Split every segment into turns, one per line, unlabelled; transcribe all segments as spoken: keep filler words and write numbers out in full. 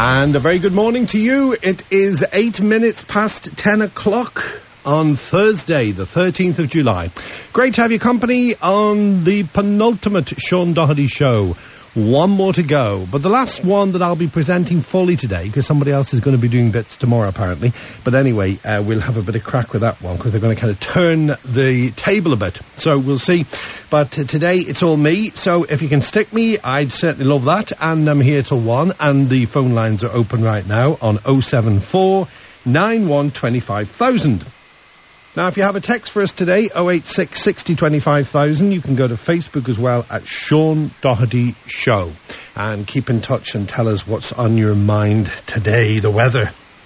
And a very good morning to you. It is eight minutes past ten o'clock on Thursday, the thirteenth of July. Great to have your company on the penultimate Sean Doherty show. One more to go, but the last one that I'll be presenting fully today, because somebody else is going to be doing bits tomorrow apparently. But anyway, uh, we'll have a bit of crack with that one, because they're going to kind of turn the table a bit. So we'll see. But uh, today it's all me, so if you can stick me, I'd certainly love that. And I'm here till one, and the phone lines are open right now on oh seven four, nine one two five thousand. Now, if you have a text for us today, oh eight six, sixty, twenty-five thousand, you can go to Facebook as well at Sean Doherty Show. And keep in touch and tell us what's on your mind today. The weather,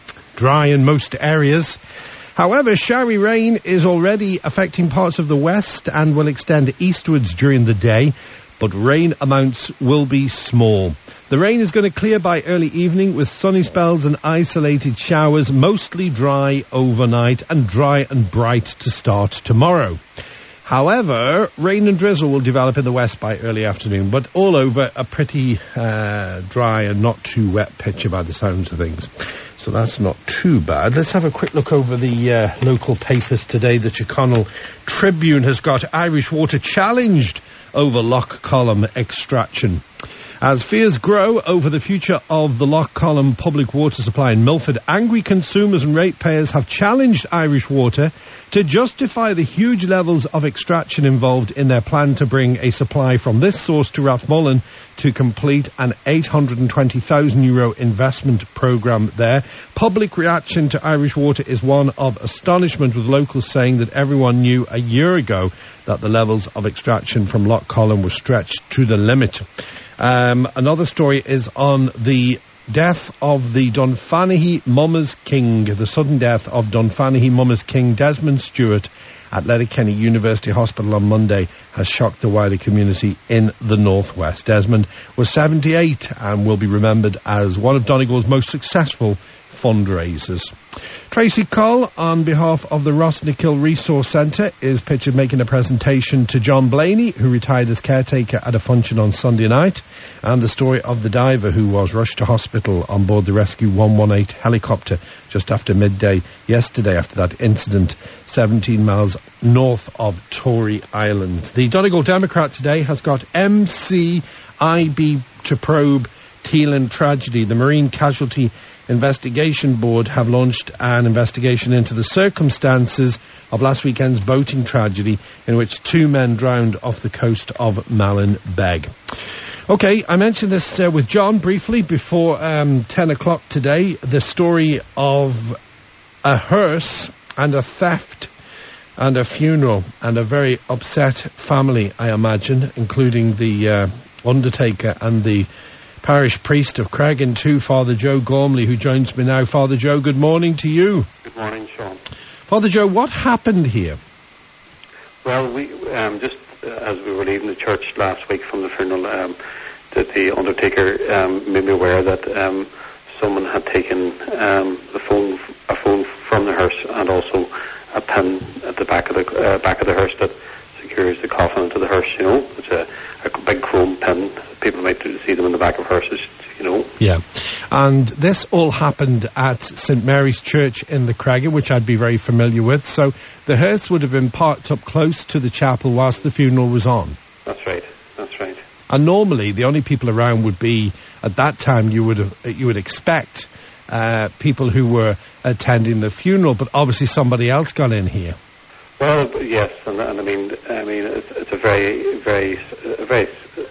dry in most areas. However, showery rain is already affecting parts of the west and will extend eastwards during the day, but rain amounts will be small. The rain is going to clear by early evening with sunny spells and isolated showers, mostly dry overnight and dry and bright to start tomorrow. However, rain and drizzle will develop in the west by early afternoon, but all over a pretty uh, dry and not too wet picture by the sounds of things. So that's not too bad. Let's have a quick look over the uh, local papers today. The Tyrconnell Tribune has got Irish Water challenged over Loch Column extraction. As fears grow over the future of the Loch Column public water supply in Milford, angry consumers and ratepayers have challenged Irish Water to justify the huge levels of extraction involved in their plan to bring a supply from this source to Rathmullen to complete an eight hundred twenty thousand euro investment programme there. Public reaction to Irish Water is one of astonishment, with locals saying that everyone knew a year ago that the levels of extraction from Loch Column were stretched to the limit. Um, another story is on the death of the Dunfanaghy Mummers King, the sudden death of Dunfanaghy Mummers King Desmond Stewart at Letterkenny University Hospital on Monday has shocked the wider community in the northwest. Desmond was seventy-eight and will be remembered as one of Donegal's most successful fundraisers. Tracy Cull, on behalf of the Rossnikill Resource Centre, is pictured making a presentation to John Blaney, who retired as caretaker at a function on Sunday night, and the story of the diver who was rushed to hospital on board the Rescue one one eight helicopter just after midday yesterday after that incident seventeen miles north of Tory Island. The Donegal Democrat today has got M C I B to probe Teelan tragedy. The Marine Casualty Investigation Board have launched an investigation into the circumstances of last weekend's boating tragedy in which two men drowned off the coast of Mallinbeg. Okay, I mentioned this uh, with John briefly before um, ten o'clock today, the story of a hearse and a theft and a funeral and a very upset family, I imagine, including the uh, undertaker and the parish priest of Creggan too, Father Joe Gormley, who joins me now. Father Joe, good morning to you.
Good morning, Sean.
Father Joe, what happened here?
Well, we um, just uh, as we were leaving the church last week from the funeral, um, that the undertaker um, made me aware that um, someone had taken um, the phone, a phone from the hearse, and also a pin at the back of the uh, back of the hearse that secures the coffin into the hearse. You know, it's a, a big chrome pin. People might see them in the back of hearses, you know.
Yeah. And this all happened at St Mary's Church in the Creggan, which I'd be very familiar with. So the hearse would have been parked up close to the chapel whilst the funeral was on.
That's right. That's right.
And normally the only people around would be, at that time, you would have, you would expect uh, people who were attending the funeral, but obviously somebody else got in here.
Well, yes, and, and I mean, I mean, it's, it's a very, very, a very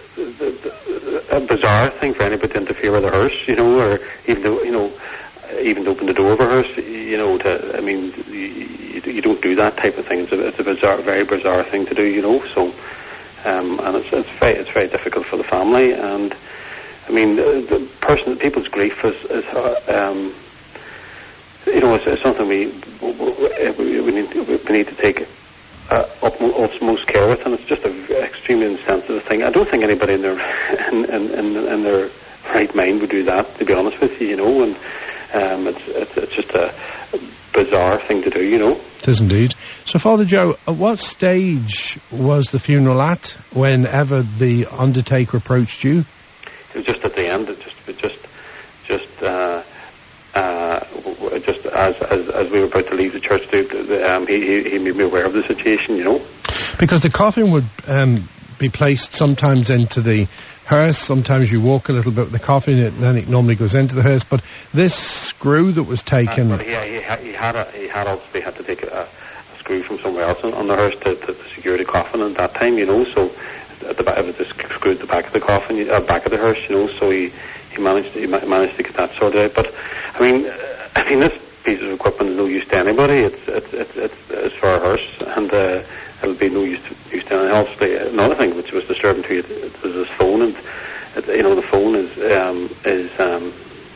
a bizarre thing for anybody to interfere with a hearse, you know, or even to, you know, even to open the door of a hearse, you know. To, I mean, you, you don't do that type of thing. It's a, it's a bizarre, very bizarre thing to do, you know. So, um, and it's, it's very, it's very difficult for the family, and I mean, the, the person, people's grief is, is um. You know, it's, it's something we we, we, need, we need to take uh, utmost care with, and it's just an extremely insensitive thing. I don't think anybody in their in, in, in their right mind would do that, to be honest with you, you know, and um, it's, it's it's just a bizarre thing to do, you know.
It is indeed. So, Father Joe, at what stage was the funeral at whenever the undertaker approached you?
It was just at the end. It just, it just just uh, uh, just as, as as we were about to leave the church, um, he he made me aware of the situation, you know.
Because the coffin would um, be placed sometimes into the hearse, sometimes you walk a little bit with the coffin, and then it normally goes into the hearse. But this screw that was taken,
uh, yeah, he, he had a, he had obviously had to take a, a screw from somewhere else on, on the hearse to, to, to secure the coffin at that time, you know. So at the back, it was just screwed the back of the coffin, uh, back of the hearse, you know. So he he managed to, he managed to get that sorted out. But I mean, uh, I mean, this piece of equipment is no use to anybody. It's it's it's it's, it's for a hearse, and uh, it'll be no use to, use to anything else. Another thing which was disturbing to you was his phone, and it, you know, the phone is um, is um,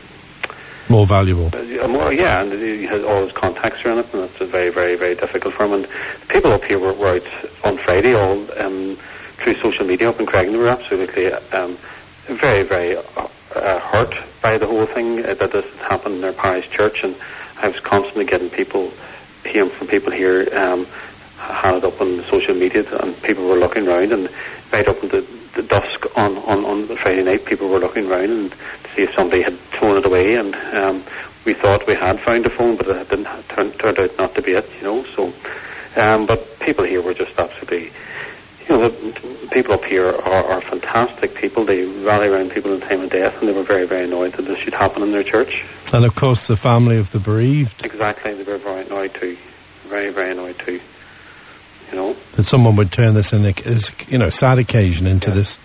more valuable.
Uh, more, yeah, and he has all his contacts are in it, and that's very, very, very difficult for him. And the people up here were, were out on Friday, all um, through social media up in Creggan, were absolutely um, very, very uh, uh, hurt by the whole thing uh, that this has happened in their parish church. And I was constantly getting people, hearing from people here, um, had it up on social media, and people were looking round, and right up into the dusk on, on, on the Friday night, people were looking round and to see if somebody had thrown it away, and um, we thought we had found a phone, but it didn't turn, turned out not to be it, you know. So, um, but people here were just absolutely, you know, the people up here are, are fantastic people. They rally around people in time of death, and they were very, very annoyed that this should happen in their church.
And of course, the family of the bereaved.
Exactly, they were very annoyed too, very, very annoyed too. You know,
that someone would turn this in a, as, you know, sad occasion into yeah. this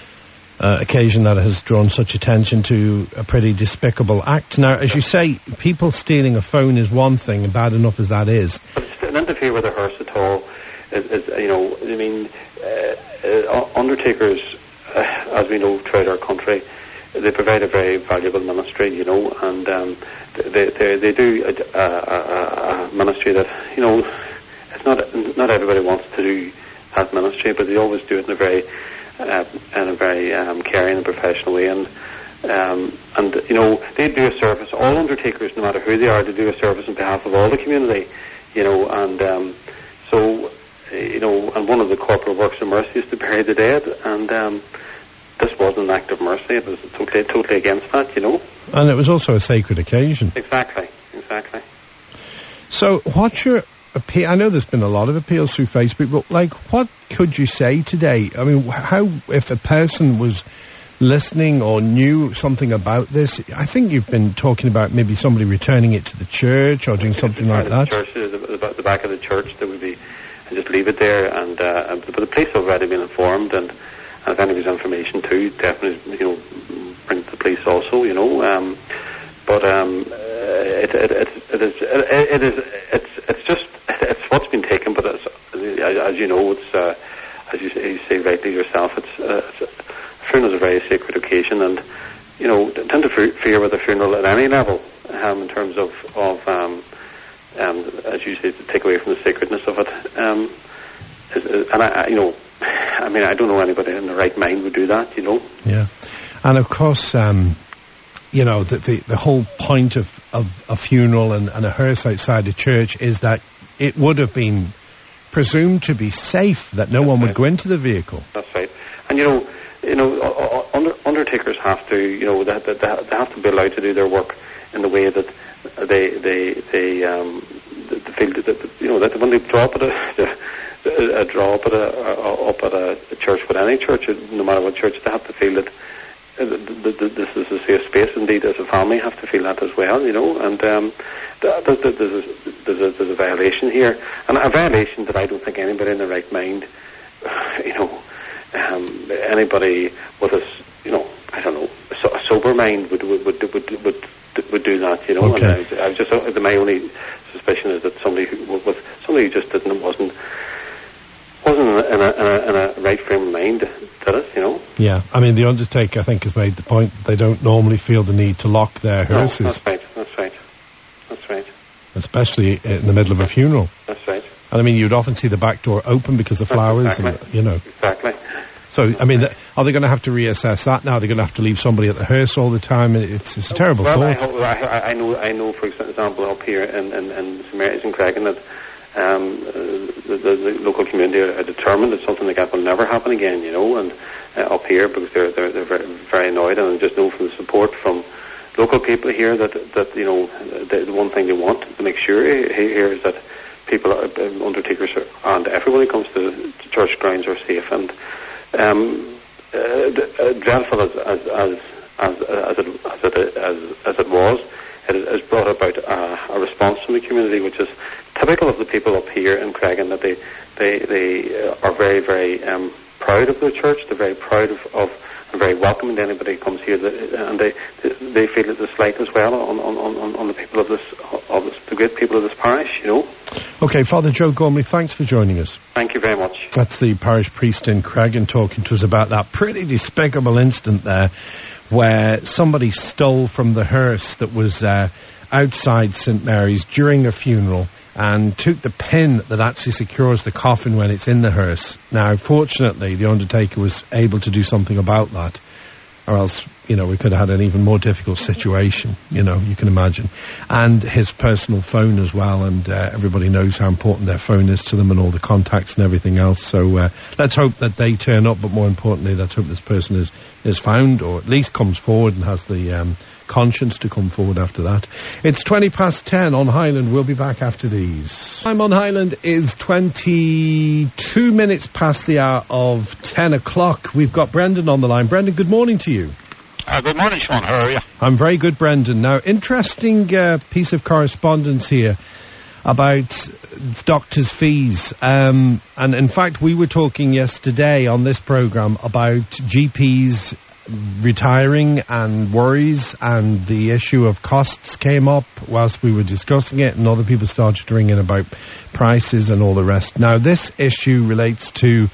uh, occasion that has drawn such attention to a pretty despicable act. Now, as you say, people stealing a phone is one thing, and bad enough as that is.
But to interfere with a hearse at all is, is you know, I mean, uh, uh, undertakers, uh, as we know throughout our country, they provide a very valuable ministry, you know, and um, they, they they do a, a, a ministry that, you know, it's not not everybody wants to do that ministry, but they always do it in a very uh, in a very um, caring and professional way, and um, and you know, they do a service. All undertakers, no matter who they are, they do a service on behalf of all the community, you know, and um, so you know, and one of the corporal works of mercy is to bury the dead, and um, this wasn't an act of mercy. It was totally totally against that, you know. And
it was also a sacred occasion.
Exactly, exactly.
So, what's your I know there's been a lot of appeals through Facebook, but like, what could you say today? I mean, how, if a person was listening or knew something about this, I think you've been talking about maybe somebody returning it to the church or doing something like that.
The church, the, the back of the church, there would be, and just leave it there, and uh, but the police have already been informed, and, and if anybody's information too, definitely, you know, bring it to the police also, you know. Um, but um, it, it, it, it is, it, it is, it's, it's just. It's what's been taken, but it's, as you know, it's uh, as you say, you say rightly yourself. It's, uh, it's a funeral is a very sacred occasion, and you know, to interfere with a funeral at any level, um, in terms of of um, um, as you say, to take away from the sacredness of it. Um, is, is, and I, I, you know, I mean, I don't know anybody in the right mind would do that. You know.
Yeah, and of course. Um You know, the, the the whole point of, of a funeral and, and a hearse outside the church is that it would have been presumed to be safe, that no
That's
one would
right.
go into the vehicle.
That's right. And, you know, you know, under, undertakers have to, you know, they, they, they have to be allowed to do their work in the way that they, they, they, um, they feel that, that, you know, that when they draw up at a, a draw up at a, a, up at a church, with any church, no matter what church, they have to feel that this is a safe space. Indeed, as a family, have to feel that as well, you know. And um, there's, there's, a, there's, a, there's a violation here, and a violation that I don't think anybody in their right mind, you know, um, anybody with a, you know, I don't know, a sober mind would would would would would, would do that, you know.
Okay.
And I, I just my only suspicion is that somebody who was somebody who just didn't wasn't. wasn't in a, in, a, in a right frame of mind, did it, you know?
Yeah, I mean, the undertaker, I think, has made the point that they don't normally feel the need to lock their hearses.
No, that's right, that's right, that's right.
Especially in the middle of a funeral.
That's right.
And I mean, you'd often see the back door open because of flowers,
exactly.
and, you know.
Exactly.
So, I mean, are they going to have to reassess that now? They're going to have to leave somebody at the hearse all the time? It's, it's a terrible
well,
thought.
I, I, I know, I know, for example, up here in, in, in Saint Mary's in Creggan, that Um, uh, the, the, the local community are determined that something like that will never happen again, you know, and uh, up here, because they're, they're, they're very, very annoyed, and I just know from the support from local people here that that you know the, the one thing they want to make sure here is that people, are, undertakers, are, and everyone who comes to, to church grounds are safe. And um, uh, uh, dreadful as as as as, as, it, as, it, as, as it was, it has brought about a, a response from the community, which is typical of the people up here in Cregan, that they they they uh, are very very um, proud of their church. They're very proud of. of and very welcoming to anybody who comes here, and they they feel it's a slight as well on, on, on, on the people of this, of this, the great people of this parish, you know.
Okay, Father Joe Gormley, thanks for joining us.
Thank you very much.
That's the parish priest in Cregan talking to us about that pretty despicable incident there, where somebody stole from the hearse that was uh, outside St Mary's during a funeral, and took the pin that actually secures the coffin when it's in the hearse. Now, fortunately, the undertaker was able to do something about that, or else, you know, we could have had an even more difficult situation, you know, you can imagine. And his personal phone as well, and uh, everybody knows how important their phone is to them and all the contacts and everything else. So uh, let's hope that they turn up, but more importantly, let's hope this person is, is found, or at least comes forward and has the um, conscience to come forward after that. It's twenty past ten on Highland. We'll be back after these. Time on Highland is twenty-two minutes past the hour of ten o'clock. We've got Brendan on the line. Brendan, good morning to you.
Uh, good morning, Sean. How are you?
I'm very good, Brendan. Now, interesting uh, piece of correspondence here about doctors' fees. Um, and in fact, we were talking yesterday on this programme about G Ps retiring and worries, and the issue of costs came up whilst we were discussing it, and other people started to ring in about prices and all the rest. Now, this issue relates to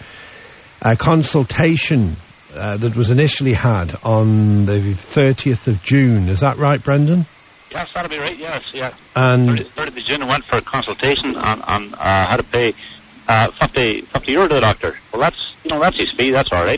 a consultation uh, that was initially had on the thirtieth of June. Is that right, Brendan?
Yes, that'll be right, yes, yeah.
And
thirtieth of June I went for a consultation on, on uh, how to pay uh, fifty, fifty euro to the doctor. Well, that's, you know, that's his fee, that's all right.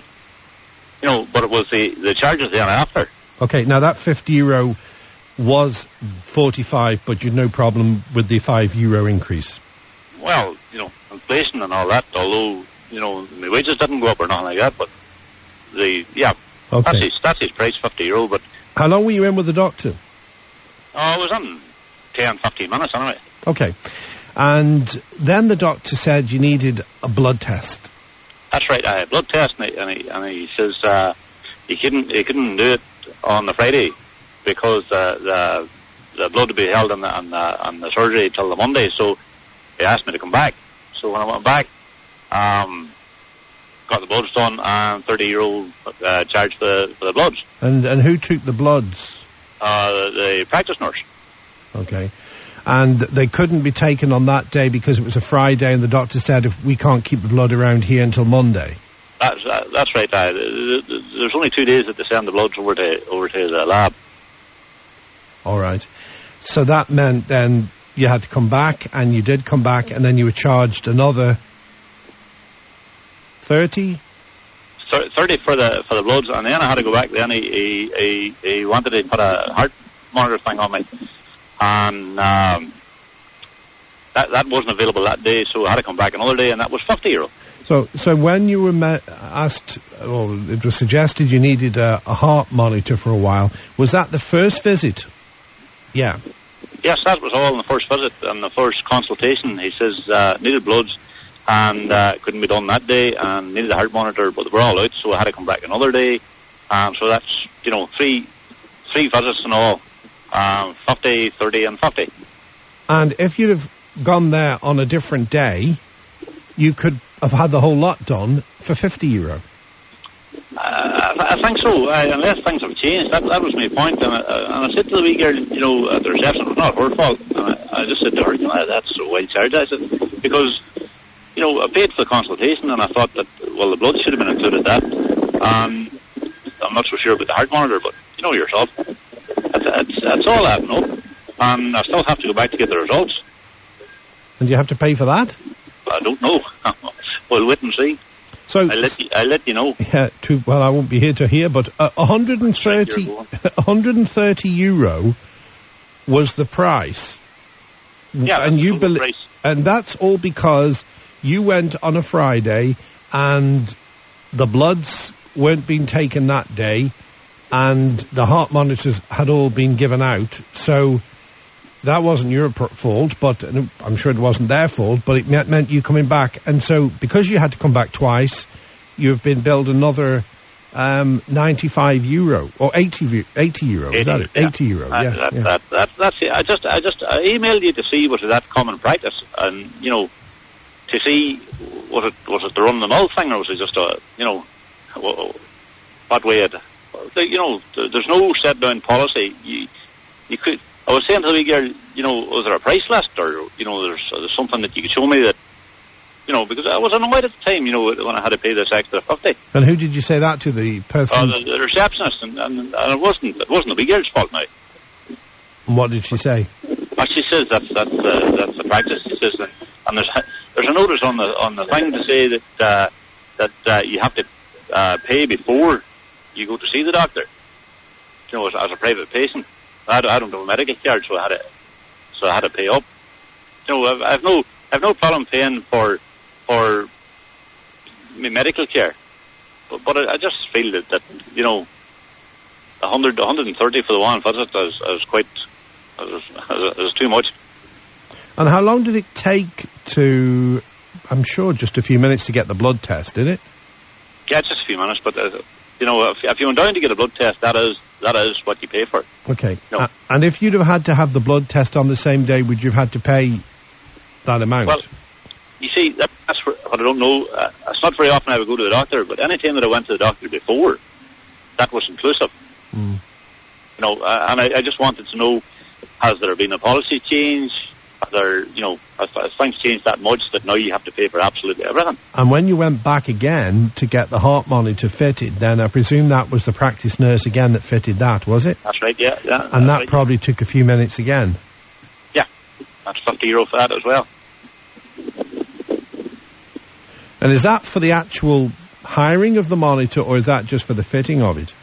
You know, but it was the, the charges then after.
Okay, now that fifty euro was forty-five, but you'd no problem with the five euro increase.
Well, you know, inflation and all that, although, you know, my wages didn't go up or nothing like that, but the, yeah,
okay.
that's, his, that's his price, fifty euro, but...
How long were you in with the doctor?
Oh, I was in ten, fifteen minutes anyway.
Okay. And then the doctor said you needed a blood test.
That's right, I had a blood test, and he, and he, and he says uh, he couldn't he couldn't do it on the Friday because uh, the the blood would be held on the, on the on the surgery till the Monday. So he asked me to come back. So when I went back, um, got the bloods done, and thirty euro uh, charge for the, for the bloods.
And and who took the bloods?
Uh, the, the practice nurse.
Okay. And they couldn't be taken on that day because it was a Friday, and the doctor said, if we can't keep the blood around here until Monday.
That's uh, that's right. Uh, there's only two days that they send the bloods over to over to the lab.
All right. So that meant then you had to come back, and you did come back, and then you were charged another thirty.
Thirty for the for the bloods, and then I had to go back. Then he he, he, he wanted to put a heart monitor thing on me. And um, that that wasn't available that day, so I had to come back another day, and that was fifty euro.
So, so when you were met, asked, or it was suggested you needed a, a heart monitor for a while, was that the first visit? Yeah.
Yes, that was all in the first visit and the first consultation. He says uh, needed bloods, and uh, couldn't be done that day, and needed a heart monitor, but they were all out, so I had to come back another day. Um, so that's, you know, three three visits in all. Um, fifty, thirty and fifty.
And if you'd have gone there on a different day, you could have had the whole lot done for fifty euro.
Uh, I, I think so, uh, unless things have changed. That, that was my point. And I, and I said to the wee girl, you know, at the reception, it was not her fault. And I, I just said to her, you know, that's a wild charge. I said, because, you know, I paid for the consultation, and I thought that, well, the blood should have been included that. Um, I'm not so sure about the heart monitor, but you know yourself. That's, that's all I have, no? And I still have to go back to get the results.
And you have to pay for that?
I don't know. We'll wait and see.
So
I'll let you, I'll let you know.
Yeah, to, well, I won't be here to hear, but uh, one hundred thirty, one hundred thirty euro was the price.
Yeah,
and you
be-
price. And that's all because you went on a Friday and the bloods weren't being taken that day. and the heart monitors had all been given out, so that wasn't your p- fault, but I'm sure it wasn't their fault, but it meant, meant you coming back. And so because you had to come back twice, you've been billed another um, ninety-five euro, or eighty, eighty euro,
eighty,
is that it?
Yeah.
eighty euro,
uh,
yeah.
That,
yeah.
That, that, that's it. I just, I just I emailed you to see was it that common practice, and, you know, to see was it, was it the run-of-the-mill thing, or was it just a, you know, what way it, you know, there's no set-down policy. You, you could, I was saying to the girl, you know, was there a price list, or, you know, there's, there's something that you could show me that, you know, because I was annoyed at the time, you know, when I had to pay this extra fifty.
And who did you say that to, the person?
Uh, the, the receptionist, and, and, and it wasn't, it wasn't the big girl's fault now.
And what did she say?
Well, she says that's, that's, uh, that's the practice. She says that, and there's, there's a notice on the, on the thing to say that, uh, that, uh, you have to, uh, pay before you go to see the doctor, you know, as, as a private patient. I don't, I don't have a medical card, so I had to, so I had to pay up. You know, I've, I've no, I've no problem paying for, for my medical care, but, but I, I just feel that, that you know, a hundred, a hundred and thirty for the one visit is, is quite, is, is, is too much.
And how long did it take to? I'm sure just a few minutes to get the blood test, did it?
Yeah, just a few minutes, but uh, you know, if, if you went down to get a blood test, that is that is what you pay for.
Okay.
No.
Uh, and if you'd have had to have the blood test on the same day, would you have had to pay that amount?
Well, you see, that, that's what I don't know. Uh, it's not very often I would go to the doctor, but any time that I went to the doctor before, that was inclusive.
Mm.
You know, uh, and I, I just wanted to know, has there been a policy change? Has there, you know, has, has things changed that much that now you have to pay for absolutely everything?
And when you went back again to get the heart monitor fitted, then I presume that was the practice nurse again that fitted that, was it?
That's right, yeah. yeah
and that
right.
probably took a few minutes again.
Yeah, that's fifty euro for that as well.
And is that for the actual hiring of the monitor, or is that just for the fitting of it?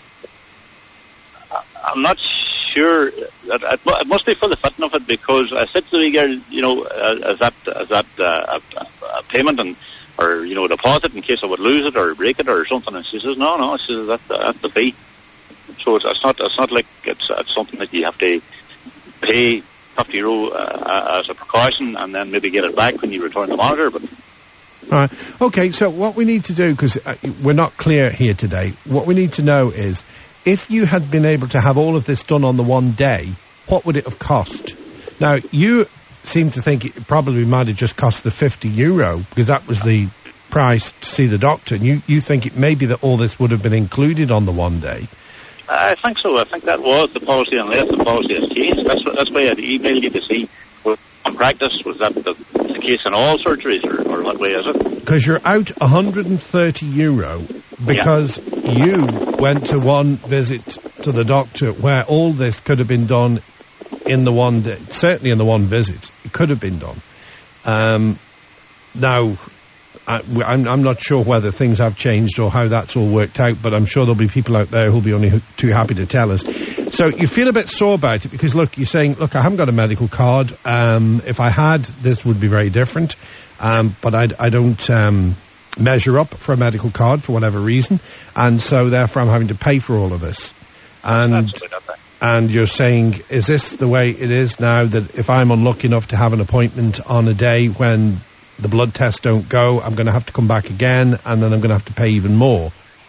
I'm not sure. It, it must be for the fitting of it, because I said to the girl, you know, uh, is that is that uh, a, a payment and or you know a deposit in case I would lose it or break it or something? And she says, no, no. She says that's that's the fee. So it's, it's not it's not like it's, it's something that you have to pay fifty euro uh, as a precaution and then maybe get it back when you return the monitor. But
all right. Okay. So what we need to do, because uh, we're not clear here today, what we need to know is, if you had been able to have all of this done on the one day, what would it have cost? Now, you seem to think it probably might have just cost the fifty euro, because that was the price to see the doctor. And you, you think it may be that all this would have been included on the one day.
I think so. I think that was the policy, unless the policy has changed. That's, that's why I'd emailed you to see, well, in practice, was that the, the case in all surgeries, or, or what way is it?
Because you're out one hundred thirty euro because yeah. you went to one visit to the doctor where all this could have been done in the one day, certainly in the one visit. It could have been done. Um, now, I, I'm, I'm not sure whether things have changed or how that's all worked out, but I'm sure there'll be people out there who'll be only too happy to tell us. So you feel a bit sore about it because, look, you're saying, look, I haven't got a medical card. Um, if I had, this would be very different. Um, but I, I don't um, measure up for a medical card for whatever reason, and so therefore I'm having to pay for all of this. And and you're saying, is this the way it is now, that if I'm unlucky enough to have an appointment on a day when the blood tests don't go, I'm going to have to come back again, and then I'm going to have to pay even more?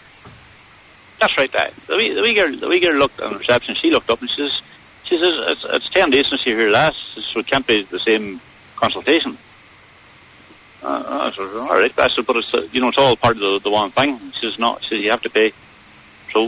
That's right. Uh, the, wee, the, wee girl, the wee girl looked on reception. She looked up and she says, she says, it's, it's ten days since you were here last, so it can't be the same consultation. Uh, I said, all right, I said, but it's, uh, you know, it's all part of the, the one thing. She says, no, she says, you have to pay. So,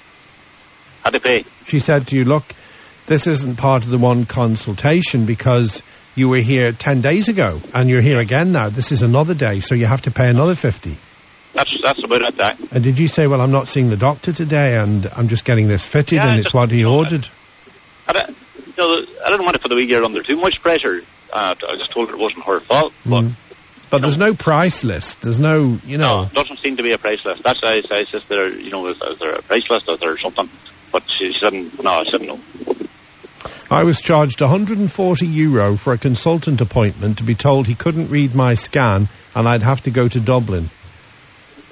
had to pay.
She said to you, look, this isn't part of the one consultation because you were here ten days ago and you're here again now. This is another day, so you have to pay another fifty.
That's that's about it, that.
And did you say, well, I'm not seeing the doctor today and I'm just getting this fitted
yeah,
and it's what he ordered?
I, I, you know, I didn't want to put the wee girl under too much pressure. Uh, I just told her it wasn't her fault. But,
mm. but there's know, no price list. There's no, you know.
No, it doesn't seem to be a price list. That's why I said, there, you know, is, is there a price list? Is there something? But she said, no, I said no.
I was charged one hundred forty euro for a consultant appointment to be told he couldn't read my scan and I'd have to go to Dublin.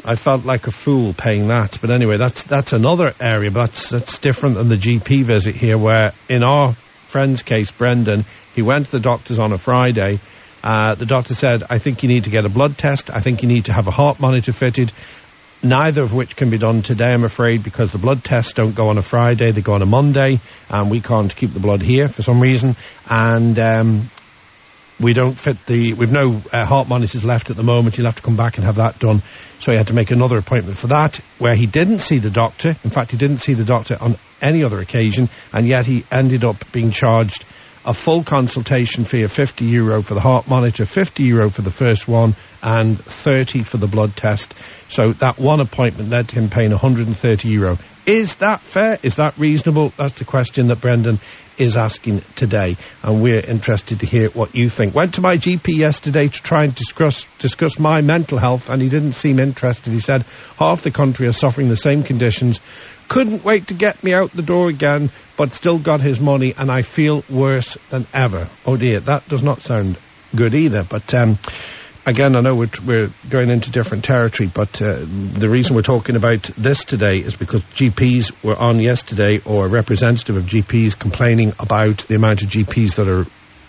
I felt like a fool paying that. But anyway, that's that's another area, but that's, that's different than the G P visit here, where in our friend's case, Brendan, he went to the doctor's on a Friday. Uh, the doctor said, I think you need to get a blood test. I think you need to have a heart monitor fitted. Neither of which can be done today, I'm afraid, because the blood tests don't go on a Friday, they go on a Monday, and we can't keep the blood here for some reason. And um, we don't fit the... We've no uh, heart monitors left at the moment. You'll have to come back and have that done. So he had to make another appointment for that, where he didn't see the doctor. In fact, he didn't see the doctor on any other occasion, and yet he ended up being charged a full consultation fee of fifty euro for the heart monitor, fifty euro for the first one, and thirty for the blood test. So that one appointment led to him paying one hundred thirty euro. Is that fair? Is that reasonable? That's the question that Brendan is asking today, and we're interested to hear what you think. Went to my G P yesterday to try and discuss discuss my mental health, and he didn't seem interested. He said half the country are suffering the same conditions. Couldn't wait to get me out the door again, but still got his money, and I feel worse than ever. Oh dear, that does not sound good either. But um, again, I know we're, we're going into different territory, but uh, the reason we're talking about this today is because G Ps were on yesterday, or a representative of G Ps complaining about the amount of G Ps that are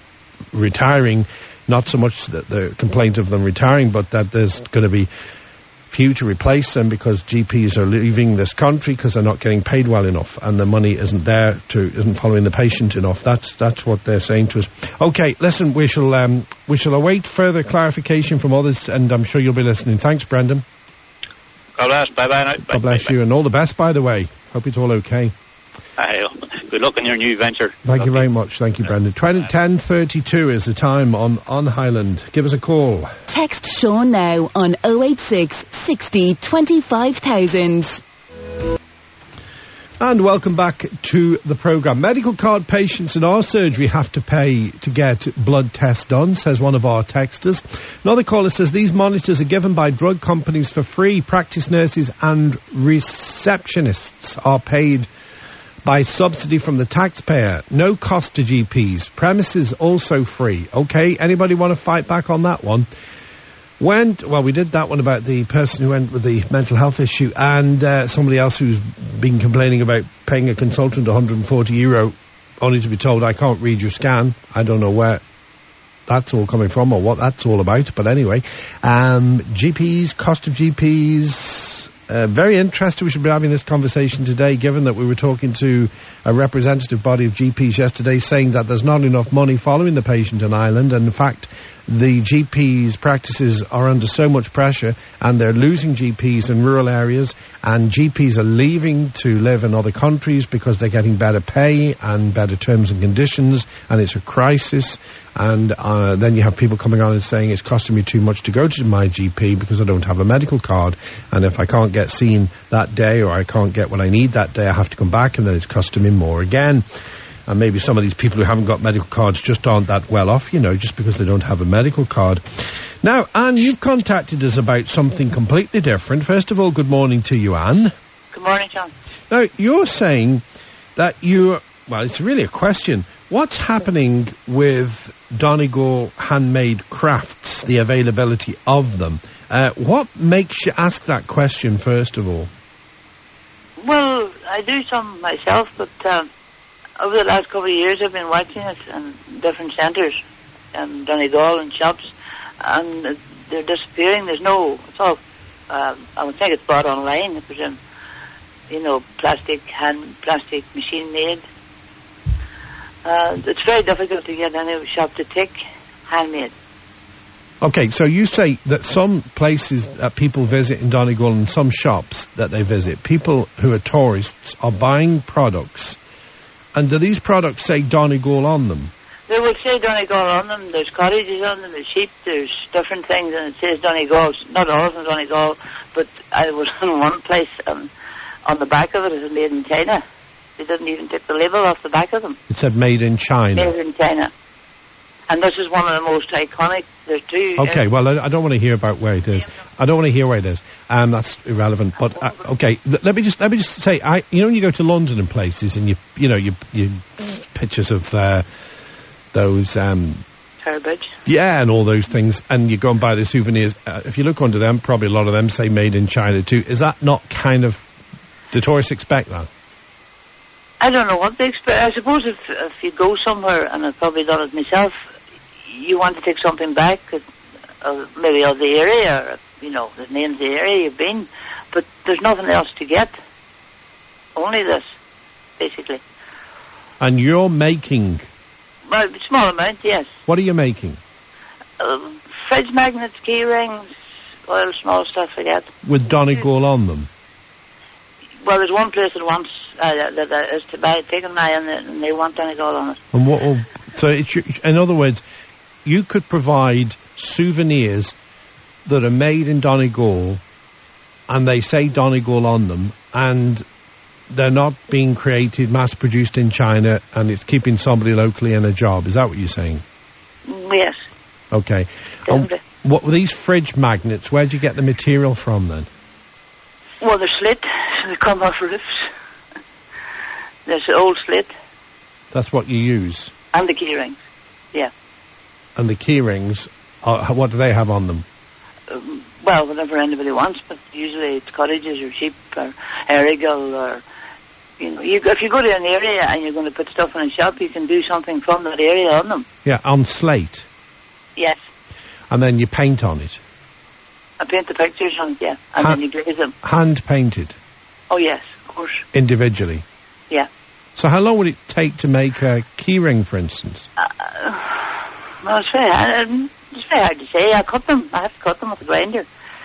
retiring. Not so much that the complaint of them retiring, but that there's going to be few to replace them because G Ps are leaving this country because they're not getting paid well enough, and the money isn't there to isn't following the patient enough. That's that's what they're saying to us. Okay, listen, we shall um, we shall await further clarification from others, and I'm sure you'll be listening. Thanks, Brendan.
God bless. Bye bye now.
God bless
bye,
you,
bye.
and all the best. By the way, hope it's all okay.
Aye, good luck in your new venture.
Thank you very much. Thank you, Brendan. ten thirty-two is the time on, on Highland. Give us a call.
Text Sean now on oh eight six, sixty, twenty-five thousand.
And welcome back to the programme. Medical card patients in our surgery have to pay to get blood tests done, says one of our texters. Another caller says these monitors are given by drug companies for free. Practice nurses and receptionists are paid by subsidy from the taxpayer. No cost to G Ps. Premises also free. Okay, anybody want to fight back on that one? Went, well, we did that one about the person who went with the mental health issue, and uh, somebody else who's been complaining about paying a consultant one hundred forty euro only to be told, I can't read your scan. I don't know where that's all coming from or what that's all about, but anyway. Um, G Ps, cost of G Ps... Uh, very interested. We should be having this conversation today, given that we were talking to a representative body of G Ps yesterday saying that there's not enough money following the patient in Ireland, and in fact the G Ps' practices are under so much pressure, and they're losing G Ps in rural areas, and G Ps are leaving to live in other countries because they're getting better pay and better terms and conditions, and it's a crisis. And uh, then you have people coming on and saying it's costing me too much to go to my G P because I don't have a medical card, and if I can't get seen that day, or I can't get what I need that day, I have to come back, and then it's costing me more again. And maybe some of these people who haven't got medical cards just aren't that well off, you know, just because they don't have a medical card. Now, Anne, you've contacted us about something completely different. First of all, good morning to you, Anne.
Good morning, John.
Now, you're saying that you're, well, it's really a question. What's happening with Donegal handmade crafts, the availability of them? Uh, what makes you ask that question, first of all?
Well, I do some myself, but um, over the last couple of years I've been watching it in different centres, in Donegal and shops, and they're disappearing. There's no, it's all, um, I would think it's bought online, I presume, you know, plastic, hand, plastic machine made. Uh, it's very difficult to get any shop to take handmade.
Okay, so you say that some places that people visit in Donegal and some shops that they visit, people who are tourists are buying products, and do these products say Donegal on them?
They will say Donegal on them. There's cottages on them, there's sheep, there's different things, and it says Donegal. Not all of them Donegal, but I was in one place, and on the back of it it was made in China. They didn't even take the label off the back of them.
It said made in China.
Made in China. And this is one of the most iconic. There's two.
Okay,
uh,
well, I, I don't want to hear about where it is. I don't want to hear where it is. Um, that's irrelevant. But uh, okay, l- let me just let me just say, I you know when you go to London and places, and you you know you you pictures of uh, those um,
Tower Bridge.
Yeah, and all those things, and you go and buy the souvenirs. Uh, if you look under them, probably a lot of them say made in China too. Is that not kind of, do tourists expect that?
I don't know what they expect. I suppose if if you go somewhere, and I've probably done it myself, you want to take something back, uh, maybe of the area, or, you know, the name of the area you've been, but there's nothing else to get. Only this, basically.
And you're making...
Well, a small amount, yes.
What are you making?
Uh, fridge magnets, key rings, all small stuff like that.
With Donegal on them?
Well, there's one place that wants, uh, that, that, that is to buy, take an eye on it, and they want Donegal on it.
And what will... So, it's, in other words, you could provide souvenirs that are made in Donegal, and they say Donegal on them, and they're not being created, mass-produced in China, and it's keeping somebody locally in a job. Is that what you're saying?
Yes.
Okay. Um, what were these fridge magnets? Where'd you get the material from, then?
Well, they're slit. They come off roofs. There's an old slit.
That's what you use?
And the key rings, yeah. And
the key rings, are, what do they have on them?
Um, well, whatever anybody wants, but usually it's cottages or sheep or Errigal or, you know, you, if you go to an area and you're going to put stuff in a shop, you can do something from that area on them.
Yeah, on slate?
Yes.
And then you paint on it?
I paint the pictures on it, yeah, and
hand,
then you glaze them.
Hand painted?
Oh, yes, of course.
Individually?
Yeah.
So how long would it take to make a key ring, for instance?
Uh, well, it's very hard, it's very hard to say. I cut them. I have to cut them with a grinder.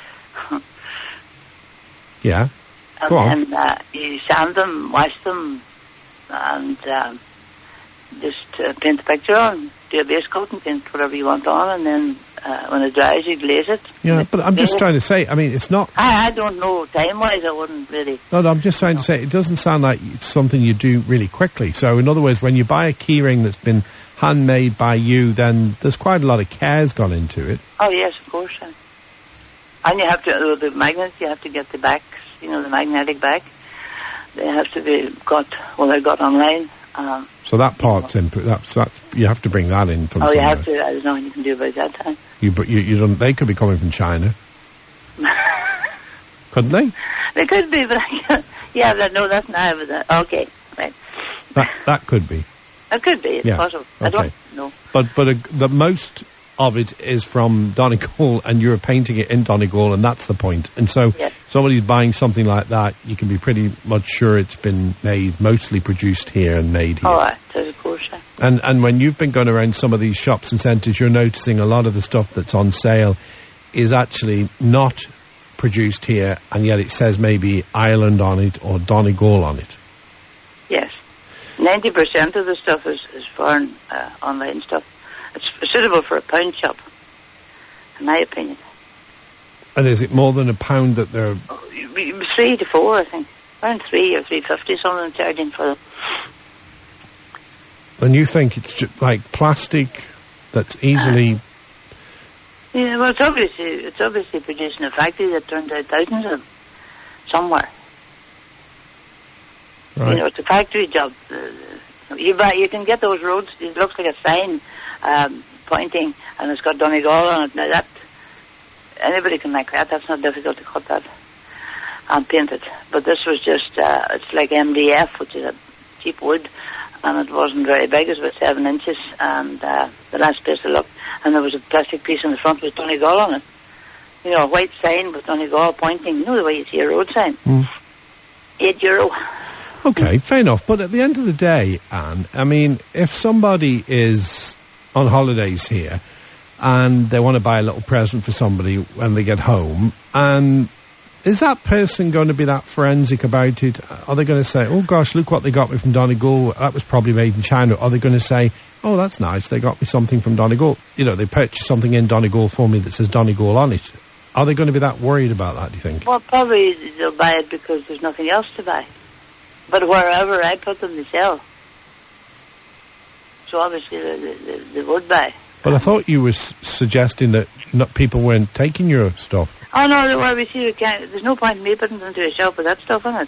Yeah.
And
Go on.
then uh, you sand them, wash them, and um, just uh, paint the picture on, do a base coat and paint whatever you want on, and then uh, when it dries, you glaze it.
Yeah, but I'm just trying to say, I mean, it's not...
I, I don't know, time-wise, I wouldn't really...
No, no, I'm just trying to say, it doesn't sound like it's something you do really quickly. So, in other words, when you buy a key ring that's been handmade by you, then there's quite a lot of care's gone into it.
Oh, yes, of course. Uh, and you have to, uh, the magnets, you have to get the backs, you know, the magnetic back. They have to be got, well, they're got online. Um,
so that part's in, that's, that's, you have to bring that in from
Oh,
somewhere.
you have to, there's nothing you can do about that time.
You, but you, you don't, they could be coming from China. Couldn't they?
They could be, but I can't, yeah, but no, that's not, but that, okay, right.
That, that could be.
It could be, it's
yeah.
possible.
Okay.
I don't know.
But, but uh, the most of it is from Donegal, and you're painting it in Donegal, and that's the point. And so,
yes.
somebody's buying something like that, you can be pretty much sure it's been made, mostly produced here and made here.
Oh, right, of course. Yeah.
And and when you've been going around some of these shops and centres, you're noticing a lot of the stuff that's on sale is actually not produced here, and yet it says maybe Ireland on it or Donegal on it.
Yes. ninety percent of the stuff is, is foreign uh, online stuff. It's suitable for a pound shop, in my opinion.
And is it more than a pound that they're...
Three to four, I think. Around three or three fifty, something charging for them.
And you think it's just like plastic that's easily...
Uh, yeah, well, it's obviously, it's obviously produced in a factory that turns out thousands of them somewhere.
Right.
You know, it's a factory job. Uh, you buy, you can get those roads, it looks like a sign um, pointing, and it's got Donegal on it. Now that, anybody can make that, that's not difficult to cut that and paint it. But this was just, uh, it's like M D F, which is a cheap wood, and it wasn't very big, it was about seven inches, and uh, the last place I looked, and there was a plastic piece in the front with Donegal on it. You know, a white sign with Donegal pointing, you know the way you see a road sign.
Mm.
Eight euro.
Okay, fair enough. But at the end of the day, Anne, I mean, if somebody is on holidays here and they want to buy a little present for somebody when they get home, and is that person going to be that forensic about it? Are they going to say, oh gosh, look what they got me from Donegal, that was probably made in China? Or are they going to say, oh, that's nice, they got me something from Donegal? You know, they purchased something in Donegal for me that says Donegal on it. Are they going to be that worried about that, do you think?
Well, probably they'll buy it because there's nothing else to buy. But wherever I put them, they sell. So obviously they, they, they would buy.
But I thought you were s- suggesting that not, people weren't taking your stuff.
Oh, no, well, we see, we can't, there's no point in me putting them into a shop with that stuff in it.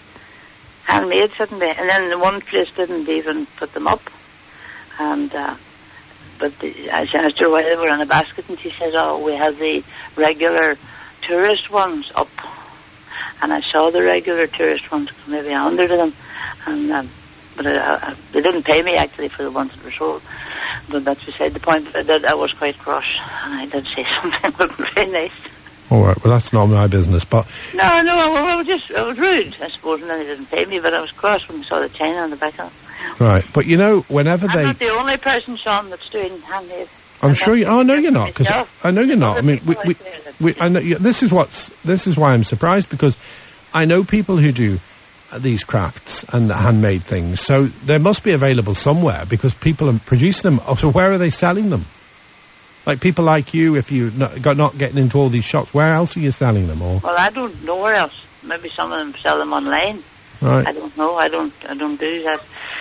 Handmade, sitting there. And then the one place didn't even put them up. And uh, but the, I asked her why they were in a basket, and she says, oh, we have the regular tourist ones up. And I saw the regular tourist ones, maybe a hundred of them, and um, but I, I, they didn't pay me actually for the ones that were sold. But that's beside the point. I, did, I was quite cross, and I did say something that wasn't very nice.
All right, well, that's not my business, but...
No, no, I, I was just, I was rude, I suppose, and then they didn't pay me, but I was cross when I saw the China on the back of it.
Right, but you know, whenever
I'm
they...
I'm not the only person, Sean, that's doing handmade.
I'm
and
sure you... Oh, no, you're not, because... I know you're not. I mean, we... we, we I know, yeah, this is what's... This is why I'm surprised, because I know people who do these crafts and handmade things, so they must be available somewhere, because people are producing them. Oh, so where are they selling them? Like people like you, if you're not, got not getting into all these shops, where else are you selling them? Or
well, I don't know where else. Maybe some of them sell them online.
Right.
I don't know. I don't. I don't do that.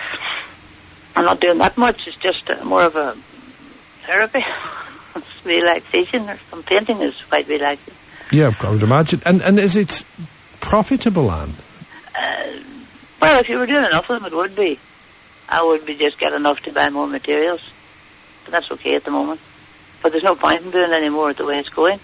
I'm not doing that much. It's just uh, more of a therapy, it's relaxation. Or some painting is quite relaxing.
Yeah, I would imagine. And and is it profitable, Anne?
Uh, well, if you were doing enough of them, it would be. I would be just get enough to buy more materials, but that's okay at the moment. But there's no point in doing any more the way it's going.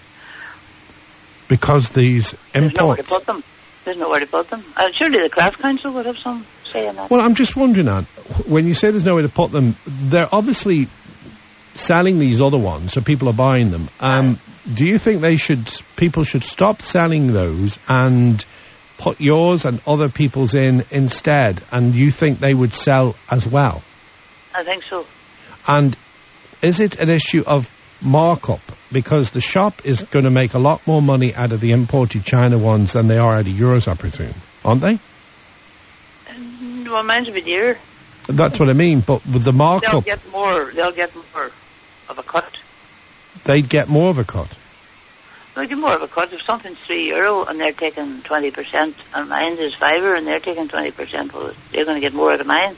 Because these imports...
There's nowhere to put them. There's nowhere to put them. Uh, surely the Craft Council would have some say in that.
Well, I'm just wondering, Anne, when you say there's nowhere to put them, they're obviously selling these other ones, so people are buying them. Um, do you think they should, people should stop selling those and put yours and other people's in instead? And you think they would sell as well?
I think so.
And is it an issue of markup, because the shop is going to make a lot more money out of the imported China ones than they are out of yours, I presume, aren't they?
Um, well, mine's a bit dearer.
That's what I mean, but with the markup...
They'll get more, they'll get more of a cut.
They'd get more of a cut?
They'll get more of a cut. If something's three euro and they're taking twenty percent, and mine is fiver and they're taking twenty percent, well, they're going to get more out of mine.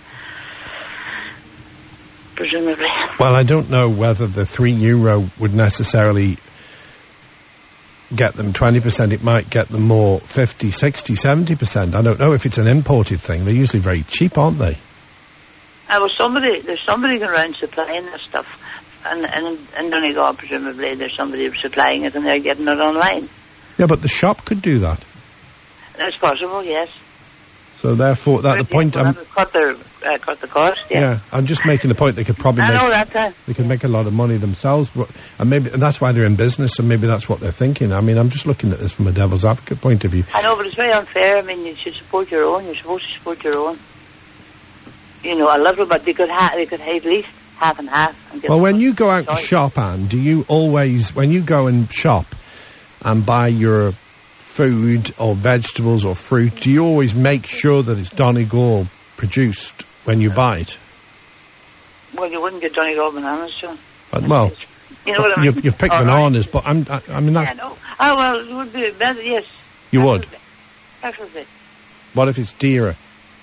Presumably.
Well, I don't know whether the three euro would necessarily get them twenty percent. It might get them more fifty, sixty, seventy percent. I don't know if it's an imported thing. They're usually very cheap, aren't they?
Uh, well, somebody, there's somebody going around supplying this stuff. And, and in Donegal, presumably, there's somebody supplying it and they're getting it online.
Yeah, but the shop could do that.
That's possible, yes.
So therefore, that the point I'm...
Cut, their, uh, cut the cost, yeah.
Yeah, I'm just making the point they could probably
I
make...
know that, uh,
They could make a lot of money themselves, but, and maybe and that's why they're in business, and maybe that's what they're thinking. I mean, I'm just looking at this from a devil's advocate point of view.
I know, but it's very unfair. I mean, you should support your own. You're supposed to support your own. You know, a little, but they could, ha- they could have at least half and half. And get
well, when you go out
choice.
to shop, Anne, do you always, when you go and shop and buy your food or vegetables or fruit, do you always make sure that it's Donegal produced when you buy it?
Well, you wouldn't get Donegal bananas, John.
But, well,
you know what I mean?
You've, you've picked
All
bananas,
right.
but I'm, I, I mean, that's...
Yeah, no. Oh, well, it would be better, yes.
You would?
Definitely.
What if it's dearer?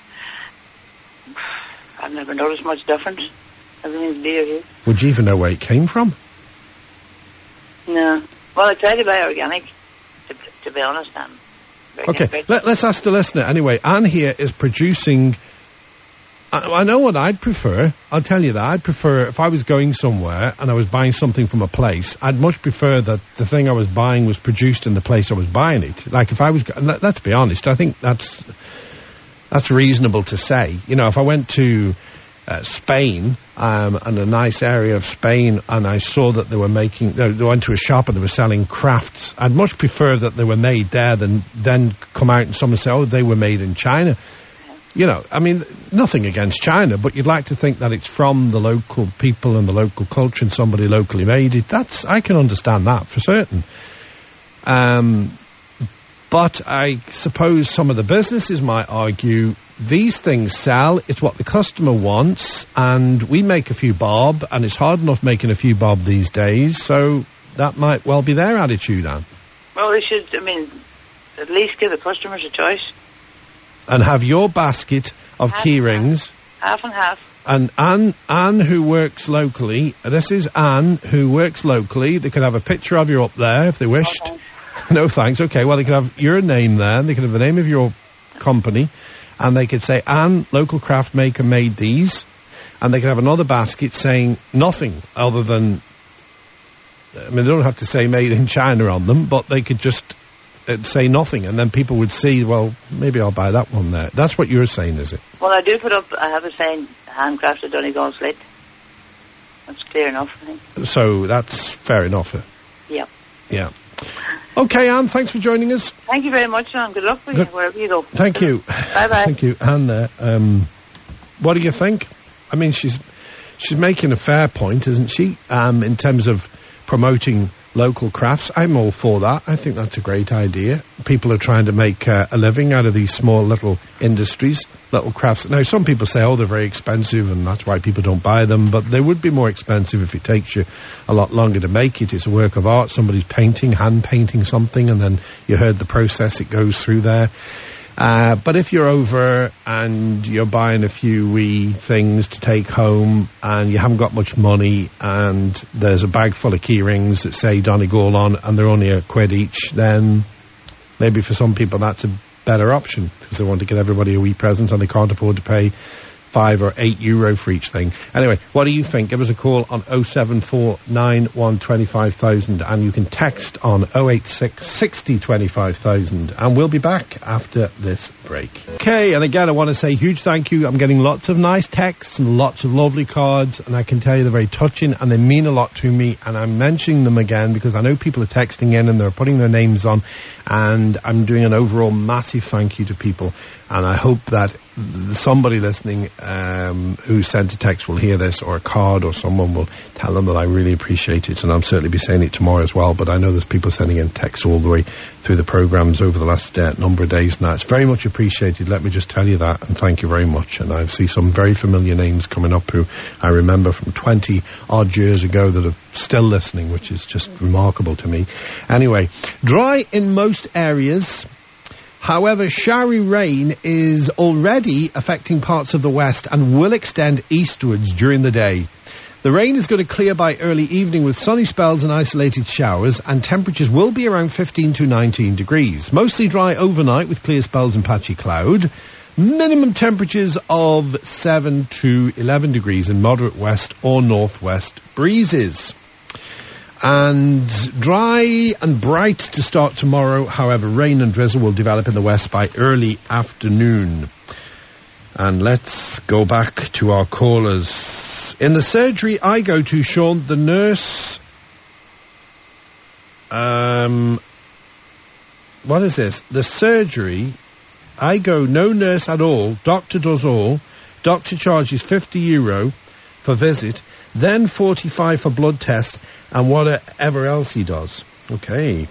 I've never noticed much difference. Everything's dear here.
Would you even know where it came from?
No. Well, I try to buy organic, to, to be honest. I'm very
Okay,
very-
Let, let's ask the listener. Anyway, Anne here is producing... I, I know what I'd prefer. I'll tell you that. I'd prefer, if I was going somewhere and I was buying something from a place, I'd much prefer that the thing I was buying was produced in the place I was buying it. Like, if I was... Let, let's be honest, I think that's... That's reasonable to say. You know, if I went to uh, Spain, um, and a nice area of Spain, and I saw that they were making, they, they went to a shop and they were selling crafts, I'd much prefer that they were made there than then come out and someone say, oh, they were made in China. You know, I mean, nothing against China, but you'd like to think that it's from the local people and the local culture and somebody locally made it. That's, I can understand that for certain. Um... But I suppose some of the businesses might argue these things sell, it's what the customer wants, and we make a few bob, and it's hard enough making a few bob these days, so that might well be their attitude, Anne.
Well, they should, I mean, at least give the customers a choice.
And have your basket of
Half
key
and
rings.
Half and half.
And Anne, Anne, who works locally, this is Anne, who works locally. They could have a picture of you up there if they wished.
Okay.
No, thanks. Okay, well, they could have your name there. They could have the name of your company. And they could say, Anne, local craft maker, made these. and they could have another basket saying nothing other than, I mean, they don't have to say made in China on them, but they could just uh, say nothing, and then people would see, well, maybe I'll buy that one there. That's what you're saying, is it?
Well, I do put up, I have a saying, handcrafted Donegal slate. That's clear enough, I think.
So that's fair enough. Uh,
yeah.
Yeah. Okay, Anne, thanks for joining us.
Thank you very much, John. Good luck with you, wherever you go.
Thank you.
Bye-bye.
Thank you. Anne, uh, um, what do you think? I mean, she's she's making a fair point, isn't she, um, in terms of promoting local crafts. I'm all for that. I think that's a great idea. People are trying to make uh, a living out of these small little industries, little crafts. Now, some people say, oh, they're very expensive and that's why people don't buy them, but they would be more expensive if it takes you a lot longer to make it. It's a work of art. Somebody's painting, hand painting something, and then you heard the process it goes through there. Uh, but if you're over and you're buying a few wee things to take home and you haven't got much money and there's a bag full of key rings that say Donegal on and they're only a quid each, then maybe for some people that's a better option because they want to get everybody a wee present and they can't afford to pay five or eight euro for each thing. Anyway, what do you think? Give us a call on oh seven four nine one two five thousand and you can text on oh eight six sixty twenty-five thousand, and we'll be back after this break. Okay, and again I want to say a huge thank you. I'm getting lots of nice texts and lots of lovely cards, and I can tell you they're very touching and they mean a lot to me, and I'm mentioning them again because I know people are texting in and they're putting their names on, and I'm doing an overall massive thank you to people, and I hope that somebody listening um, who sent a text will hear this, or a card, or someone will tell them that I really appreciate it, and I'll certainly be saying it tomorrow as well. But I know there's people sending in texts all the way through the programmes over the last uh, number of days now. It's very much appreciated, let me just tell you that, and thank you very much. And I see some very familiar names coming up who I remember from twenty odd years ago that are still listening, which is just remarkable to me. Anyway, dry in most areas. However, showery rain is already affecting parts of the west and will extend eastwards during the day. The rain is going to clear by early evening with sunny spells and isolated showers, and temperatures will be around fifteen to nineteen degrees. Mostly dry overnight with clear spells and patchy cloud. Minimum temperatures of seven to eleven degrees in moderate west or northwest breezes. And dry and bright to start tomorrow. However, rain and drizzle will develop in the west by early afternoon. And let's go back to our callers. In the surgery I go to, Sean, the nurse... Um, what is this? The surgery I go, no nurse at all. Doctor does all. Doctor charges fifty euro for visit. Then forty-five for blood test. And whatever else he does. Okay.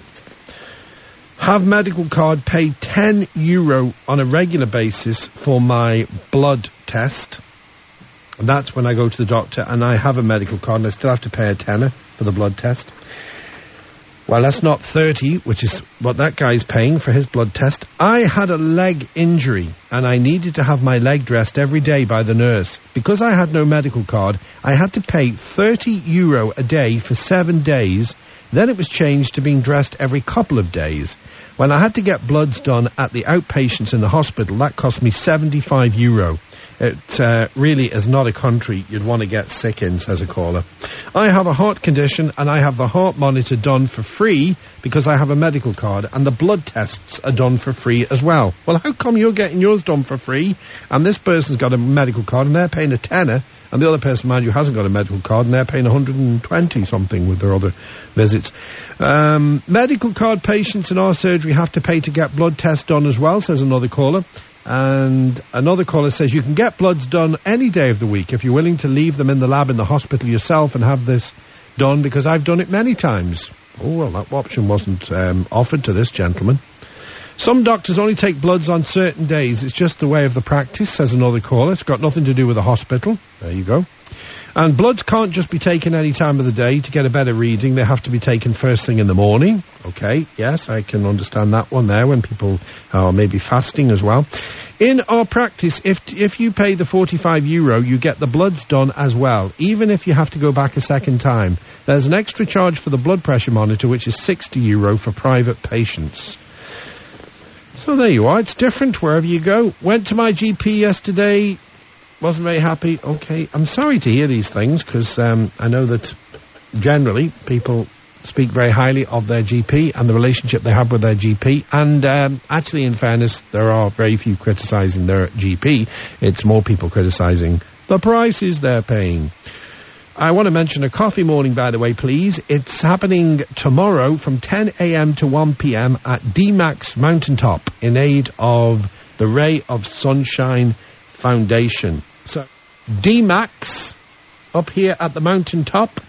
Have medical card, pay ten euro on a regular basis for my blood test. And that's when I go to the doctor, and I have a medical card and I still have to pay a tenner for the blood test. Well, that's not thirty, which is what that guy's paying for his blood test. I had a leg injury and I needed to have my leg dressed every day by the nurse. Because I had no medical card, I had to pay thirty euro a day for seven days. Then it was changed to being dressed every couple of days. When I had to get bloods done at the outpatients in the hospital, that cost me seventy-five euro. It uh, really is not a country you'd want to get sick in, says a caller. I have a heart condition and I have the heart monitor done for free because I have a medical card, and the blood tests are done for free as well. Well, how come you're getting yours done for free and this person's got a medical card and they're paying a tenner, and the other person, mind you, hasn't got a medical card and they're paying one hundred twenty something with their other visits? Um, medical card patients in our surgery have to pay to get blood tests done as well, says another caller. And another caller says you can get bloods done any day of the week if you're willing to leave them in the lab in the hospital yourself and have this done, because I've done it many times. Oh, well, that option wasn't um, offered to this gentleman. Some doctors only take bloods on certain days. It's just the way of the practice, says another caller. It's got nothing to do with the hospital. There you go. And bloods can't just be taken any time of the day to get a better reading. They have to be taken first thing in the morning. Okay, yes, I can understand that one there when people are maybe fasting as well. In our practice, if if you pay the forty-five euro, you get the bloods done as well, even if you have to go back a second time. There's an extra charge for the blood pressure monitor, which is sixty euro for private patients. So there you are. It's different wherever you go. Went to my G P yesterday. wasn't very happy. Okay, I'm sorry to hear these things, because um, I know that generally people speak very highly of their G P and the relationship they have with their G P, and um, actually, in fairness, there are very few criticising their G P. It's more people criticising the prices they're paying. I want to mention a coffee morning, by the way, please. It's happening tomorrow from ten a.m. to one p.m. at D MAX Mountaintop in aid of the Ray of Sunshine Foundation. So, D MAX up here at the mountaintop.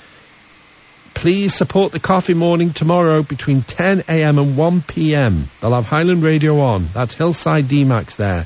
Please support the coffee morning tomorrow between ten a.m. and one p.m. They'll have Highland Radio on. That's Hillside D MAX there,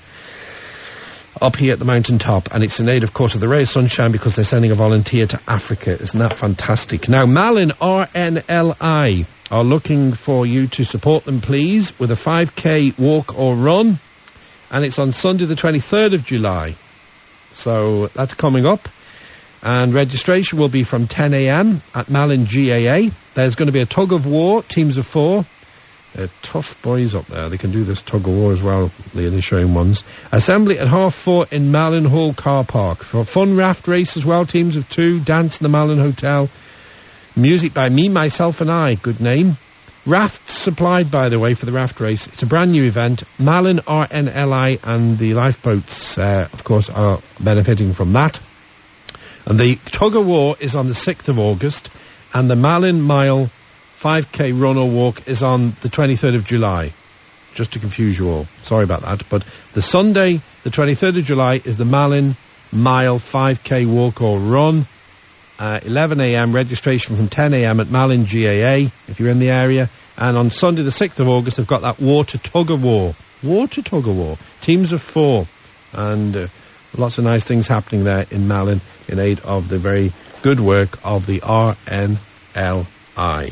up here at the mountaintop. And it's in aid, of course, of the Ray of Sunshine, because they're sending a volunteer to Africa. Isn't that fantastic? Now, Malin R N L I are looking for you to support them, please, with a five K walk or run. And it's on Sunday the twenty-third of July. So that's coming up. And registration will be from ten a.m. at Malin G A A. There's going to be a tug of war, teams of four. They're tough boys up there. They can do this tug of war as well, the initiating ones. Assembly at half four in Malin Hall car park. For a fun raft race as well, teams of two. Dance in the Malin Hotel. Music by Me, Myself and I. Good name. Rafts supplied, by the way, for the raft race. It's a brand new event. Malin R N L I and the lifeboats, uh, of course, are benefiting from that. And the tug of war is on the sixth of August, and the Malin Mile five K run or walk is on the twenty-third of July. Just to confuse you all. Sorry about that. But the Sunday, the twenty-third of July, is the Malin Mile five K walk or run. Uh, eleven a.m. registration from ten a.m. at Malin G A A, if you're in the area. And on Sunday, the sixth of August, they've got that water tug of war. Water tug of war. Teams of four. And uh, lots of nice things happening there in Malin in aid of the very good work of the R N L I.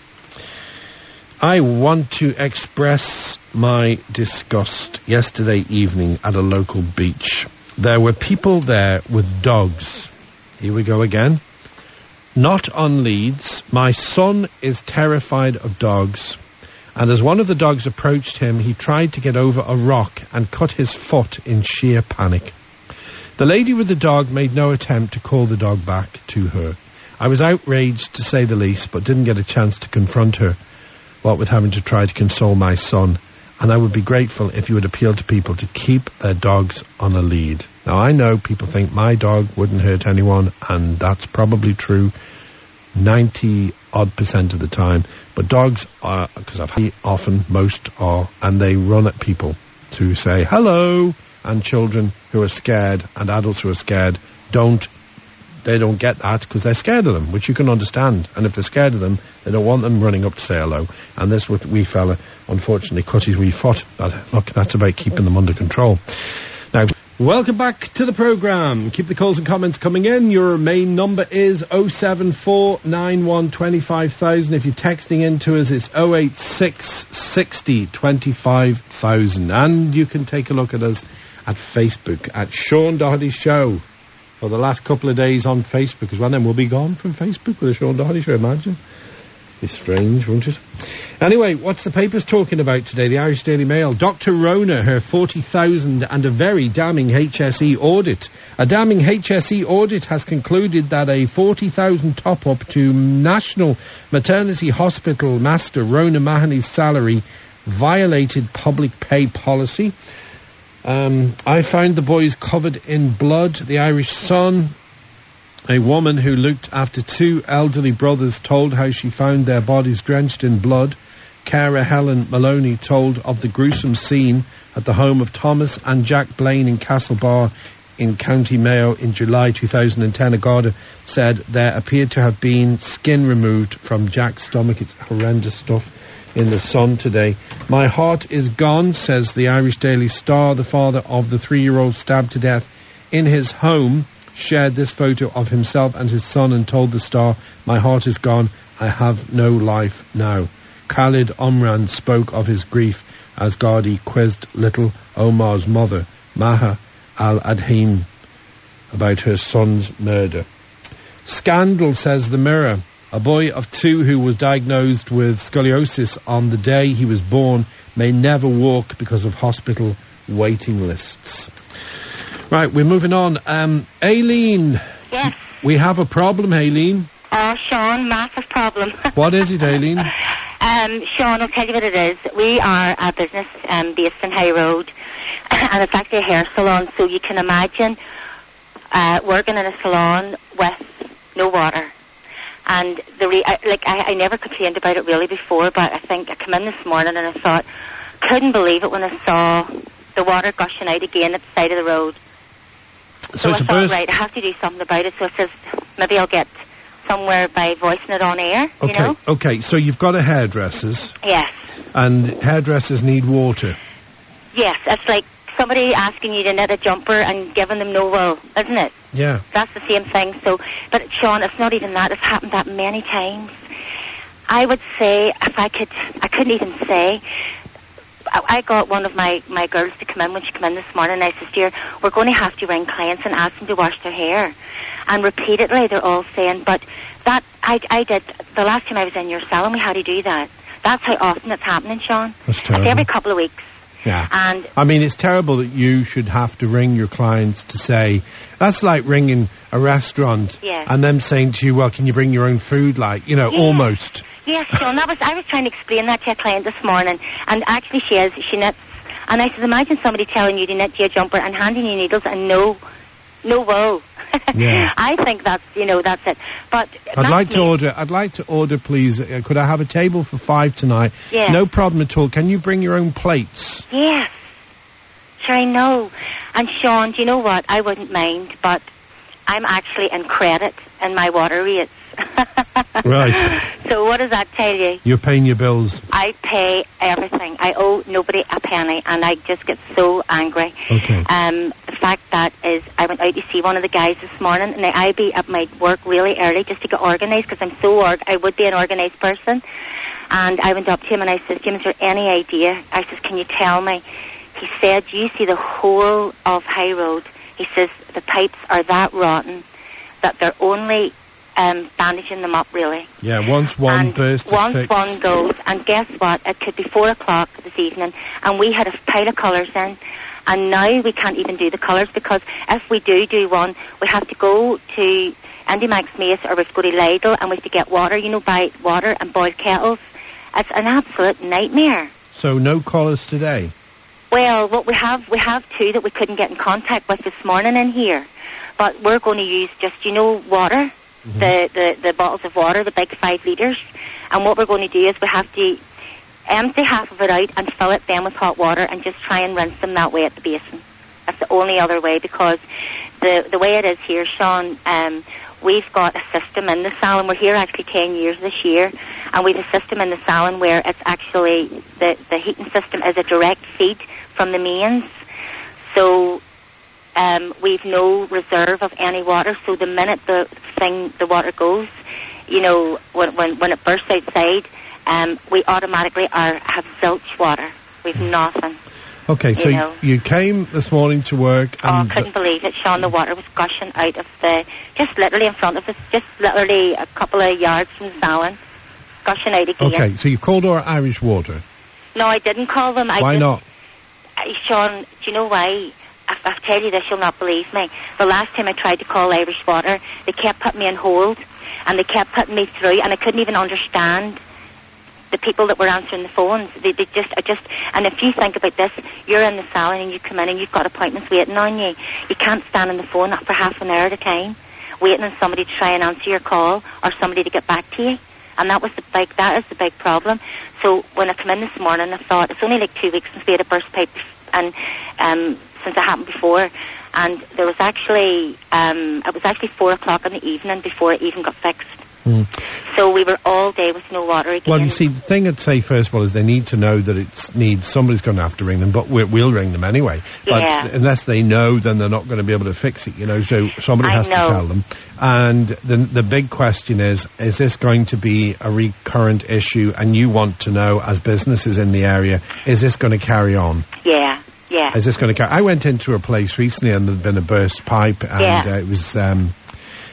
I want to express my disgust yesterday evening at a local beach. There were people there with dogs. Here we go again. Not on leads. My son is terrified of dogs. And as one of the dogs approached him, he tried to get over a rock and cut his foot in sheer panic. The lady with the dog made no attempt to call the dog back to her. I was outraged, to say the least, but didn't get a chance to confront her, what with having to try to console my son. And I would be grateful if you would appeal to people to keep their dogs on a lead. Now, I know people think my dog wouldn't hurt anyone, and that's probably true ninety-odd percent of the time. But dogs are, because I've had often, most are, and they run at people to say hello. And children who are scared and adults who are scared don't, they don't get that because they're scared of them, which you can understand. And if they're scared of them, they don't want them running up to say hello. And this wee fella, unfortunately, cut his wee foot. That, look, that's about keeping them under control. Now, welcome back to the programme. Keep the calls and comments coming in. Your main number is oh seven four nine one two five thousand. If you're texting in to us, it's oh eight six sixty twenty-five thousand. And you can take a look at us at Facebook, at Sean Doherty Show, for the last couple of days on Facebook as well. Then we'll be gone from Facebook with the Sean Doherty Show, imagine. It's strange, won't it? Anyway, what's the papers talking about today? The Irish Daily Mail. Doctor Rona, her forty thousand and a very damning H S E audit. A damning H S E audit has concluded that a forty thousand top-up to National Maternity Hospital Master Rona Mahoney's salary violated public pay policy. Um, I found the boys covered in blood. The Irish Sun. A woman who looked after two elderly brothers told how she found their bodies drenched in blood. Cara Helen Maloney told of the gruesome scene at the home of Thomas and Jack Blaine in Castlebar in County Mayo in July two thousand ten. A Garda said there appeared to have been skin removed from Jack's stomach. It's horrendous stuff in the Sun today. My heart is gone, says the Irish Daily Star. The father of the three-year-old stabbed to death in his home shared this photo of himself and his son and told the Star, my heart is gone, I have no life now. Khalid Omran spoke of his grief as Gardaí quizzed little Omar's mother, Maha Al-Adhim, about her son's murder. Scandal, says the Mirror. A boy of two who was diagnosed with scoliosis on the day he was born may never walk because of hospital waiting lists. Right, we're moving on. Um, Aileen.
Yes.
We have a problem, Aileen.
Oh, Sean, massive problem.
What is it, Aileen?
um, Sean, I'll tell you what it is. We are a business um, based in High Road, and it's actually a hair salon, so you can imagine uh, working in a salon with no water. And the re- I, like I, I never complained about it really before, but I think I came in this morning and I thought, couldn't believe it when I saw the water gushing out again at the side of the road.
So,
So,
it's
I
a
thought,
burst.
right, I have to do something about it. So I says, maybe I'll get somewhere by voicing it on air,
Okay,
you know?
okay. So you've got a hairdresser's,
Yes.
and hairdressers need water.
Yes, it's like somebody asking you to knit a jumper and giving them no wool, isn't it?
Yeah.
That's the same thing. So, but Sean, it's not even that. It's happened that many times. I would say, if I could, I couldn't even say. I, I got one of my, my girls to come in when she came in this morning, and I said, dear, we're going to have to ring clients and ask them to wash their hair. And repeatedly, they're all saying, but that, I, I did, the last time I was in your salon, we had to do that. That's how often it's happening, Sean.
That's
It's
terrible.
every couple of weeks.
Yeah.
And
I mean, it's terrible that you should have to ring your clients to say, that's like ringing a restaurant
Yes.
and them saying to you, well, can you bring your own food, like, you know,
Yes.
almost.
yes, Sean, that was, I was trying to explain that to a client this morning, and actually she is, she knits, and I said, imagine somebody telling you to knit you a jumper and handing you needles and no, no wool.
Yeah.
I think that's, you know, that's it. But
I'd
that's
like to
me.
order, I'd like to order, please, uh, could I have a table for five tonight?
Yeah.
No problem at all. Can you bring your own plates?
Yes. Sure, I know. And Sean, do you know what? I wouldn't mind, but I'm actually in credit in my water rates.
Right.
So what does that tell you?
You're paying your bills.
I pay everything. I owe nobody a penny, and I just get so angry.
Okay.
Um, the fact that is, I went out to see one of the guys this morning, and I be at my work really early just to get organised, because I'm so org- I would be an organised person. And I went up to him and I said, Jim, is there any idea? I said, can you tell me? He said, you see the whole of High Road. He says the pipes are that rotten that they're only um, bandaging them up, really.
Yeah, once one
and
burst is
once
fixed.
one goes, and guess what? It could be four o'clock this evening, and we had a pile of colours in, and now we can't even do the colours, because if we do do one, we have to go to Andy Max Mace, or we have to go to Lidl, and we have to get water, you know, buy water and boil kettles. It's an absolute nightmare.
So no callers today?
Well, what we have, we have two that we couldn't get in contact with this morning in here, but we're going to use just, you know, water. Mm-hmm. The, the, the bottles of water, the big five litres. And what we're going to do is we have to empty half of it out and fill it then with hot water and just try and rinse them that way at the basin. That's the only other way, because the the way it is here, Sean, um, we've got a system in the salon. We're here actually ten years this year, and we've a system in the salon where it's actually, the, the heating system is a direct feed from the mains. So Um, we've no reserve of any water, so the minute the thing, the water goes, you know, when when, when it bursts outside, um, we automatically are have zilch water. We've nothing.
Okay, so
you know.
you came this morning to work,
Oh, I
and
couldn't believe it, Sean. The water was gushing out of the, just literally in front of us, just literally a couple of yards from the salon, gushing out again.
okay, so you've called our Irish Water.
No, I didn't call them. I
Why
just,
not?
Uh, Sean, do you know why? If I tell you this, you'll not believe me. The last time I tried to call Irish Water, they kept putting me on hold, and they kept putting me through, and I couldn't even understand the people that were answering the phones. They, they just, I just, and if you think about this, you're in the salon and you come in and you've got appointments waiting on you. You can't stand on the phone for half an hour at a time, waiting on somebody to try and answer your call or somebody to get back to you. And that was the big, that is the big problem. So when I come in this morning, I thought, it's only like two weeks since we had a burst pipe, and um, since it happened before, and there was actually, um, it was actually four o'clock in the evening before it even got fixed.
Mm.
So we were all day with no water again.
Well, you see, the thing I'd say first of all is they need to know that it needs, somebody's going to have to ring them, but we're, we'll ring them anyway. But
Yeah.
unless they know, then they're not going to be able to fix it, you know, so somebody
I
has
know.
to tell them. And the, the big question is, is this going to be a recurrent issue? And you want to know, as businesses in the area, is this going to carry on?
Yeah, yeah.
Is this going to carry? I went into a place recently and there'd been a burst pipe, and
Yeah.
uh, it was um,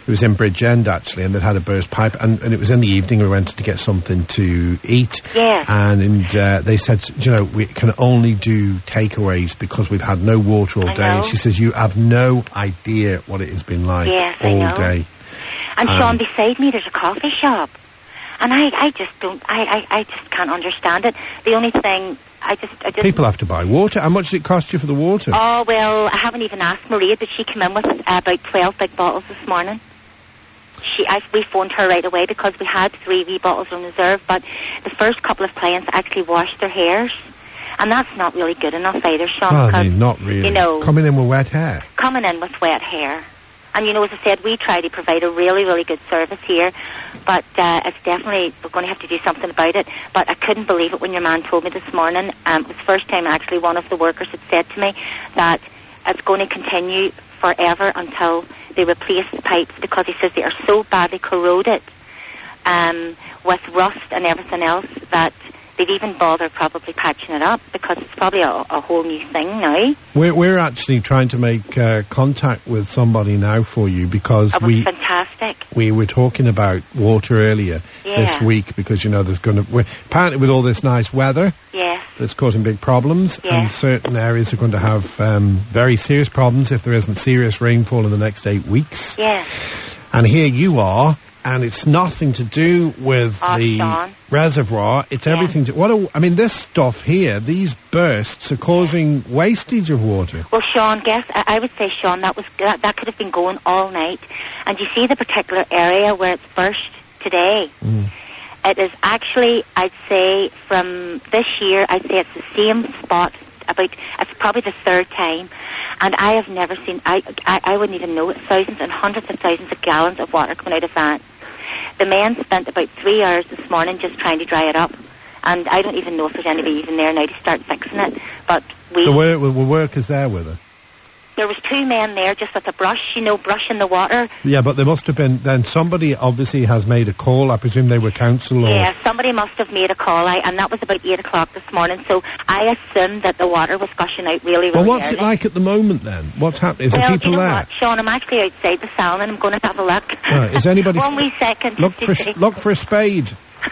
it was in Bridgend actually, and they'd had a burst pipe, and, and it was in the evening. We went to get something to eat,
Yes.
and, and uh, they said, you know, we can only do takeaways because we've had no water all
I
day.
know.
And she says, you have no idea what it has been like
Yes, I
all
know.
day.
And
Um,
Sean, beside me, there's a coffee shop. And I, I just don't, I, I, I just can't understand it. The only thing, I just, I just...
People have to buy water. How much does it cost you for the water?
Oh, well, I haven't even asked Maria, but she came in with uh, about twelve big bottles this morning. She, I, we phoned her right away because we had three wee bottles on reserve, but the first couple of clients actually washed their hairs. And that's not really good enough either, Sean.
Well, I
because,
mean, not really.
You know,
Coming in with wet hair.
coming in with wet hair. And, you know, as I said, we try to provide a really, really good service here, but uh, it's definitely, we're going to have to do something about it. But I couldn't believe it when your man told me this morning. Um, it was the first time, actually, one of the workers had said to me that it's going to continue forever until they replace the pipes, because he says they are so badly corroded um, with rust and everything else that they'd even bother probably patching it up, because it's probably a, a whole new thing now.
We're, we're actually trying to make uh, contact with somebody now for you, because
That was
we
fantastic.
we were talking about water earlier
Yeah.
this week, because, you know, there's going to... Apparently with all this nice weather,
Yes.
it's causing big problems,
Yeah.
and certain areas are going to have um, very serious problems if there isn't serious rainfall in the next eight weeks.
Yes.
And here you are, and it's nothing to do with
Oh,
the
Sean.
reservoir. It's
Yeah.
everything to... What a, I mean, this stuff here, these bursts are causing wastage of water.
Well, Sean, guess I, I would say, Sean, that was that, that could have been going all night. And you see the particular area where it's burst today.
Mm.
It is actually, I'd say, from this year, I'd say it's the same spot. About it's probably the third time, and I have never seen. I I, I wouldn't even know it. Thousands and hundreds of thousands of gallons of water coming out of that. The men spent about three hours this morning just trying to dry it up, and I don't even know if there's anybody even there now to start fixing it. But we.
The wor- were workers there with her?
There was two men there just with a brush, you know, brushing the water.
Yeah, but there must have been... Then somebody obviously has made a call. I presume they were council or...
Yeah, somebody must have made a call, I, and that was about eight o'clock this morning, so I assumed that the water was gushing out really, really
Well, what's
early.
it like at the moment, then? What's happening? Is
well,
there people
you know
there?
what, Sean, I'm actually outside the salon, and I'm going to have a look.
Right, is anybody...
One wee second.
Look
to
for,
see.
look for a spade.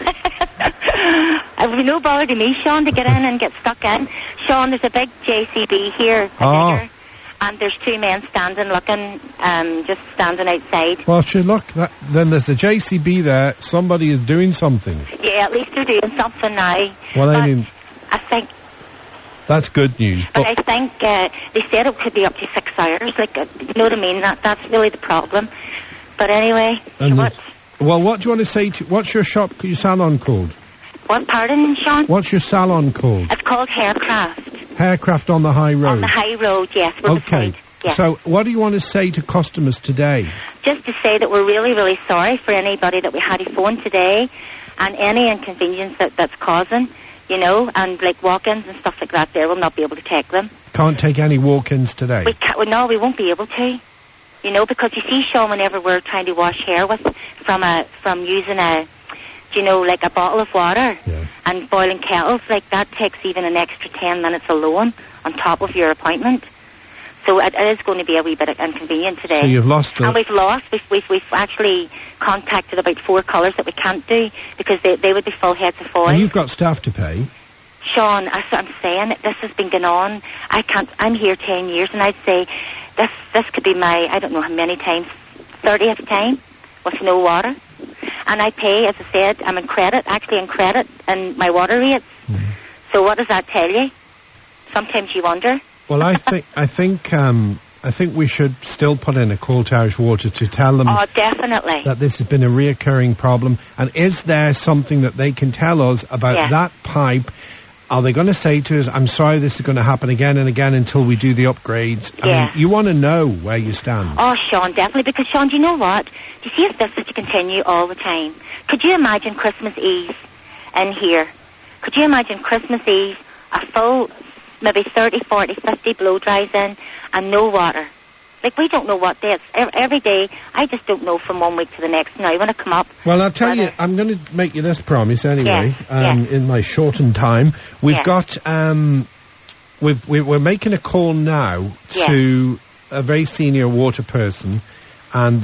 It was no bother to me, Sean, to get in and get stuck in. Sean, there's a big J C B here, a
Ah.
digger, and there's two men standing looking, um, just standing outside.
Well, sure, look, that, then there's a J C B there. Somebody is doing something.
Yeah, at least they're doing something now.
Well, I
But
mean,
I think
that's good news.
But
But
I think uh, they said it could be up to six hours. Like, uh, you know what I mean? That that's really the problem. But anyway,
And
what?
well, what do you want to say to... What's your shop, your salon called?
What pardon, Sean?
What's your salon called?
It's called Haircraft
Haircraft on the High Road.
on the High Road. Yes, we're
Okay.
beside. Yes.
So, what do you want to say to customers today?
Just to say that we're really, really sorry for anybody that we had to phone today, and any inconvenience that that's causing. You know, and like walk-ins and stuff like that. There, we'll not be able to take them.
Can't take any walk-ins today.
We can't. Well, no, we won't be able to. You know, because you see, Sean, whenever we're trying to wash hair with from a from using a, you know, like a bottle of water
Yeah.
and boiling kettles, like that takes even an extra ten minutes alone on top of your appointment. So it, it is going to be a wee bit inconvenient today.
So you've lost
And
it.
we've lost. We've, we've we've actually contacted about four colours that we can't do because they they would be full heads of foil.
And you've got staff to pay.
Sean, as I'm saying, this has been going on. I can't. I'm here ten years, and I'd say this this could be my I don't know how many times, thirtieth time with no water. And I pay, as I said, I'm in credit, actually in credit, in my water rates.
Mm-hmm.
So what does that tell you? Sometimes you wonder.
Well, I think I think um, I think we should still put in a call to Irish Water to tell them
Oh, definitely.
that this has been a reoccurring problem. And is there something that they can tell us about
Yeah.
that pipe? Are they going to say to us, I'm sorry this is going to happen again and again until we do the upgrades? I
Yeah.
mean, you want to know where you stand.
Oh, Sean, definitely. Because, Sean, do you know what? Do you see if this is to continue all the time? Could you imagine Christmas Eve in here? Could you imagine Christmas Eve, a full, maybe thirty, forty, fifty blow dries in, and no water? Like, we don't know what day. It's ev- every day. I just don't know from one week to the next now. When I come up...
Well, I'll tell you,
whether-
I'm going to make you this promise anyway,
Yeah,
um,
yeah.
in my shortened time. We've
Yeah.
got, um, we've, we're, we're making a call now
Yeah.
to a very senior water person, and they've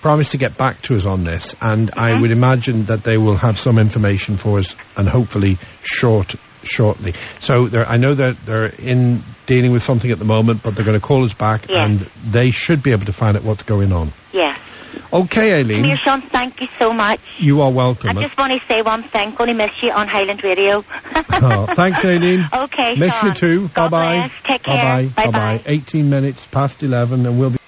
promised to get back to us on this, and
Mm-hmm.
I would imagine that they will have some information for us, and hopefully short shortly. So they're, I know that they're in dealing with something at the moment, but they're going to call us back,
Yes.
and they should be able to find out what's going on.
Yes.
Okay, Aileen.
Come here, Sean, thank you so much.
You are welcome.
I just want to say one thing. Going to miss you on Highland Radio.
Oh, thanks, Aileen.
Okay,
Miss
Sean.
you too.
God
Bye-bye.
bless. Take care.
Bye-bye.
Bye-bye.
Bye-bye. eighteen minutes past eleven, and we'll be...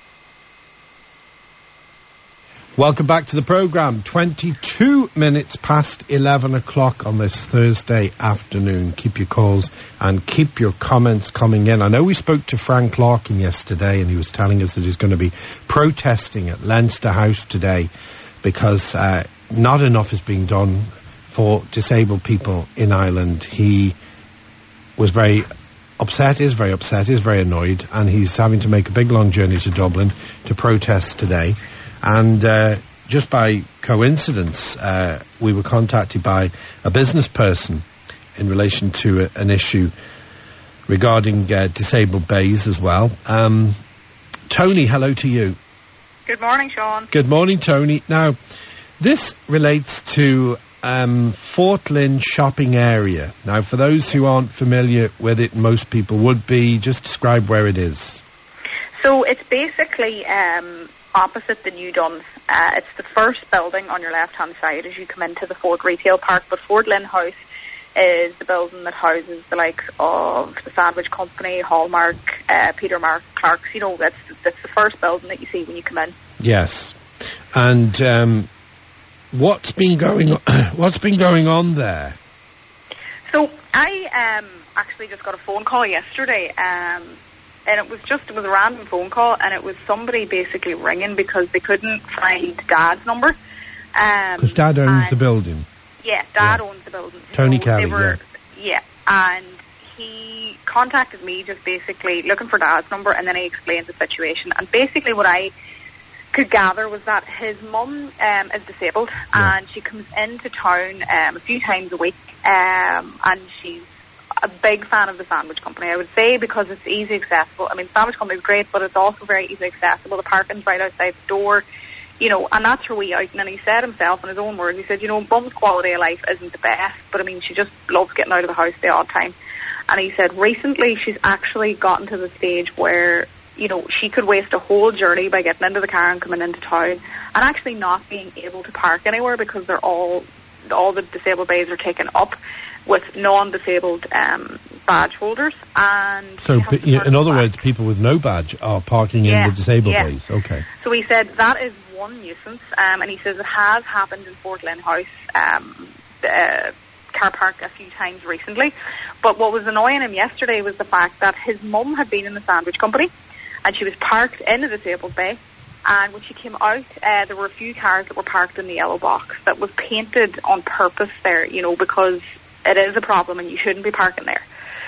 Welcome back to the programme. twenty-two minutes past eleven o'clock on this Thursday afternoon. Keep your calls and keep your comments coming in. I know we spoke to Frank Larkin yesterday, and he was telling us that he's going to be protesting at Leinster House today because uh, not enough is being done for disabled people in Ireland. He was very upset, is very upset, is very annoyed, and he's having to make a big long journey to Dublin to protest today. And uh, just by coincidence, uh, we were contacted by a business person in relation to a, an issue regarding uh, disabled bays as well. Um, Tony, hello to you.
Good morning, Sean.
Good morning, Tony. Now, this relates to um, Fort Lynn shopping area. Now, for those who aren't familiar with it, most people would be, just describe where it is.
So it's basically um, opposite the New Duns. Uh, it's the first building on your left-hand side as you come into the Fort Retail Park, but Fort Lynn House is the building that houses the likes of the Sandwich Company, Hallmark, uh, Peter Mark, Clark's. You know, that's, that's the first building that you see when you come in.
Yes. And um, what's been going on, what's been going on there?
So I um, actually just got a phone call yesterday, um, and it was just, it was a random phone call, and it was somebody basically ringing because they couldn't find Dad's number.
Because
Um,
Dad owns
and-
the building.
Yeah, Dad
Yeah.
owns the building.
Tony
So
Kelly,
they were, yeah. And he contacted me just basically looking for Dad's number, and then he explained the situation. And basically what I could gather was that his mum um, is disabled,
Yeah.
and she comes into town um, a few times a week, um, and she's a big fan of the Sandwich Company, I would say, because it's easy accessible. I mean, the Sandwich Company is great, but it's also very easily accessible. The parking's right outside the door. You know, and that's her wee outing. And he said himself, in his own words, he said, you know, Mum's quality of life isn't the best, but I mean, she just loves getting out of the house the odd time. And he said recently she's actually gotten to the stage where, you know, she could waste a whole journey by getting into the car and coming into town and actually not being able to park anywhere because they're all, all the disabled bays are taken up with non-disabled um, badge holders. And
So,
she has
p-
to
yeah,
park
in other
back.
words, people with no badge are parking
Yeah,
in the disabled
yeah.
bays. Okay.
So he said that is one nuisance, um, and he says it has happened in Fort Lynn House um, uh, car park a few times recently. But what was annoying him yesterday was the fact that his mum had been in the Sandwich Company, and she was parked in the disabled bay. And when she came out, uh, there were a few cars that were parked in the yellow box that was painted on purpose there, you know, because it is a problem and you shouldn't be parking there.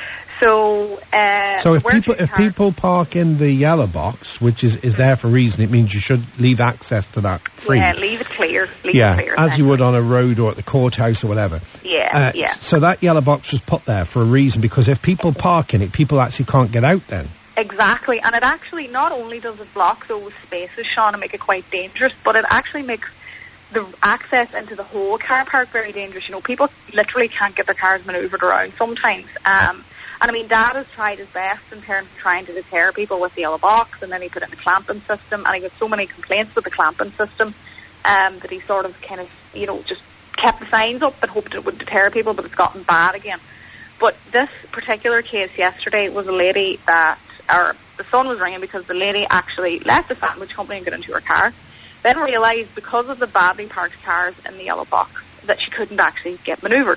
So, uh,
So if
where
people
she
if
parked-
people park in the yellow box, which is, is there for a reason, it means you should leave access to that free.
yeah, leave it clear, leave
Yeah,
it clear.
as you would on a road or at the courthouse or whatever.
Yeah,
Uh,
yeah.
So that yellow box was put there for a reason, because if people park in it, people actually can't get out then.
Exactly, and it actually not only does it block those spaces, Sean, and make it quite dangerous, but it actually makes the access into the whole car park very dangerous. You know, people literally can't get their cars manoeuvred around sometimes. Um, and I mean, Dad has tried his best in terms of trying to deter people with the yellow box, and then he put in the clamping system, and he got so many complaints with the clamping system um, that he sort of kind of, you know, just kept the signs up and hoped it would deter people, but it's gotten bad again. But this particular case yesterday was a lady that, or the son was ringing because the lady actually left the Sandwich Company and got into her car, then realised because of the badly parked cars in the yellow box that she couldn't actually get manoeuvred.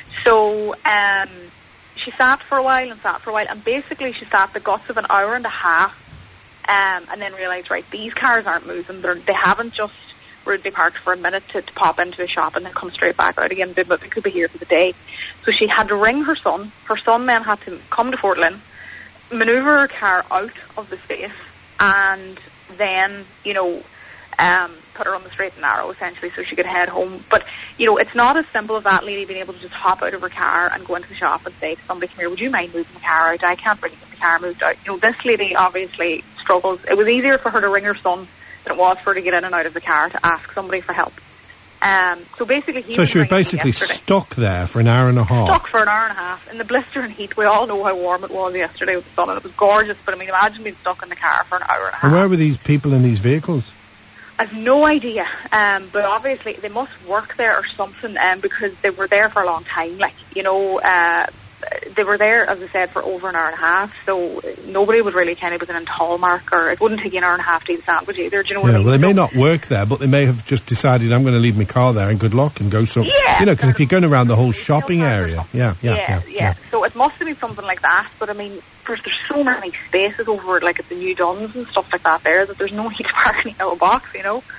So um, she sat for a while and sat for a while, and basically she sat the guts of an hour and a half, um, and then realised, right, these cars aren't moving. They're, they haven't just rudely parked for a minute to, to pop into a shop and then come straight back out again, but they could be here for the day. So she had to ring her son. Her son then had to come to Fort Lynn, manoeuvre her car out of the space, and then, you know, um, put her on the straight and narrow, essentially, so she could head home. But, you know, it's not as simple as that lady being able to just hop out of her car and go into the shop and say to somebody, come here, would you mind moving the car out? I can't bring the car moved out. You know, this lady obviously struggles. It was easier for her to ring her son than it was for her to get in and out of the car to ask somebody for help. Um, so basically, he
so
was
she was basically stuck there for an hour and a half.
Stuck for an hour and a half in the blistering heat. We all know how warm it was yesterday with the sun, and it was gorgeous. But I mean, imagine being stuck in the car for an hour and a half.
And where were these people in these vehicles?
I've no idea, um, but obviously they must work there or something, um, because they were there for a long time. Like, you know, uh, they were there, as I said, for over an hour and a half, so nobody would really kind of within a hallmark, or it wouldn't take you an hour and a half to eat a sandwich either. Do you know what
yeah,
I mean?
Well, they may
so,
not work there, but they may have just decided, I'm going to leave my car there and good luck and go some.
Yeah,
you know, because if you're going around the whole shopping area, yeah yeah,
yeah,
yeah,
yeah,
yeah.
So it must have been something like that. But I mean, there's, there's so many spaces over, like at the New Duns and stuff like that there, that there's no need to park in a yellow box, you know.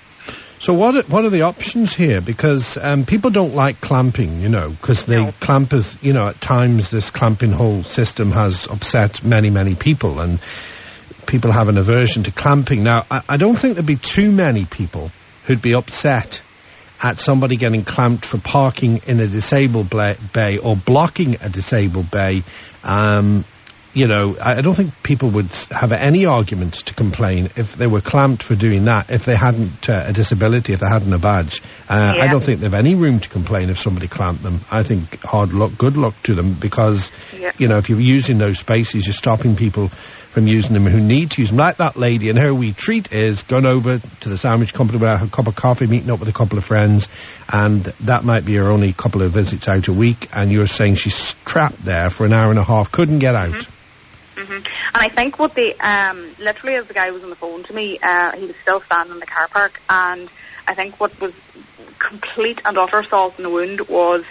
So what are, what are the options here? Because um, people don't like clamping, you know, because they
No.
clamp as, you know, at times this clamping whole system has upset many, many people, and people have an aversion to clamping. Now, I, I don't think there'd be too many people who'd be upset at somebody getting clamped for parking in a disabled bla- bay or blocking a disabled bay. Um, you know, I, I don't think people would have any argument to complain if they were clamped for doing that, if they hadn't uh, a disability, if they hadn't a badge. Uh,
Yeah.
I don't think they've any room to complain if somebody clamped them. I think hard luck, good luck to them, because,
Yeah.
you know, if you're using those spaces, you're stopping people from using them who need to use them. Like that lady, and her wee treat is going over to the sandwich company with a cup of coffee, meeting up with a couple of friends, and that might be her only couple of visits out a week, and you're saying she's trapped there for an hour and a half, couldn't get out.
Mm-hmm. Mm-hmm. And I think what the, um, literally as the guy was on the phone to me, uh, he was still standing in the car park, and I think what was complete and utter salt in the wound was,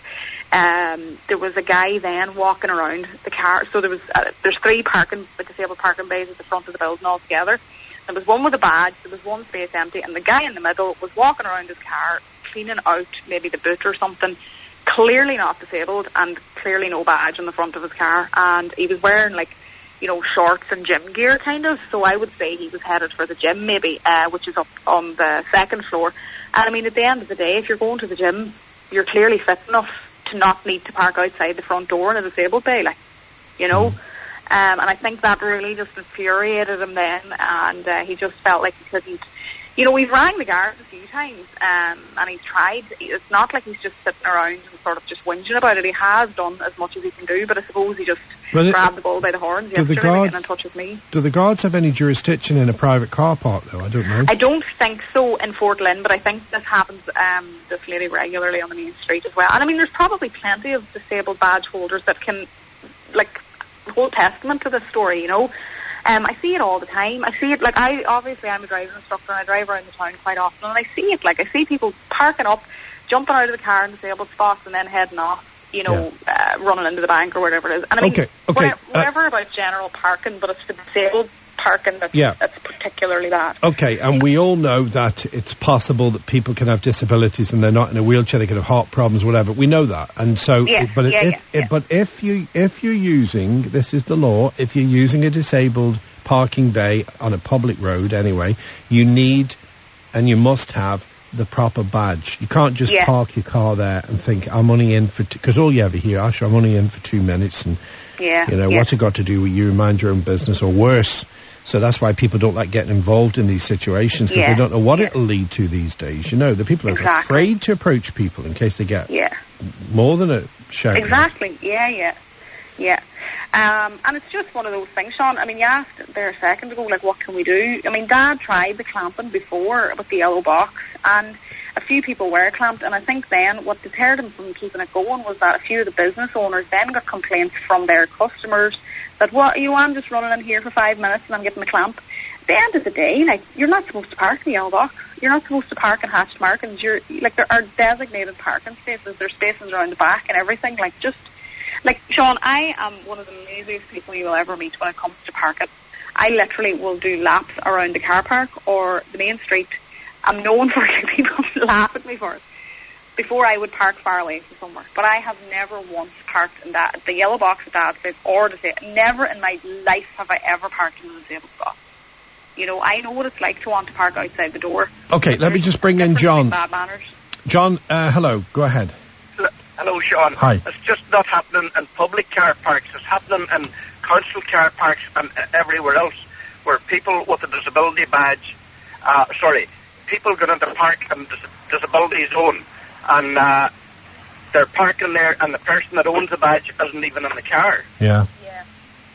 um, there was a guy then walking around the car. So there was, uh, there's three parking, disabled parking bays at the front of the building altogether. There was one with a badge, there was one space empty, and the guy in the middle was walking around his car, cleaning out maybe the boot or something, clearly not disabled, and clearly no badge on the front of his car, and he was wearing like, you know, shorts and gym gear kind of, so I would say he was headed for the gym maybe, uh, which is up on the second floor. And I mean, at the end of the day, if you're going to the gym, you're clearly fit enough to not need to park outside the front door in a disabled bay, like, you know. Um, and I think that really just infuriated him then, and uh, he just felt like he couldn't, you know, he's rang the guards a few times, um, and he's tried. It's not like he's just sitting around and sort of just whinging about it. He has done as much as he can do, but I suppose he just
Well, it-
grabbed the bull by the horns
Do the
yesterday by
guards-
getting in touch with me.
Do the guards have any jurisdiction in a private car park, though? I don't know.
I don't think so in Fort Lynn, but I think this happens, um, this lady regularly on the main street as well. And I mean, there's probably plenty of disabled badge holders that can, like, hold testament to this story, you know. Um, I see it all the time. I see it, like, I, obviously I'm a driving instructor and I drive around the town quite often, and I see it, like, I see people parking up, jumping out of the car in disabled spots and then heading off, you know, uh, running into the bank or whatever it is. And I mean,
Okay, okay,
wha- whatever about general parking, but it's the disabled parking that's,
Yeah.
that's particularly bad.
Okay, and we all know that it's possible that people can have disabilities and they're not in a wheelchair, they can have heart problems, whatever. We know that. And so,
Yeah,
but
yeah,
if,
yeah,
if
yeah.
but if you if you're using, this is the law, if you're using a disabled parking bay on a public road anyway, you need and you must have the proper badge. You can't just
Yeah.
park your car there and think, I'm only in for, because all you ever hear, Asha, I'm only in for two minutes and,
Yeah.
you know,
yeah.
what's it got to do with you? Mind your own business, or worse. So that's why people don't like getting involved in these situations, because
Yeah.
they don't know what
Yeah.
it'll lead to these days. You know, the people are
Exactly.
afraid to approach people in case they get
Yeah.
more than a shout.
Exactly. Yeah, yeah, yeah. Um, and it's just one of those things, Sean. I mean, you asked there a second ago, like, what can we do? I mean, Dad tried the clamping before with the yellow box, and a few people were clamped, and I think then what deterred him from keeping it going was that a few of the business owners then got complaints from their customers that, what, you, I'm just running in here for five minutes and I'm getting the clamp. At the end of the day, like, you're not supposed to park in the yellow box. You're not supposed to park in hatched markings. You're, like, there are designated parking spaces. There's spaces around the back and everything. Like, just, like, Sean, I am one of the laziest people you will ever meet when it comes to parking. I literally will do laps around the car park or the main street. I'm known for it. People laugh at me for it. Before I would park far away from somewhere. But I have never once parked in that, the yellow box at Dad's place, or to say, never in my life have I ever parked in a disabled spot. You know, I know what it's like to want to park outside the door.
Okay, let me just bring in
Different
John.
bad manners.
John, uh, hello, go ahead.
Hello, Sean.
Hi.
It's just not happening in public car parks. It's happening in council car parks and uh, everywhere else, where people with a disability badge uh, sorry, people going into parking dis- disability zone, and uh, they're parking there, and the person that owns the badge isn't even in the car.
Yeah.
Yeah.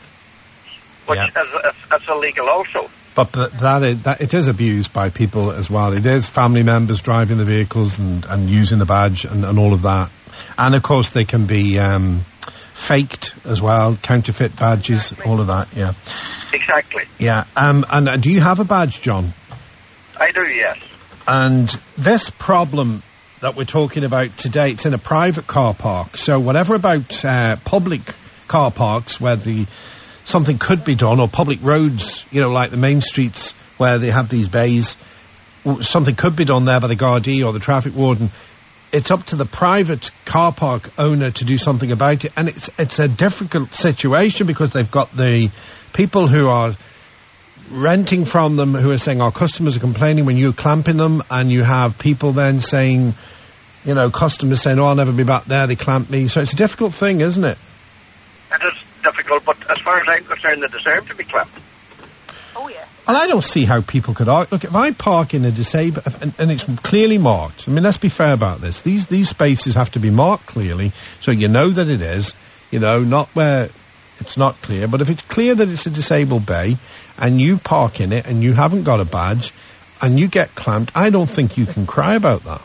Which
Yeah.
is, is, is illegal also.
But th- that, is, that it is abused by people as well. It is family members driving the vehicles and, and using the badge and, and all of that. And of course they can be um, faked as well, counterfeit badges, exactly. All of that, yeah.
Exactly.
Yeah. Um, and uh, do you have a badge, John?
I do, yes.
And this problem that we're talking about today, it's in a private car park. So whatever about uh, public car parks where the something could be done, or public roads, you know, like the main streets where they have these bays, something could be done there by the Gardaí or the traffic warden. It's up to the private car park owner to do something about it. And it's it's a difficult situation because they've got the people who are renting from them who are saying our customers are complaining when you're clamping them, and you have people then saying, you know, customers saying, oh, I'll never be back there, they clamp me. So it's a difficult thing, isn't it?
It is difficult, but as far as I'm concerned, they deserve to be clamped.
Oh, yeah.
And I don't see how people could argue. Look, if I park in a disabled, and, and it's clearly marked, I mean, let's be fair about this. These these spaces have to be marked clearly, so you know that it is, you know, not where it's not clear. But if it's clear that it's a disabled bay, and you park in it, and you haven't got a badge, and you get clamped, I don't think you can cry about that.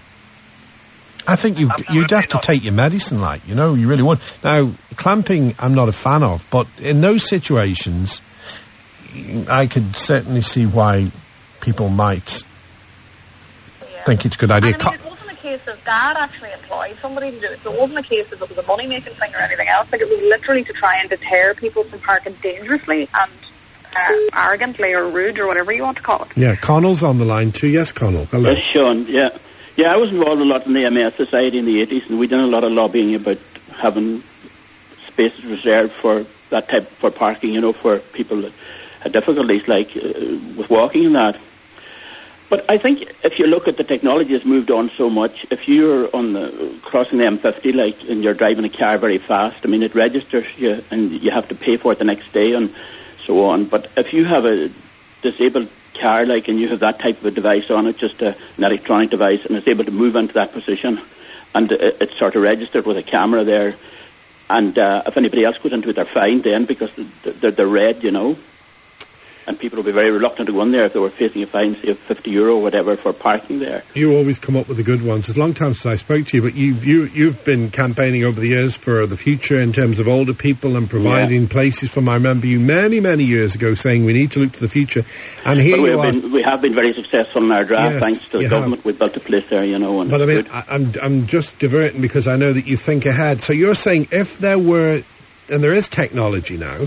I think you you'd have to take your medicine, like, you know, you really would. Now, clamping, I'm not a fan of, but in those situations, I could certainly see why people might yeah. think it's a good idea.
And I mean, it wasn't a case of Dad actually employed somebody to do it, so it wasn't a case of it was a money-making thing or anything else. Like, it was literally to try and deter people from parking dangerously and uh, arrogantly or rude or whatever you want to call it.
Yeah, Connell's on the line too. Yes, Connell. Hello.
Yes, Sean, yeah. Yeah, I was involved a lot in the M S Society in the eighties, and we did a lot of lobbying about having spaces reserved for that type, for parking, you know, for people that had difficulties, like, uh, with walking and that. But I think if you look at the technology has moved on so much, if you're on the, crossing the M fifty, like, and you're driving a car very fast, I mean, it registers you, and you have to pay for it the next day and so on. But if you have a disabled car, like, and you have that type of a device on it, just a, an electronic device, and it's able to move into that position, and it, it's sort of registered with a camera there, and uh, if anybody else goes into it, they're fined then, because they're, they're red, you know, and people will be very reluctant to go in there if they were facing a fine, say, of fifty euro or whatever for parking there.
You always come up with the good ones. It's a long time since I spoke to you, but you've, you, you've been campaigning over the years for the future in terms of older people and providing yeah. places for them. I remember you many, many years ago saying we need to look to the future. And here
but we
you
have
are.
Been, we have been very successful in our draft, yes, thanks to the government. Have. We built a place there, you know. And
but I mean, I, I'm, I'm just diverting because I know that you think ahead. So you're saying if there were, and there is technology now.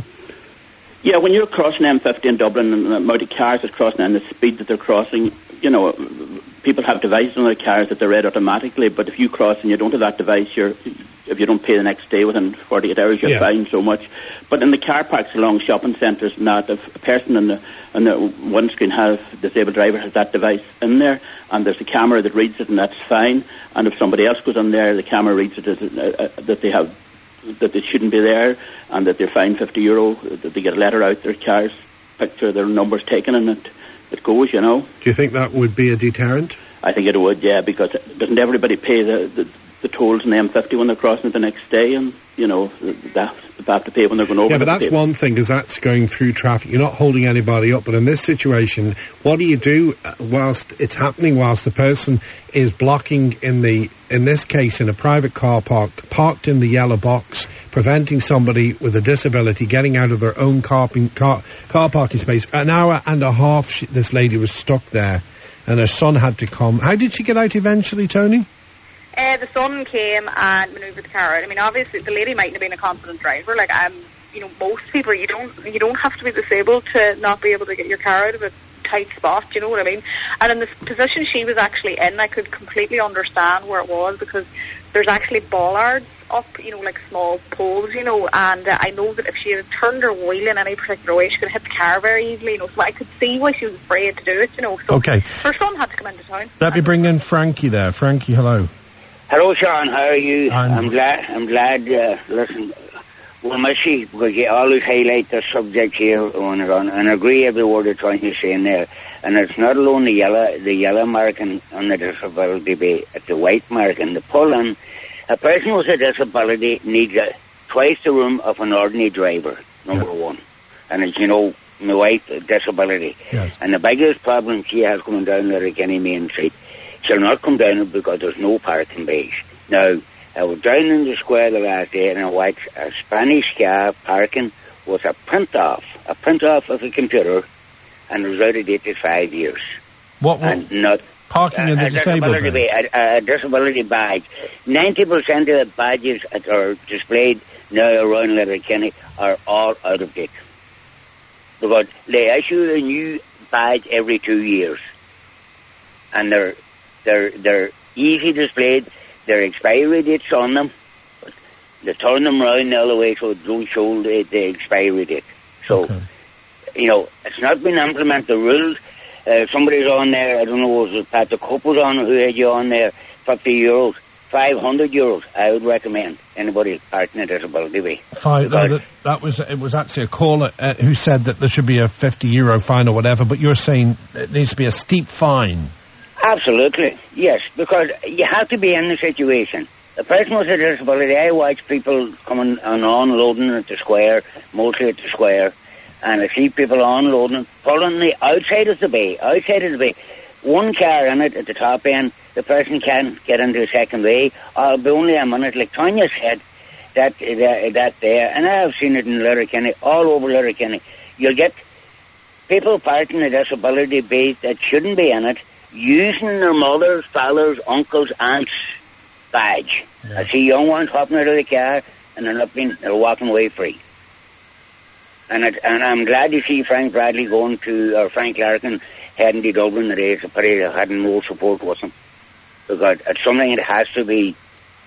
Yeah, when you're crossing M fifty in Dublin and the amount of cars that's crossing and the speed that they're crossing, you know, people have devices on their cars that they're read automatically, but if you cross and you don't have that device, you're, if you don't pay the next day within forty-eight hours, you're yes. fined so much. But in the car parks along shopping centres and that, if a person in the, on the one screen has, disabled driver has that device in there, and there's a camera that reads it, and that's fine. And if somebody else goes on there, the camera reads it as, uh, uh, that they have, that they shouldn't be there, and that they're fined fifty euro, that they get a letter out, their car's picture, their numbers taken, and it, it goes, you know.
Do you think that would be a deterrent?
I think it would, yeah, because doesn't everybody pay the, the, the tolls in the M fifty when they're crossing it the next day, and, you know, they have to pay when they're going over.
Yeah, but that's one thing, because that's going through traffic. You're not holding anybody up, but in this situation, what do you do whilst it's happening, whilst the person is blocking in the, in this case, in a private car park, parked in the yellow box, preventing somebody with a disability getting out of their own car, car, car parking space? An hour and a half, she, this lady was stuck there, and her son had to come. How did she get out eventually, Tony?
Uh, the son came and manoeuvred the car out. I mean, obviously, the lady mightn't have been a confident driver. Like, um, you know, most people, you don't, you don't have to be disabled to not be able to get your car out of a tight spot. You know what I mean? And in the position she was actually in, I could completely understand where it was, because there's actually bollards up, you know, like small poles, you know, and uh, I know that if she had turned her wheel in any particular way, she could hit the car very easily, you know, so I could see why she was afraid to do it, you know. So
okay.
Her son had to come into town.
Let me bring in Frankie there. Frankie, hello.
Hello, Sean. How are you?
I'm,
I'm glad. I'm glad. Uh, listen, we'll miss you because you always highlight the subject here on it on, and I agree every word that Tony's saying there. And it's not alone the yellow, the yellow marking on the disability bay, it's the white marking. The pull-in, a person with a disability needs a, twice the room of an ordinary driver, number yeah. one. And as you know, my wife, a disability.
Yes.
And the biggest problem she has coming down Letterkenny Main Street, she'll not come down it because there's no parking bays. Now, I was down in the square the last day and I watched a Spanish car parking with a print-off, a print-off of a computer, and it was out of date for five years.
What? what
and not
parking
uh,
in the
a
disabled
disability, bay, a, a disability badge. Ninety percent of the badges that are displayed now around Letterkenny are all out of date. Because they issue a new badge every two years, and they're they're they're easy displayed. Their expiry dates on them. But they turn them round the other way so it don't show the, the expiry date. So. Okay. You know, it's not been implemented, the rules. Uh, somebody's on there, I don't know, was it Patrick Cope was on, who had you on there, fifty euros, five hundred euros, I would recommend anybody parking a disability way.
Five, no, that, that was, it was actually a caller uh, who said that there should be a fifty euro fine or whatever, but you're saying it needs to be a steep fine.
Absolutely, yes, because you have to be in the situation. The person with a disability, I watch people coming and unloading at the square, mostly at the square, and I see people unloading, pulling the outside of the bay, outside of the bay. One car in it at the top end, the person can't get into the second bay. I'll be only a minute, like Tanya said, that, that, that there, and I have seen it in Letterkenny, all over Letterkenny. You'll get people parking a disability bay that shouldn't be in it, using their mothers, fathers, uncles, aunts' badge. Yeah. I see young ones hopping out of the car, and they're not being, they're walking away free. And it, and I'm glad to see Frank Bradley going to, or Frank Larkin heading to Dublin today. It's a pity they hadn't more support with him. Because it's something that has to be,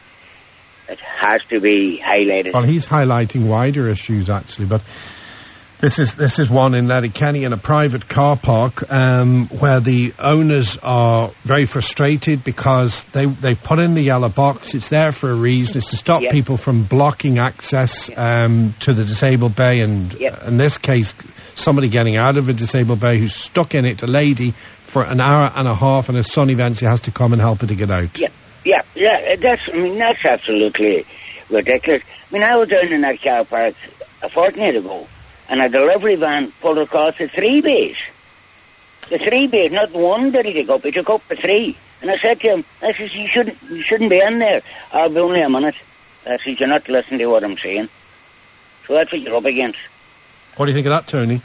it has to be highlighted.
Well, he's highlighting wider issues actually, but this is this is one in Letterkenny in a private car park um, where the owners are very frustrated because they they've put in the yellow box. It's there for a reason. It's to stop yep. people from blocking access yep. um, to the disabled bay, and yep. in this case, somebody getting out of a disabled bay who's stuck in it, a lady, for an hour and a half, and her son eventually has to come and help her to get out.
Yeah, yeah, yeah. That's I mean that's absolutely ridiculous. I mean I was down in that car park a fortnight ago. And a delivery van pulled across the three bays. The three bays, not one did he take up, he took up the three. And I said to him, I said, you shouldn't, you shouldn't be in there. I'll be only a minute. I said, you're not listening to what I'm saying. So that's what you're up against.
What do you think of that, Tony?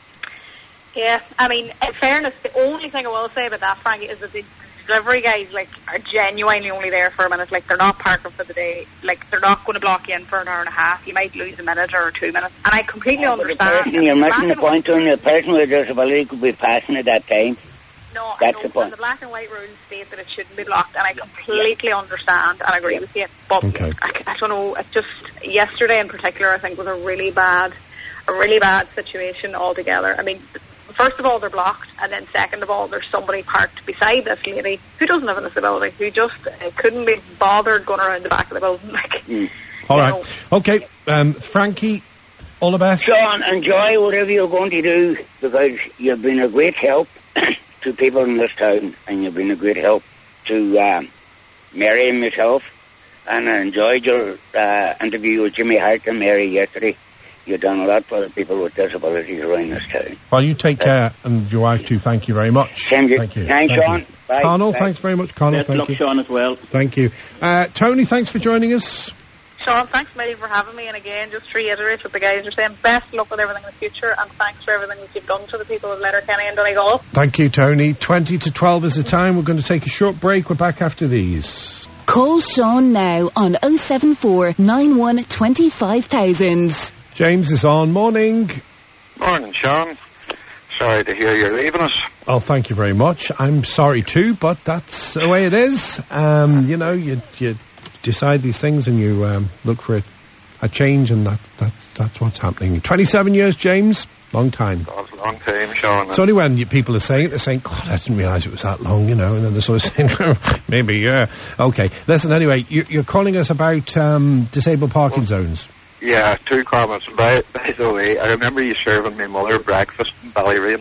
Yeah, I mean, in fairness, the only thing I will say about that, Frankie, is that the delivery guys, like, are genuinely only there for a minute. Like, they're not parking for the day. Like, they're not going to block you in for an hour and a half. You might lose a minute or two minutes. And I completely
yeah,
understand.
The person, you're missing the point, Tony. The person with a disability could be passing at that time.
No,
That's
I know,
the point.
The black and white rules state that it shouldn't be blocked, and I completely understand and agree with you. But
okay.
I, I don't know, it's just, yesterday in particular, I think was a really bad, a really bad situation altogether. I mean, first of all, they're blocked, and then second of all, there's somebody parked beside this lady who doesn't have a disability, who just uh, couldn't be bothered going around the back of the building. Like,
mm.
All right.
know.
Okay, um, Frankie, all the best.
Sean, enjoy whatever you're going to do, because you've been a great help to people in this town, and you've been a great help to um, Mary and myself, and I enjoyed your uh, interview with Jimmy Hart and Mary yesterday. You've done a lot for the people with disabilities around this town.
Well, you take uh, care, and your wife too. Thank you very much.
Thank you.
Thank you.
Thanks,
Thank
Sean.
You.
Bye.
Connell,
Bye.
thanks very much. Connell,
Best
thank
luck,
you.
Sean, as well.
Thank you. Uh, Tony, thanks for joining us.
Sean, thanks, Millie, for having me. And again, just to reiterate what the guys are saying, best luck with everything in the future, and thanks for everything that you've done to the people of Letterkenny and Donegal.
Thank you, Tony. twenty to twelve is the time. We're going to take a short break. We're back after these.
Call Sean now on oh seven four nine one two five thousand.
James is on. Morning.
Morning, Sean. Sorry to hear you're leaving us.
Oh, thank you very much. I'm sorry too, but that's the way it is. Um, you know, you you decide these things and you um, look for a, a change, and that that's that's what's happening. twenty-seven years, James. Long time.
God's a long time, Sean.
It's only when you, people are saying it, they're saying, God, I didn't realise it was that long, you know, and then they're sort of saying, maybe, yeah. Okay. Listen, anyway, you, you're calling us about um, disabled parking well, zones.
Yeah, two comments. By, by the way, I remember you serving my mother breakfast in Ballyrain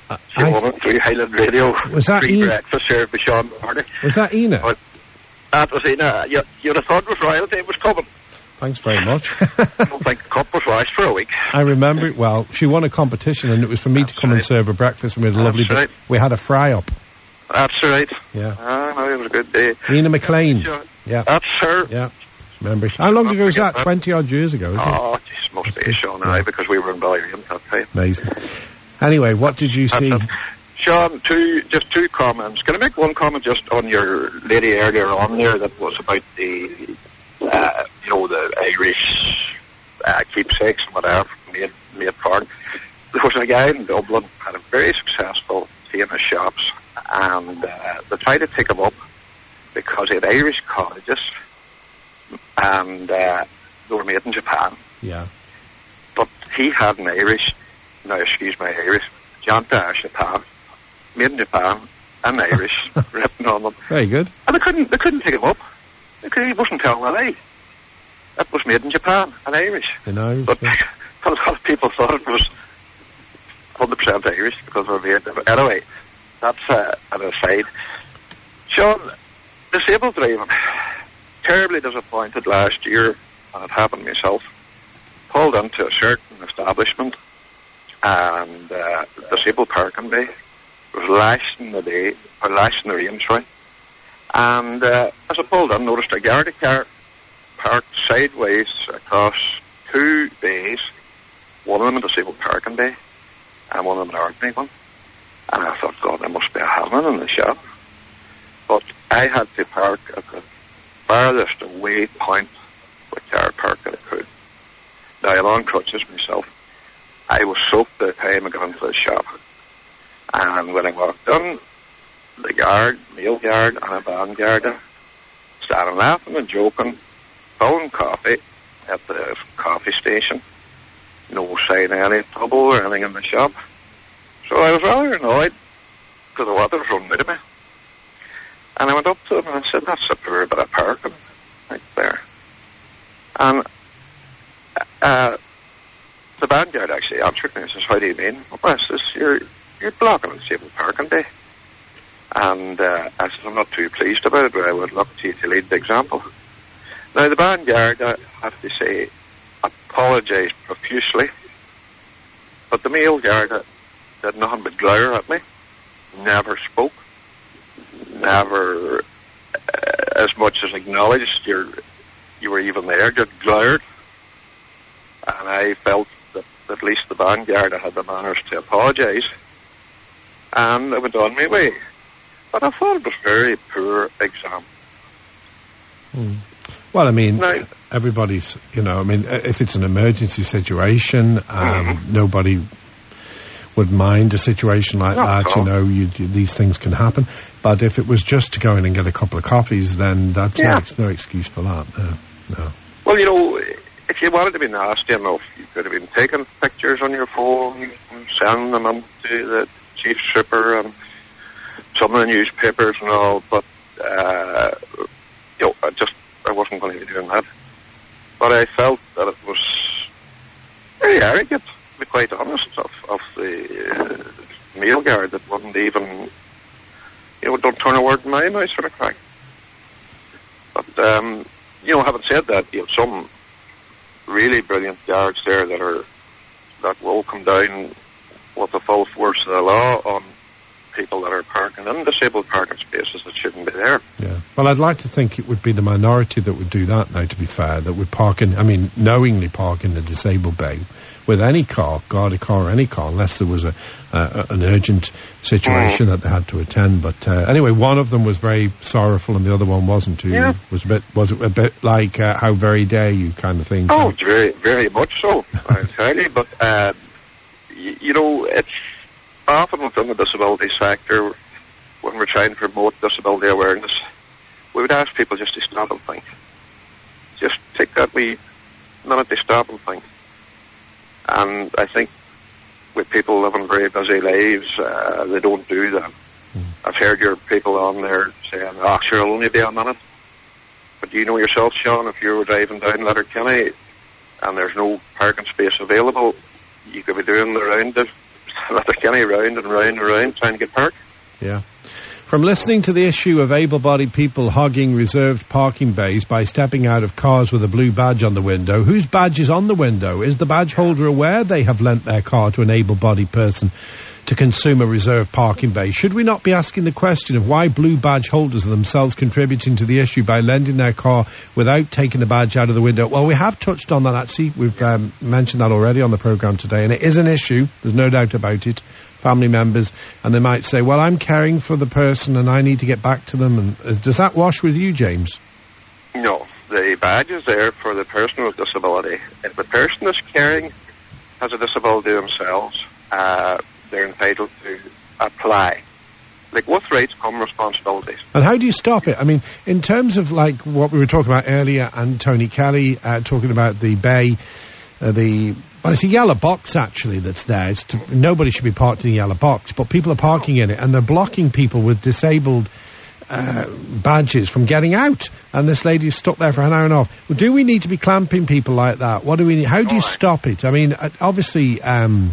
She
I,
won it through Highland Radio.
Was that
free
Ina?
breakfast served by Sean Marty.
Was that Ina?
But that was Ina. You, you'd have thought it was royalty. It was coming.
Thanks very much.
I don't think the cup was washed for a week.
I remember it well. She won a competition, and it was for me
That's
to come
right.
and serve her breakfast, and we had a lovely
That's right.
bit. We had a fry-up.
That's right.
Yeah.
Ah, no, it was a good day.
Ina McLean.
Sure.
Yeah.
That's her.
Yeah. Remember. How long ago was that?
that.
twenty-odd years ago, isn't
Oh, geez, must be Sean and I, because we were in Ballyrian at that time.
it? Amazing. Anyway, what did you see?
That's it. Sean, two, just two comments. Can I make one comment just on your lady earlier on there that was about the, uh, you know, the Irish uh, keepsakes and whatever, made, made foreign. There was a guy in Dublin, had a very successful famous shops, and uh, they tried to take him up because he had Irish cottages, and uh, they were made in Japan.
Yeah.
But he had an Irish, now excuse my Irish, Janta Japan, made in Japan, and Irish, written on them.
Very good.
And they couldn't, they couldn't take him up. Because he wasn't telling a lie. That was made in Japan, and Irish.
You know.
But
Yeah.
a lot of people thought it was one hundred percent Irish because they were made. Anyway, that's uh, an aside. Sean, disabled driving. Terribly disappointed last year, and it happened myself. Pulled into a certain establishment, and uh, disabled parking bay. It was lashing the day, or lashing the rain, sorry. And uh, as I pulled in, noticed a Garda car parked sideways across two bays, one of them a disabled parking bay, and one of them an ordinary one. And I thought, God, there must be a happening in the shop. But I had to park at the farthest away point with car park that I could. Now, I'm on crutches myself. I was soaked by the time I got into the shop. And when I walked in, the guard, male guard, and a band guard, standing laughing and joking, filling coffee at the coffee station. No sign of any trouble or anything in the shop. So I was rather annoyed because the water was running out of me. And I went up to him and I said, that's a poor bit of parking right there. And uh, the band guard actually answered me and says, how do you mean? Well, I says, you're, you're blocking the disabled parking day. And uh, I said, I'm not too pleased about it, but I would love to, to lead the example. Now, the band guard, I have to say, apologised profusely, but the male guard did nothing but glare at me, never spoke, never uh, as much as acknowledged you're, you were even there, just glared. And I felt that at least the band guard had the manners to apologise, and I went on my way. But I thought it was a very poor example.
Hmm. Well, I mean,
no.
everybody's, you know, I mean, if it's an emergency situation, um, mm-hmm. nobody would mind a situation like
Not
that, you know, you, you, these things can happen. But if it was just to go in and get a couple of coffees, then that's
yeah.
no, no excuse for that. No, no.
Well, you know, if you wanted to be nasty enough, you could have been taking pictures on your phone and sending them on to the chief stripper and some of the newspapers and all, but, uh, you know, I just, I wasn't going to be doing that. But I felt that it was very arrogant, to be quite honest, of, of the uh, male guard that wouldn't even, you know, don't turn a word in my mouth sort of crack. But, um, you know, having said that, you have some really brilliant guards there that are, that will come down with the full force of the law on people that are parking in disabled parking spaces that shouldn't be there.
Yeah. Well, I'd like to think it would be the minority that would do that now, to be fair, that would park in, I mean, knowingly park in the disabled bay with any car, Garda car or any car, unless there was a, uh, an urgent situation mm. that they had to attend. But uh, anyway, one of them was very sorrowful and the other one wasn't. Who
yeah.
was a bit, was it a bit like uh, how very dare you kind of thing?
Oh, it's very, very much so, I tell you. But, uh, y- you know, it's often within the disability sector, when we're trying to promote disability awareness, we would ask people just to stop and think. Just take that wee minute to stop and think. And I think with people living very busy lives, uh, they don't do that. Mm. I've heard your people on there saying, oh, sure, I'll only be a minute. But do you know yourself, Sean, if you were driving down Letterkenny and there's no parking space available, you could be doing the round of that they're getting round and round and round trying to get parked.
Yeah. From listening to the issue of able-bodied people hogging reserved parking bays by stepping out of cars with a blue badge on the window, whose badge is on the window? Is the badge holder aware they have lent their car to an able-bodied person to consume a reserved parking bay? Should we not be asking the question of why blue badge holders are themselves contributing to the issue by lending their car without taking the badge out of the window? Well, we have touched on that, actually. We've um, mentioned that already on the programme today, and it is an issue. There's no doubt about it. Family members, and they might say, well, I'm caring for the person and I need to get back to them. And uh, does that wash with you, James?
No, the badge is there for the person with disability. If the person is caring has a disability themselves, uh, they're entitled to apply. Like, with rights come responsibilities.
And how do you stop it? I mean, in terms of, like, what we were talking about earlier, and Tony Kelly uh, talking about the bay, uh, the... Well, it's a yellow box, actually, that's there. It's to, nobody should be parked in a yellow box, but people are parking in it, and they're blocking people with disabled uh, badges from getting out. And this lady's stuck there for an hour and a half. Well, do we need to be clamping people like that? What do we need? How do you stop it? I mean, obviously... Um,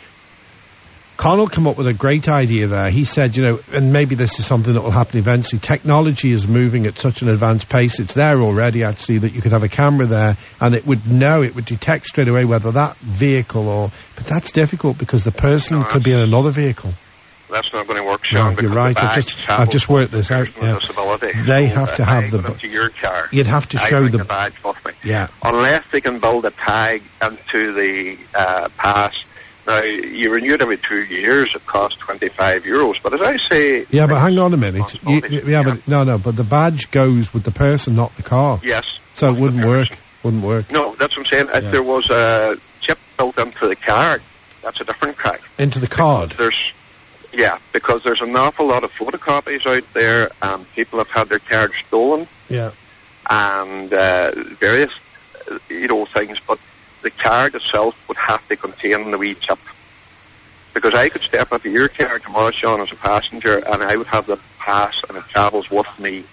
Connell came up with a great idea there. He said, you know, and maybe this is something that will happen eventually, technology is moving at such an advanced pace, it's there already actually, that you could have a camera there and it would know, it would detect straight away whether that vehicle or... But that's difficult because the person no, could be in another vehicle.
That's not going to work, Sean.
No, you're right. I've just, I've just worked this out. Yeah. They
so
have to have the...
To your car.
You'd have to
I
show the...
the badge with me.
Yeah.
Unless they can build a tag into the uh, pass. Now, you renew it every two years, it costs twenty-five euros, but as I say...
Yeah, but hang on a minute. You, you, yeah, yeah, but no, no, but the badge goes with the person, not the car.
Yes.
So it wouldn't work. Wouldn't work.
No, that's what I'm saying. If
yeah.
there was a chip built into the card, that's a different crack.
Into the card?
Because there's... Yeah, because there's an awful lot of photocopies out there, and people have had their cards stolen.
Yeah.
And uh, various, you know, things, but... the card itself would have to contain the wee chip. Because I could step into your car tomorrow, Sean, as a passenger, and I would have the pass, and it travels with me.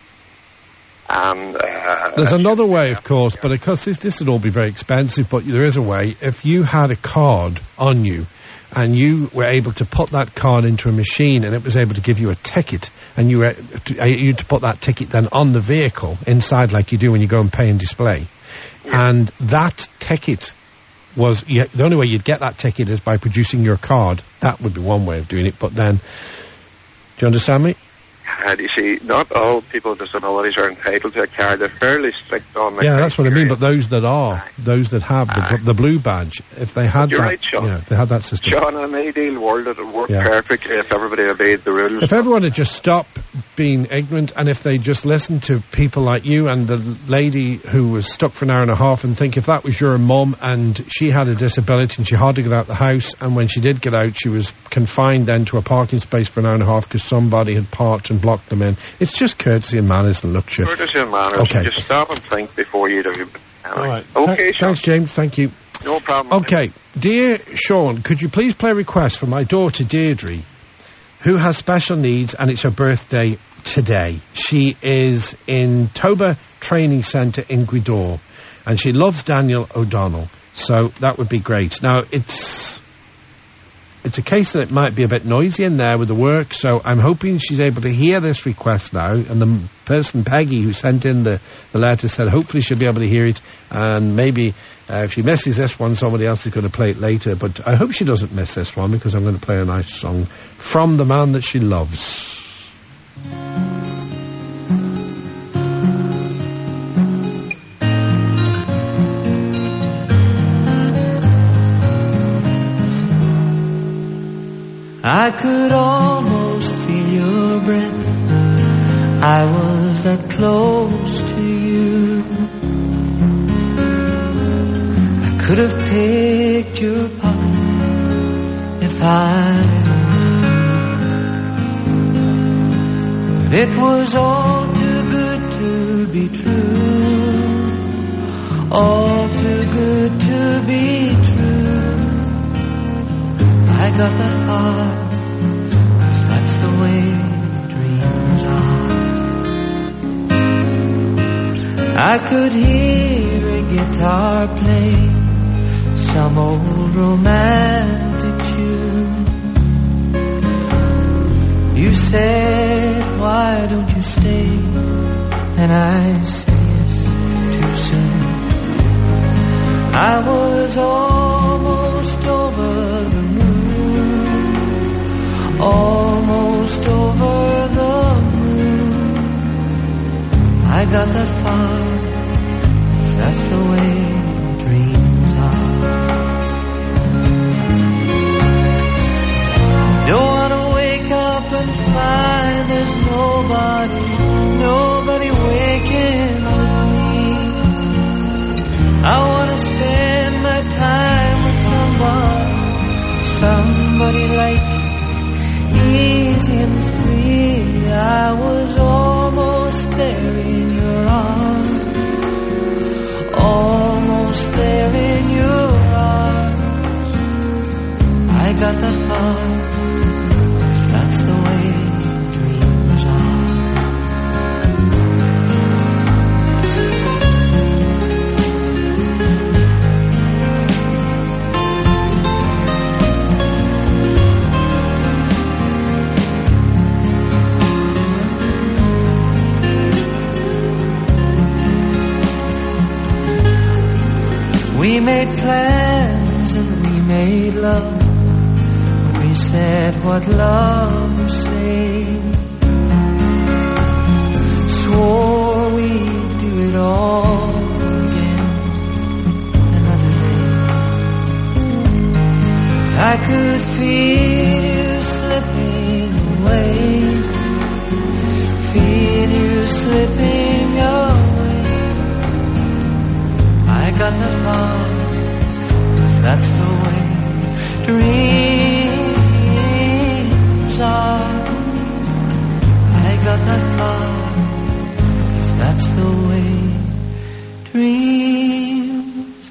And uh,
there's another way, of course, but of course this, this would all be very expensive, but there is a way. If you had a card on you, and you were able to put that card into a machine, and it was able to give you a ticket, and you were to, you to put that ticket then on the vehicle, inside like you do when you go and pay and display. Yeah. And that ticket... was you, the only way you'd get that ticket is by producing your card. That would be one way of doing it, but then... Do you understand me?
And you see, not all people with disabilities are entitled to a card. They're fairly strict on the
Yeah, that's what I mean, but those that are, Aye. those that have the, the blue badge, if they had
You're
that...
right, Sean.
You know, if they had that system.
Sean, in an ideal world, it would work
yeah.
perfectly if everybody obeyed the rules.
If everyone had just stopped being ignorant, and if they just listened to people like you and the lady who was stuck for an hour and a half, and think if that was your mum and she had a disability and she had to get out the house, and when she did get out she was confined then to a parking space for an hour and a half because somebody had parked and blocked them in. It's just courtesy and manners and luxury.
Courtesy and manners.
Okay.
Just stop and think before you do. Anyway.
All right.
Okay,
Th-
Sean.
Thanks, James. Thank you.
No problem.
Okay. Dear Sean, could you please play a request for my daughter Deirdre, who has special needs, and it's her birthday today. She is in Toba Training Centre in Gweedore, and she loves Daniel O'Donnell, so that would be great. Now, it's it's a case that it might be a bit noisy in there with the work, so I'm hoping she's able to hear this request now, and the m- person, Peggy, who sent in the, the letter said hopefully she'll be able to hear it, and maybe uh, if she misses this one, somebody else is going to play it later, but I hope she doesn't miss this one, because I'm going to play a nice song from the man that she loves.
I could almost feel your breath. I was that close to you. I could have picked your pocket if I. But it was all too good to be true. All too good to be true. I got that far, 'cause that's the way dreams are. I could hear a guitar play some old romantic tune. You said, why don't you stay? And I said yes too soon. I was almost over the moon, almost over the moon. I got that far, that's the way dreams are. Don't wanna wake up and find there's nobody, nobody waking with me. I wanna spend my time with somebody, somebody like you, easy and free. I was almost there in your arms, almost there in your arms. I got that far, that's the way dreams are. We made plans and we made love. We said what love would say. Swore we'd do it all again another day. I could feel you slipping away, feel you slipping away. I got that far, 'cause that's the way dreams are. I got that far, 'cause that's the way dreams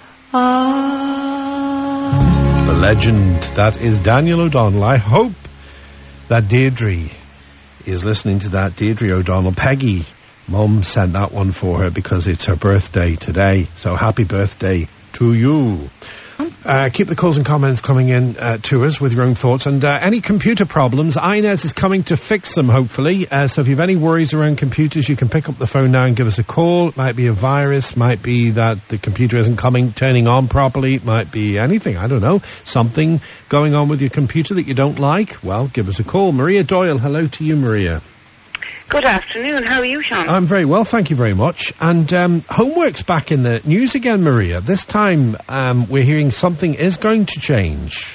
are.
The legend, that is Daniel O'Donnell. I hope that Deirdre is listening to that. Deirdre O'Donnell, Peggy. Mum sent that one for her because it's her birthday today. So happy birthday to you. Uh, keep the calls and comments coming in uh, to us with your own thoughts. And uh, any computer problems, Inez is coming to fix them, hopefully. Uh, so if you have any worries around computers, you can pick up the phone now and give us a call. It might be a virus, might be that the computer isn't coming, turning on properly. It might be anything, I don't know. Something going on with your computer that you don't like. Well, give us a call. Maria Doyle, hello to you, Maria.
Good afternoon. How are you, Sean?
I'm very well, thank you very much. And um, homework's back in the news again, Maria. This time um, we're hearing something is going to change.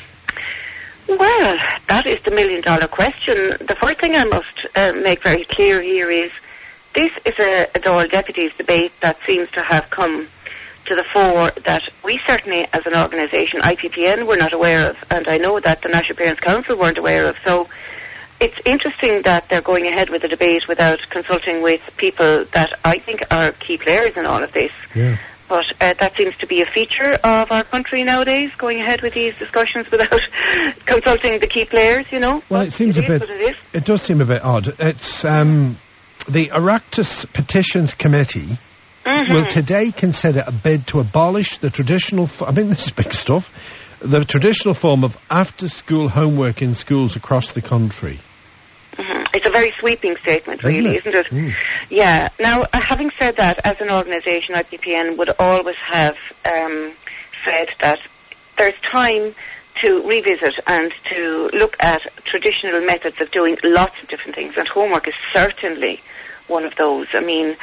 Well, that is the million-dollar question. The first thing I must uh, make very clear here is this is a, a Dáil Deputies debate that seems to have come to the fore that we certainly, as an organisation, I P P N, were not aware of, and I know that the National Parents Council weren't aware of. So it's interesting that they're going ahead with the debate without consulting with people that I think are key players in all of this.
Yeah.
But uh, that seems to be a feature of our country nowadays, going ahead with these discussions without consulting the key players, you know.
Well,
but
it seems
it
a bit...
It, is.
it does seem a bit odd. It's um, the Oireachtas Petitions Committee mm-hmm. will today consider a bid to abolish the traditional... F- I mean, this is big stuff. The traditional form of after-school homework in schools across the country.
Mm-hmm. It's a very sweeping statement, really, isn't it? Isn't it? Mm. Yeah. Now, uh, having said that, as an organisation, I P P N would always have um, said that there's time to revisit and to look at traditional methods of doing lots of different things, and homework is certainly one of those. I mean,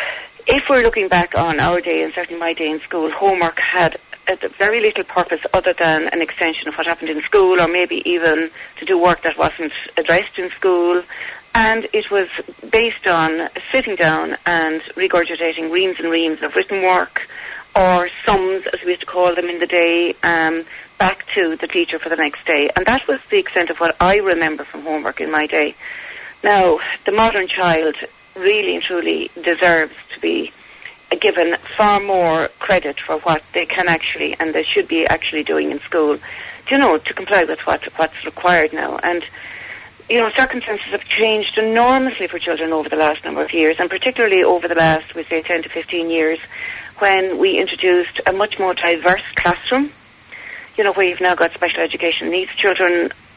if we're looking back on our day, and certainly my day in school, homework had very little purpose other than an extension of what happened in school, or maybe even to do work that wasn't addressed in school. And it was based on sitting down and regurgitating reams and reams of written work, or sums, as we used to call them in the day, um, back to the teacher for the next day. And that was the extent of what I remember from homework in my day. Now, the modern child really and truly deserves to be given far more credit for what they can actually and they should be actually doing in school, you know, to comply with what what's required now. And, you know, circumstances have changed enormously for children over the last number of years, and particularly over the last, we say, ten to fifteen years, when we introduced a much more diverse classroom, you know, where you've now got special education needs children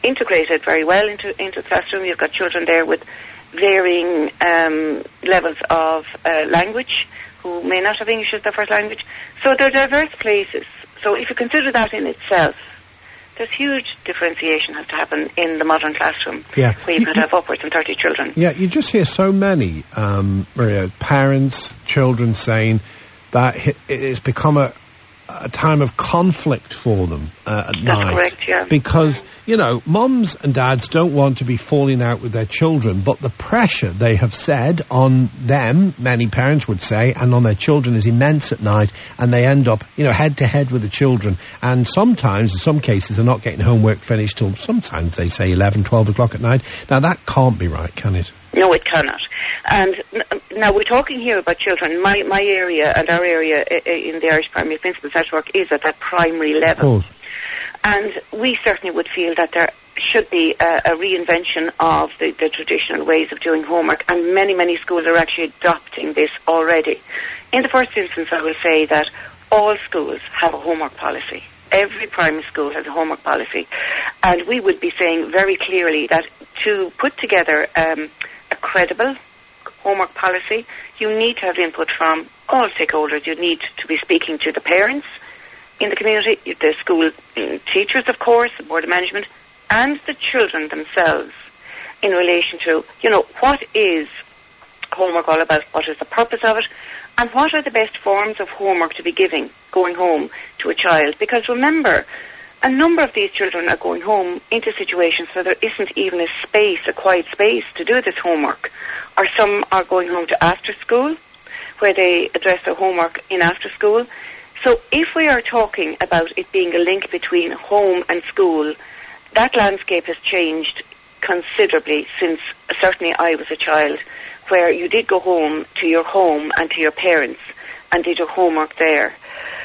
integrated very well into into the classroom. You've got children there with varying um, levels of uh, language, who may not have English as their first language. So they're diverse places. So if you consider that in itself, there's huge differentiation has to happen in the modern classroom,
yeah.
where you could have upwards of thirty children.
Yeah, you just hear so many, um, Maria, parents, children saying that it's become a, a time of conflict for them uh, at
That's
night.
That's correct, yeah.
Because, you know, mums and dads don't want to be falling out with their children, but the pressure they have said on them, many parents would say, and on their children is immense at night, and they end up, you know, head to head with the children. And sometimes, in some cases, they're not getting homework finished till sometimes they say eleven, twelve o'clock at night. Now, that can't be right, can it?
No, it cannot. And n- now we're talking here about children. My my area and our area I- I in the Irish Primary Principals Network is at that primary level.
Of course.
And we certainly would feel that there should be a, a reinvention of the, the traditional ways of doing homework, and many, many schools are actually adopting this already. In the first instance, I will say that all schools have a homework policy. Every primary school has a homework policy. And we would be saying very clearly that to put together um, a credible homework policy, you need to have input from all stakeholders. You need to be speaking to the parents in the community, the school teachers, of course, the board of management, and the children themselves in relation to, you know, what is homework all about, what is the purpose of it, and what are the best forms of homework to be giving, going home to a child. Because remember, a number of these children are going home into situations where there isn't even a space, a quiet space to do this homework. Or some are going home to after school, where they address their homework in after school. So if we are talking about it being a link between home and school, that landscape has changed considerably since certainly I was a child, where you did go home to your home and to your parents and did your homework there.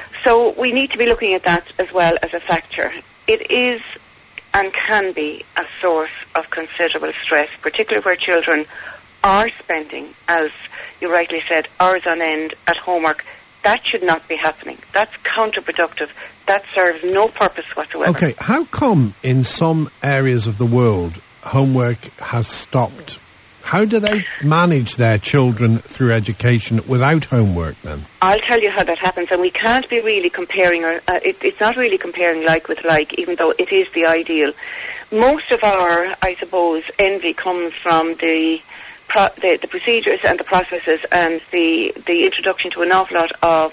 So we need to be looking at that as well as a factor. It is and can be a source of considerable stress, particularly where children are spending, as you rightly said, hours on end at homework. That should not be happening. That's counterproductive. That serves no purpose whatsoever.
Okay, how come in some areas of the world homework has stopped? How do they manage their children through education without homework then?
I'll tell you how that happens, and we can't be really comparing, or, uh, it, it's not really comparing like with like, even though it is the ideal. Most of our, I suppose, envy comes from the Pro- the, the procedures and the processes and the the introduction to an awful lot of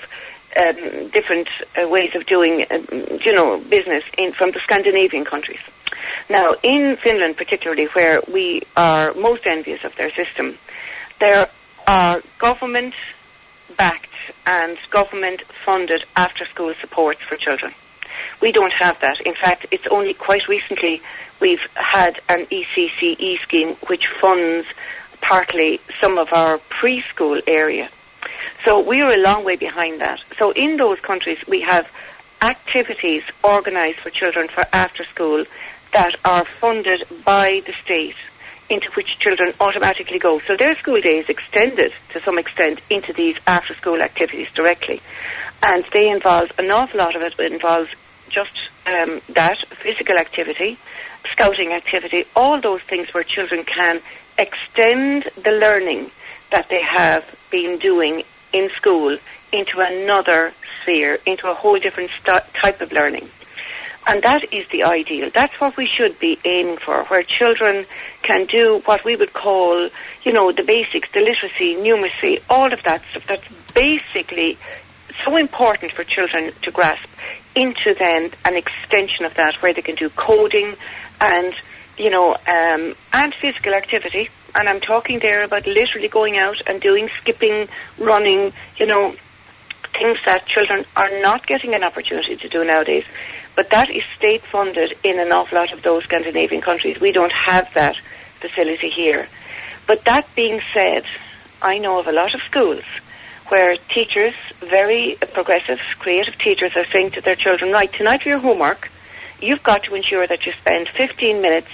um, different uh, ways of doing, um, you know, business in from the Scandinavian countries. Now, in Finland particularly, where we are most envious of their system, there are government-backed and government-funded after-school supports for children. We don't have that. In fact, it's only quite recently we've had an E C C E scheme which funds partly some of our preschool area. So we are a long way behind that. So in those countries we have activities organised for children for after school that are funded by the state, into which children automatically go. So their school day is extended to some extent into these after school activities directly. And they involve, an awful lot of it involves just um, that, physical activity, scouting activity, all those things where children can extend the learning that they have been doing in school into another sphere, into a whole different st- type of learning. And that is the ideal. That's what we should be aiming for, where children can do what we would call, you know, the basics, the literacy, numeracy, all of that stuff that's basically so important for children to grasp, into then an extension of that where they can do coding and, you know, um, and physical activity. And I'm talking there about literally going out and doing skipping, running, you know, things that children are not getting an opportunity to do nowadays. But that is state-funded in an awful lot of those Scandinavian countries. We don't have that facility here. But that being said, I know of a lot of schools where teachers, very progressive, creative teachers, are saying to their children, right, tonight for your homework, you've got to ensure that you spend fifteen minutes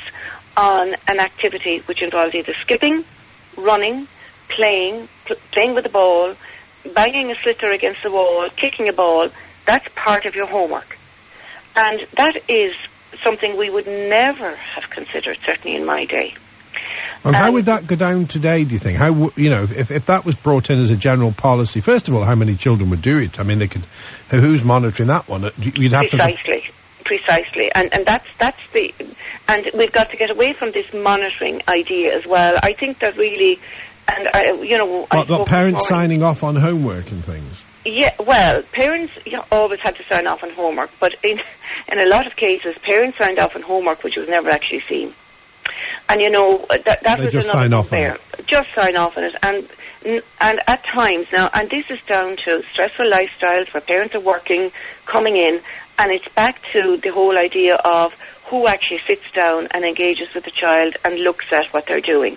on an activity which involves either skipping, running, playing, pl- playing with a ball, banging a sliotar against the wall, kicking a ball. That's part of your homework. And that is something we would never have considered, certainly in my day.
And
Um,
how would that go down today, do you think? How, w- you know, if, if that was brought in as a general policy, first of all, how many children would do it? I mean, they could, who's monitoring that one? Uh, You'd have
Precisely.
to...
Precisely. And, and that's, that's the, and we've got to get away from this monitoring idea as well. I think that really, and I, you know, I
What,
spoke
what parents
this morning-
signing off on homework and things?
Yeah, well, parents you know, always had to sign off on homework, but in in a lot of cases, parents signed off on homework which was never actually seen. And you know that that
They
was
just
another
sign off on
there. Just sign off on it, and and at times now, and this is down to stressful lifestyles where parents are working, coming in, and it's back to the whole idea of who actually sits down and engages with the child and looks at what they're doing.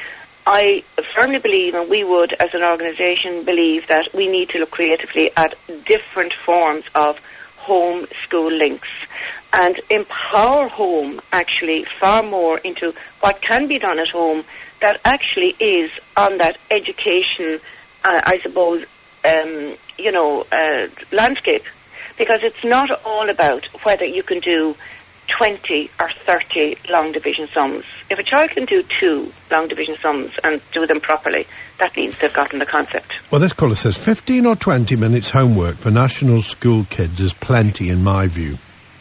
I firmly believe, and we would as an organisation believe, that we need to look creatively at different forms of home school links and empower home actually far more into what can be done at home that actually is on that education, uh, I suppose, um, you know, uh, landscape. Because it's not all about whether you can do twenty or thirty long division sums. If a child can do two long division sums and do them properly, that means they've gotten the concept.
Well, this caller says fifteen or twenty minutes homework for national school kids is plenty in my view.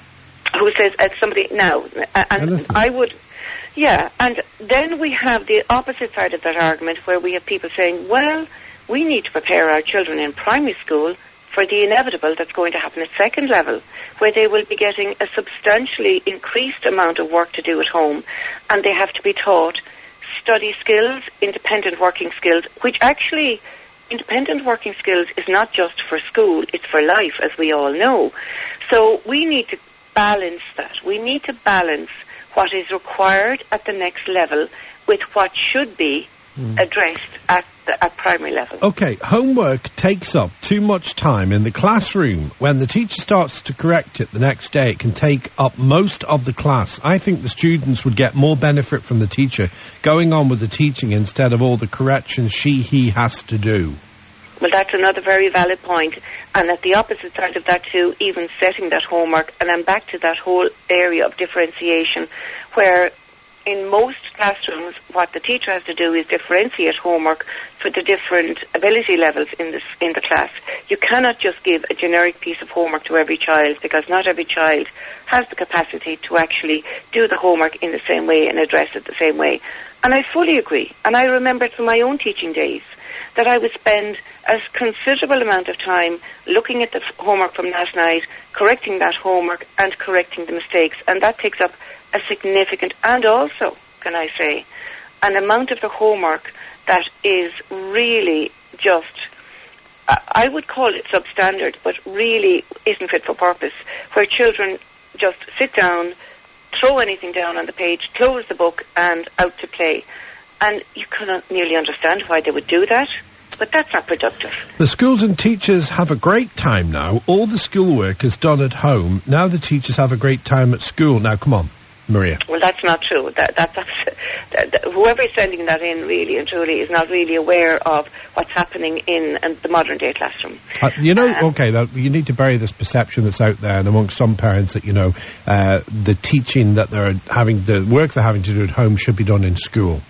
Who says, uh, somebody, now, uh, and I would, yeah, and then we have the opposite side of that argument where we have people saying, well, we need to prepare our children in primary school for the inevitable that's going to happen at second level, where they will be getting a substantially increased amount of work to do at home, and they have to be taught study skills, independent working skills, which actually, independent working skills is not just for school, it's for life, as we all know. So we need to balance that. We need to balance what is required at the next level with what should be addressed at the at primary level.
Okay, homework takes up too much time in the classroom. When the teacher starts to correct it the next day, it can take up most of the class. I think the students would get more benefit from the teacher going on with the teaching instead of all the corrections she, he has to do.
Well, that's another very valid point. And at the opposite side of that too, even setting that homework, and I'm back to that whole area of differentiation, where in most classrooms, what the teacher has to do is differentiate homework for the different ability levels in the, in the class. You cannot just give a generic piece of homework to every child, because not every child has the capacity to actually do the homework in the same way and address it the same way. And I fully agree. And I remember it from my own teaching days that I would spend a considerable amount of time looking at the f- homework from last night, correcting that homework and correcting the mistakes. And that takes up a significant, and also, can I say, an amount of the homework that is really just, uh, I would call it substandard, but really isn't fit for purpose, where children just sit down, throw anything down on the page, close the book, and out to play. And you cannot nearly understand why they would do that, but that's not productive.
The schools and teachers have a great time now. All the schoolwork is done at home. Now the teachers have a great time at school. Now, come on, Maria.
Well, that's not true. That, that, that's, that, that, whoever is sending that in really and truly is not really aware of what's happening in, in the modern-day classroom.
Uh, you know, okay, though, you need to bury this perception that's out there and amongst some parents that, you know, uh, the teaching that they're having, the work they're having to do at home should be done in school.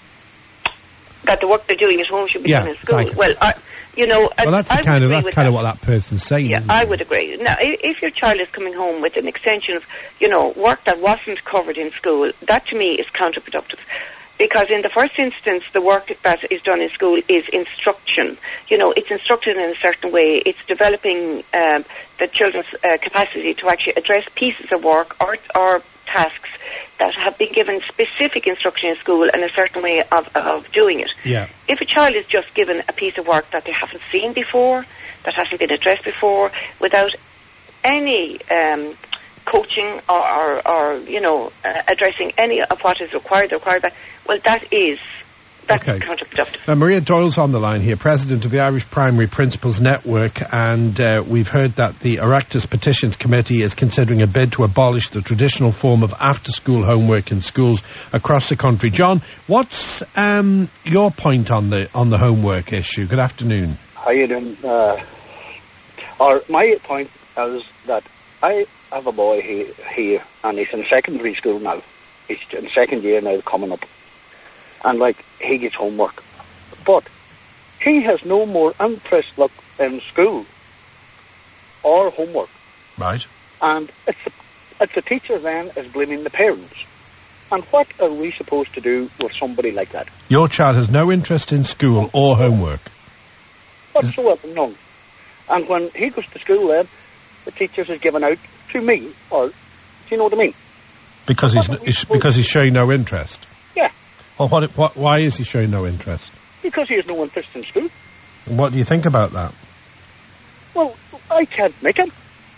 That the work they're doing at home should be
Yeah,
done in school.
exactly.
Well, I, you know, I,
Well, that's
I
the kind
would
of
agree
that's
with
kind of
that.
what that person's saying.
Yeah,
isn't
I
it?
would agree. Now, i- if your child is coming home with an extension of, you know, work that wasn't covered in school, that to me is counterproductive. Because in the first instance, the work that is done in school is instruction. You know, it's instructed in a certain way. It's developing um, the children's uh, capacity to actually address pieces of work or, or tasks that have been given specific instruction in school and a certain way of, of doing it.
Yeah.
If a child is just given a piece of work that they haven't seen before, that hasn't been addressed before, without any um, coaching or, or, or you know, uh, addressing any of what is required, required by, well, that is that's
Okay.
counterproductive.
Uh, Maria Doyle's on the line here, president of the Irish Primary Principals Network, and uh, we've heard that the Oireachtas Petitions Committee is considering a bid to abolish the traditional form of after-school homework in schools across the country. John, what's um, your point on the on the homework issue? Good afternoon.
How you doing? Uh, or my point is that I I have a boy he, here, and he's in secondary school now. He's in second year now, coming up. And, like, he gets homework. But he has no more interest, look, in school or homework.
Right.
And it's the, it's the teacher then is blaming the parents. And what are we supposed to do with somebody like that?
Your child has no interest in school or homework?
Whatsoever, none. And when he goes to school then, the teachers is given out to me, or, do you know what I mean?
Because he's, he's because he's showing no interest?
Yeah.
Well, what, what, why is he showing no interest?
Because he has no interest in school.
What do you think about that?
Well, I can't make him.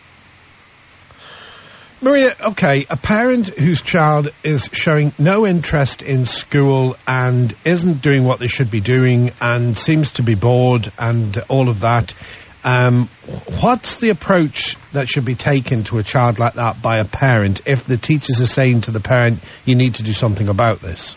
Maria, okay, a parent whose child is showing no interest in school and isn't doing what they should be doing and seems to be bored and all of that, um, what's the approach that should be taken to a child like that by a parent if the teachers are saying to the parent, you need to do something about this?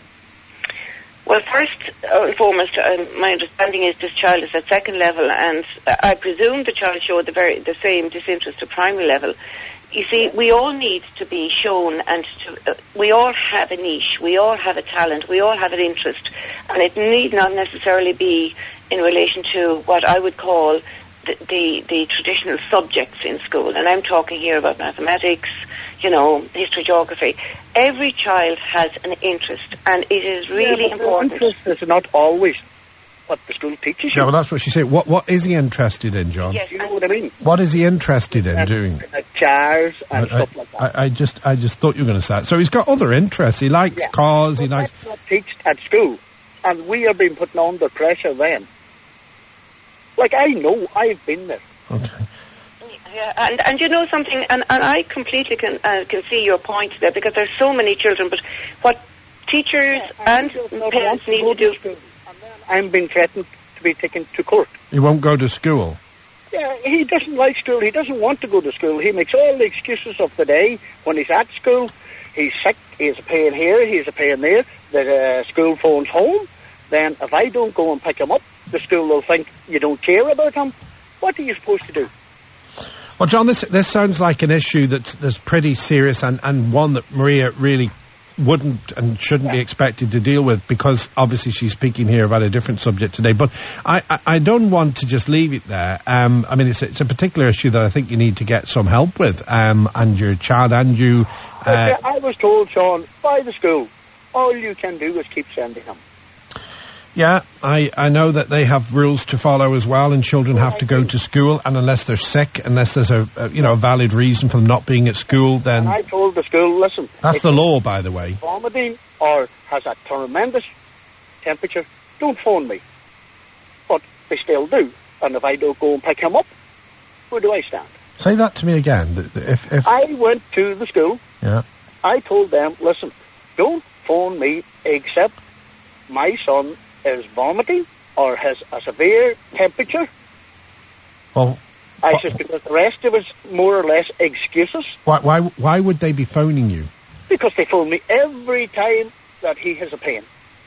Well, first and foremost, uh, my understanding is this child is at second level, and uh, I presume the child showed the very the same disinterest at primary level. You see, we all need to be shown, and to, uh, we all have a niche, we all have a talent, we all have an interest, and it need not necessarily be in relation to what I would call the, the, the traditional subjects in school. And I'm talking here about mathematics, you know, history, geography. Every child has an interest, and it is really
yeah, but
important.
The interest is not always what the school teaches you.
Yeah, well, that's what she said. What What is he interested in, John?
Yes, you know what I mean.
What is he interested in
uh,
doing?
Uh, jars and
I,
stuff
I,
like that.
I, I just, I just thought you were going to say that. So he's got other interests. He likes
Yeah.
cars. He
Well,
likes.
that's not taught at school, and we are being put under pressure then. Like, I know, I've been there.
Okay.
Yeah, and, and you know something, and, and I completely can uh, can see your point there, because there's so many children, but what teachers
Yeah,
and
just not
parents
want to
need
go
to do...
school. And then I'm being threatened to be taken to court.
He won't go to school.
Yeah, he doesn't like school. He doesn't want to go to school. He makes all the excuses of the day when he's at school. He's sick. He's a pain here. He's a pain there. The uh, school phone's home. Then if I don't go and pick him up, the school will think you don't care about him. What are you supposed to do?
Well, John, this this sounds like an issue that's, that's pretty serious and, and one that Maria really wouldn't and shouldn't be expected to deal with, because obviously she's speaking here about a different subject today. But I, I, I don't want to just leave it there. Um, I mean, it's, it's a particular issue that I think you need to get some help with, um, and your child and you. Uh,
Okay, I was told, Sean, by the school, all you can do is keep sending him.
Yeah, I, I know that they have rules to follow as well, and children have to go to school, and unless they're sick, unless there's a, a you know a valid reason for them not being at school, then
And I told the school, listen,
that's
if
the law, by the way.
vomiting or has a tremendous temperature, don't phone me. But they still do. And if I don't go and pick him up, where do I stand?
Say that to me again. th- th- If if
I went to the school.
yeah,
I told them, listen, don't phone me except my son is vomiting or has a severe temperature.
well,
I said, because the rest of us more or less excuses,
why why why would they be phoning you?
because they phone me every time that he has a pain.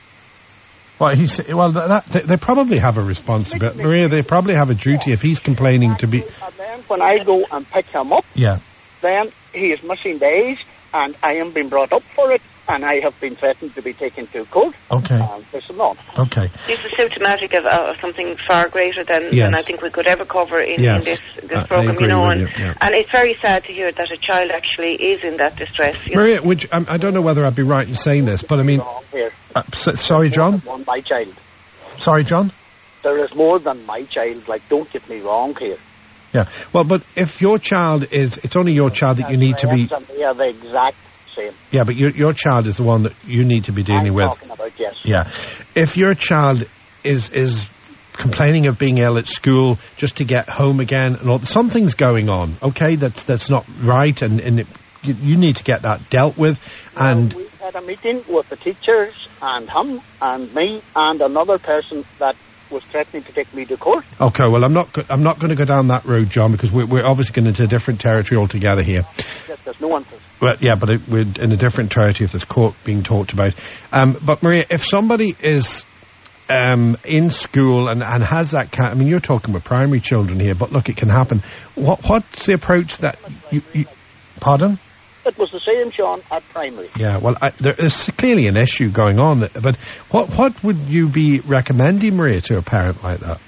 Well, he sa- well that, that they, they probably have a responsibility, Maria. They probably have a duty if he's complaining to be.
And then when I go and pick him up,
Yeah.
then he is missing days, and I am being brought up for it, and I have been threatened to be taken to court.
Okay.
And this and that.
Okay.
This is symptomatic of, uh, of something far greater than,
Yes.
than I think we could ever cover in,
Yes.
in this, this
I- I
program,
agree
you know.
with
And,
you, yeah.
and it's very sad to hear that a child actually is in that distress. You know.
Maria, would you, um, I don't know whether I'd be right in saying this, but I mean,
Wrong here.
uh, s- sorry, John.
One my child.
Sorry, John.
There is more than my child. Like, don't get me wrong here.
Yeah. Well, but if your child is, it's only your child that you need to be.
And they are the exact same.
Yeah, but your your child is the one that you need to be dealing
I'm
with.
talking about, yes.
Yeah. If your child is is complaining of being ill at school just to get home again, and all, something's going on, okay? That's that's not right, and and it, you, you need to get that dealt with. And
We had a meeting with the teachers and him and me and another person that was threatening to take me to court.
okay, well, I'm not go- I'm not going to go down that road, John, because we're we're obviously going into a different territory altogether here.
Yes, there's no interest.
Well, yeah, but it, we're in a different territory if there's court being talked about. Um, but Maria, if somebody is um, in school and, and has that kind, I mean, you're talking with primary children here, but look, it can happen. What what's the approach that you, you Pardon?
It was the same, Sean, at primary.
Yeah, well, I, there is clearly an issue going on, but what what would you be recommending, Maria, to a parent like that?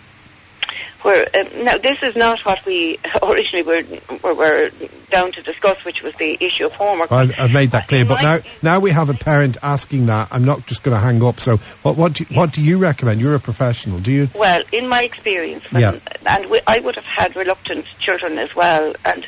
Where, um, now, this is not what we originally were, were, were down to discuss, which was the issue of homework.
Well, I've, I've made that clear, but now now we have a parent asking that. I'm not just going to hang up. So what what do, what do you recommend? You're a professional. Do you?
Well, in my experience, when,
yeah.
and we, I would have had reluctant children as well, and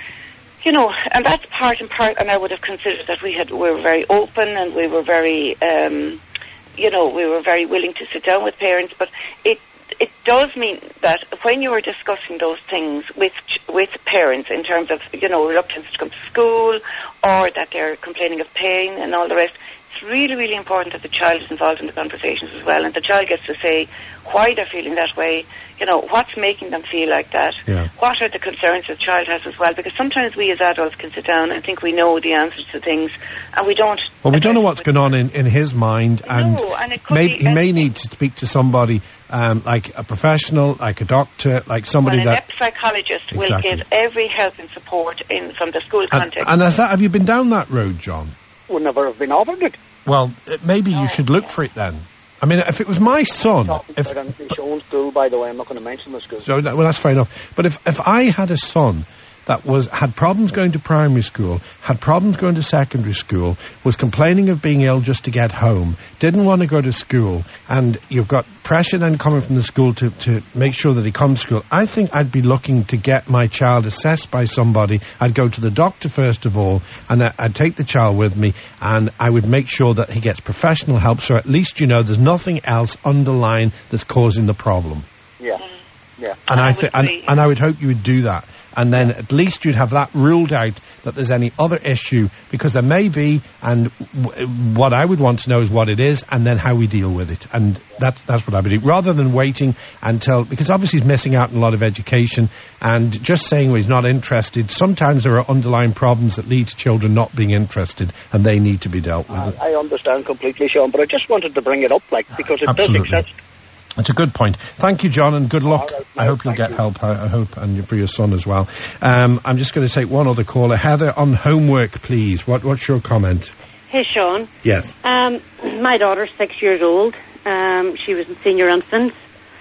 you know, and that's part and part, and I would have considered that we had we were very open and we were very, um, you know, we were very willing to sit down with parents, but it it does mean that when you are discussing those things with with parents in terms of, you know, reluctance to come to school or that they're complaining of pain and all the rest, it's really, really important that the child is involved in the conversations as well, and the child gets to say why they're feeling that way, you know, what's making them feel like that,
yeah.
what are the concerns the child has as well, because sometimes we as adults can sit down and think we know the answers to things, and we don't.
Well, we don't know what's going on in, in his mind, and,
no, and it could
may,
be
he may need to speak to somebody um, like a professional, like a doctor, like somebody
well, an
that...
An psychologist
exactly.
will give every help and support in from the school
and,
context.
And has that, have you been down that road, John?
Would never have been offered it.
Well, it, maybe you should look for it then. I mean, if it was my son... If,
his own school, by the way, I'm not going to mention the school.
So, well, that's fair enough. But if, if I had a son that was had problems going to primary school, had problems going to secondary school, was complaining of being ill just to get home, didn't want to go to school, and you've got pressure then coming from the school to, to make sure that he comes to school, I think I'd be looking to get my child assessed by somebody. I'd go to the doctor first of all, and I, I'd take the child with me, and I would make sure that he gets professional help, so at least you know there's nothing else underlying that's causing the problem.
Yeah, yeah.
And I,
I
th-
would
and, and I would hope you would do that. And then at least you'd have that ruled out, that there's any other issue, because there may be, and w- what I would want to know is what it is, and then how we deal with it. And that, that's what I would do, rather than waiting until, because obviously he's missing out on a lot of education, and just saying well, he's not interested, sometimes there are underlying problems that lead to children not being interested, and they need to be dealt with.
I, I understand completely, Sean, but I just wanted to bring it up, like, because it
Absolutely.
does exist.
It's a good point. Thank you, John, and good luck.
Right,
I hope you'll get
you.
help. I, I hope, and for your son as well. Um, I'm just going to take one other caller. Heather, on homework, please. What, what's your comment?
Hey, Sean.
Yes.
Um, my daughter's six years old. Um, she was in senior infants.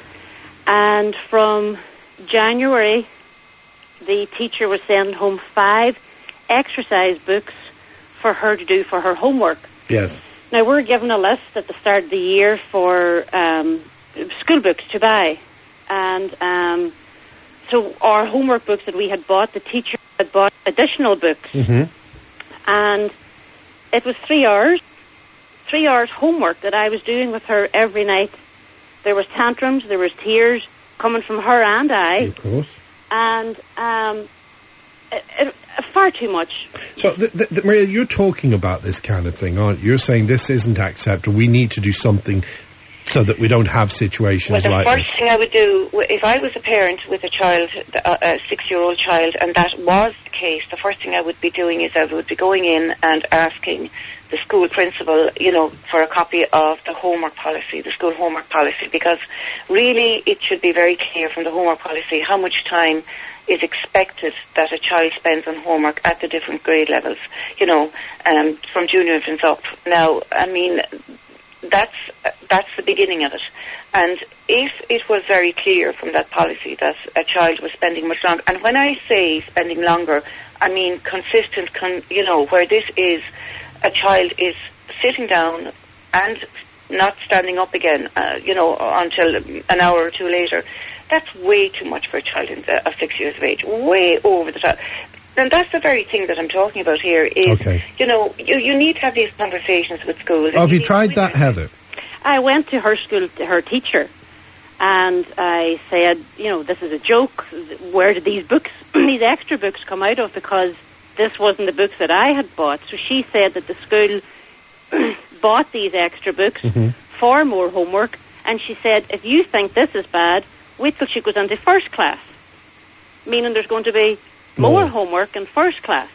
And from January, the teacher was sending home five exercise books for her to do for her homework.
Yes.
Now, we're given a list at the start of the year for um, school books to buy. And um, so our homework books that we had bought, the teacher had bought additional books.
Mm-hmm.
And it was three hours, three hours homework that I was doing with her every night. There was tantrums, there was tears coming from her and I.
Of course.
And um, it, it, far too much.
So, th- th- th- Maria, you're talking about this kind of thing, aren't you? You're saying this isn't acceptable. We need to do something so that we don't have situations
well, the
like
first
this.
thing I would do, if I was a parent with a child, a six-year-old child, and that was the case, the first thing I would be doing is I would be going in and asking the school principal, you know, for a copy of the homework policy, the school homework policy, because really it should be very clear from the homework policy how much time is expected that a child spends on homework at the different grade levels, you know, um, from junior infants up. Now, I mean, that's that's the beginning of it. And if it was very clear from that policy that a child was spending much longer, and when I say spending longer, I mean consistent, con- you know, where this is a child is sitting down and not standing up again, uh, you know, until an hour or two later, that's way too much for a child in the, of six years of age, way over the top. And that's the very thing that I'm talking about here is,
okay.
you know, you, you need to have these conversations with schools.
Oh, have you
need
tried that, Heather?
I went to her school, to her teacher, and I said, you know, this is a joke. Where did these books, these extra books come out of? Because this wasn't the books that I had bought. So she said that the school bought these extra books
mm-hmm.
for more homework, and she said, if you think this is bad, wait till she goes into first class. Meaning there's going to be more, more homework in first class.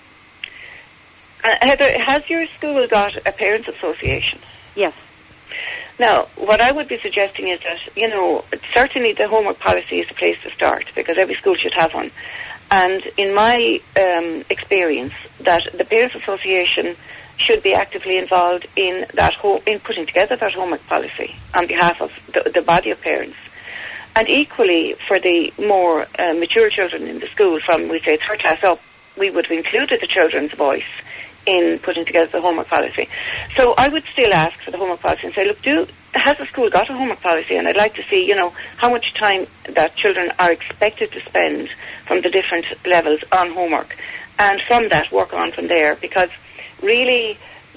Uh, Heather, has your school got a parents' association?
Yes.
Now, what I would be suggesting is that, you know, certainly the homework policy is the place to start, because every school should have one. And in my um, experience, that the Parents Association should be actively involved in that ho- in putting together that homework policy on behalf of the, the body of parents. And equally, for the more uh, mature children in the school, from, we say, third class up, we would have included the children's voice in putting together the homework policy. So I would still ask for the homework policy and say, look, do has the school got a homework policy? And I'd like to see, you know, how much time that children are expected to spend from the different levels on homework. And from that, work on from there. Because really,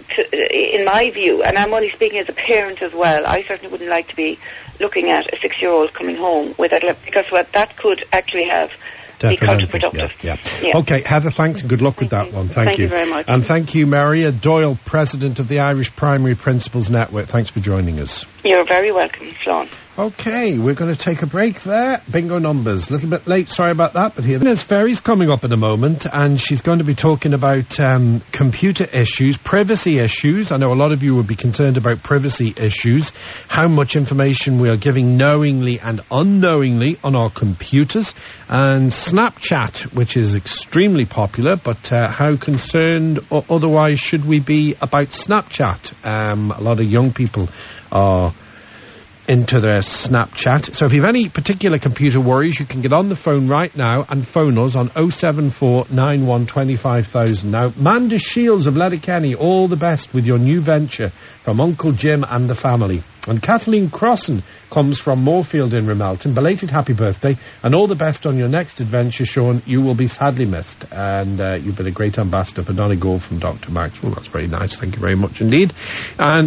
to, in my view, and I'm only speaking as a parent as well, I certainly wouldn't like to be looking at a six-year-old coming home with it, because what that could actually have be counterproductive.
Yeah, yeah. Yeah. Okay, Heather, thanks and good luck with that one. Thank,
Thank
you.
you very much.
And thank you, Maria Doyle, President of the Irish Primary Principals Network. Thanks for joining us.
You're very welcome, Sean.
Okay, we're going to take a break there. Bingo numbers. A little bit late, sorry about that, but here. There's Ferry's coming up in a moment, and she's going to be talking about um, computer issues, privacy issues. I know a lot of you would be concerned about privacy issues, how much information we are giving knowingly and unknowingly on our computers, and Snapchat, which is extremely popular, but uh, how concerned or otherwise should we be about Snapchat? Um, a lot of young people are into their Snapchat. So if you have any particular computer worries, you can get on the phone right now and phone us on oh seven four nine one two five thousand. Now, Manda Shields of Letterkenny, all the best with your new venture from Uncle Jim and the family. And Kathleen Crossan comes from Moorfield in Ramelton. Belated happy birthday and all the best on your next adventure, Sean. You will be sadly missed. And uh, you've been a great ambassador for Donegal from Doctor Maxwell. That's very nice. Thank you very much indeed. And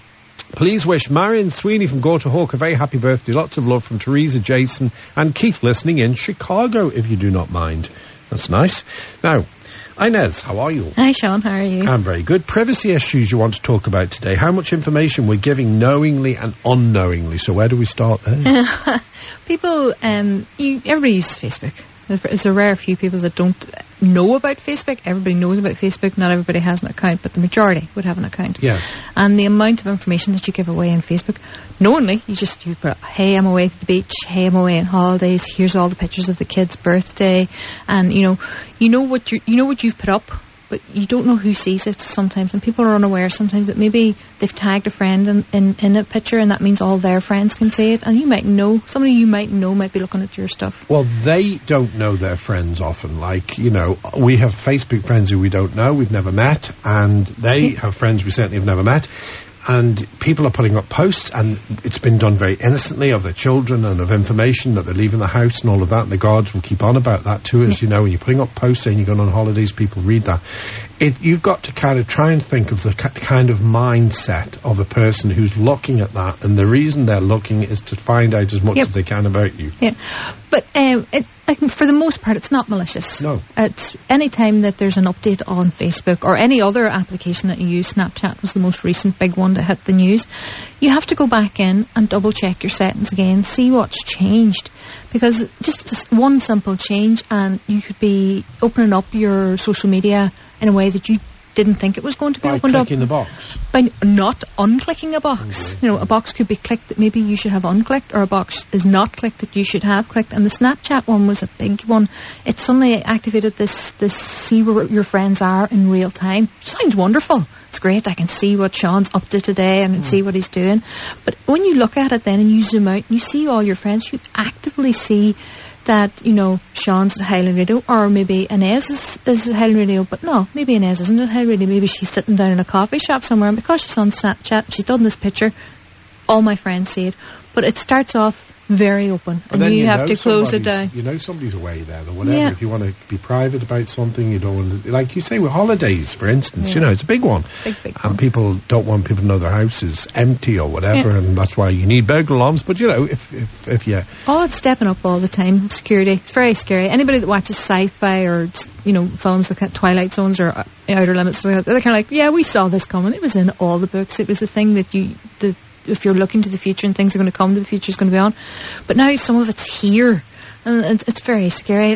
please wish Marion Sweeney from Go to Hawk a very happy birthday. Lots of love from Teresa, Jason and Keith listening in Chicago, if you do not mind. That's nice. Now, Inez, how are you?
Hi, Sean. How are you?
I'm very good. Privacy issues you want to talk about today. How much information we're giving knowingly and unknowingly. So where do we start there?
People, um, you, everybody uses Facebook. There's a rare few people that don't know about Facebook. Everybody knows about Facebook. Not everybody has an account, but the majority would have an account.
Yes.
And the amount of information that you give away on Facebook, knowingly, you just you put, hey, I'm away at the beach. Hey, I'm away on holidays. Here's all the pictures of the kid's birthday, and you know, you know what you you know what you've put up, but you don't know who sees it sometimes, and people are unaware sometimes that maybe they've tagged a friend in, in, in a picture, and that means all their friends can see it, and you might know, somebody you might know might be looking at your stuff.
Well, they don't know their friends often. Like, you know, we have Facebook friends who we don't know, we've never met, and they have friends we certainly have never met. And people are putting up posts, and it's been done very innocently, of their children and of information that they're leaving the house and all of that. And the guards will keep on about that to us, you know, when you're putting up posts saying you're going on holidays, people read that. It, you've got to kind of try and think of the ca- kind of mindset of a person who's looking at that, and the reason they're looking is to find out as much
yep.
as they can about you.
Yeah, but um, it, like, for the most part, it's not malicious.
No.
It's any time that there's an update on Facebook or any other application that you use. Snapchat was the most recent big one to hit the news. You have to go back in and double check your settings again, see what's changed. Because just, just one simple change, and you could be opening up your social media in a way that you didn't think it was going to be
By
opened up.
clicking the box.
By not unclicking a box. Okay. You know, a box could be clicked that maybe you should have unclicked, or a box is not clicked that you should have clicked. And the Snapchat one was a big one. It suddenly activated this, this see where your friends are in real time. Sounds wonderful. It's great. I can see what Sean's up to today and mm. see what he's doing. But when you look at it then and you zoom out and you see all your friends, you actively see that, you know, Sean's at Highland Radio, or maybe Inez is, is at Highland Radio, but no, maybe Inez isn't at Highland Radio. Maybe she's sitting down in a coffee shop somewhere, and because she's on Snapchat, she's done this picture, all my friends see it. But it starts off very open, and, and you, you have to close it down.
You know somebody's away then, or whatever.
Yeah.
If you want to be private about something, you don't want to, like you say with holidays, for instance, yeah. you know, it's a big one.
Big, big
and
one.
people don't want people to know their house is empty or whatever, yeah. and that's why you need burglar alarms. But, you know, if, if, if you...
Oh, it's stepping up all the time, security. It's very scary. Anybody that watches sci-fi or, you know, films like Twilight Zones or Outer Limits, they're kind of like, yeah, we saw this coming. It was in all the books. It was the thing that you... the if you're looking to the future and things are going to come to the future is going to be on. But now some of it's here, and it's, it's very scary. Like,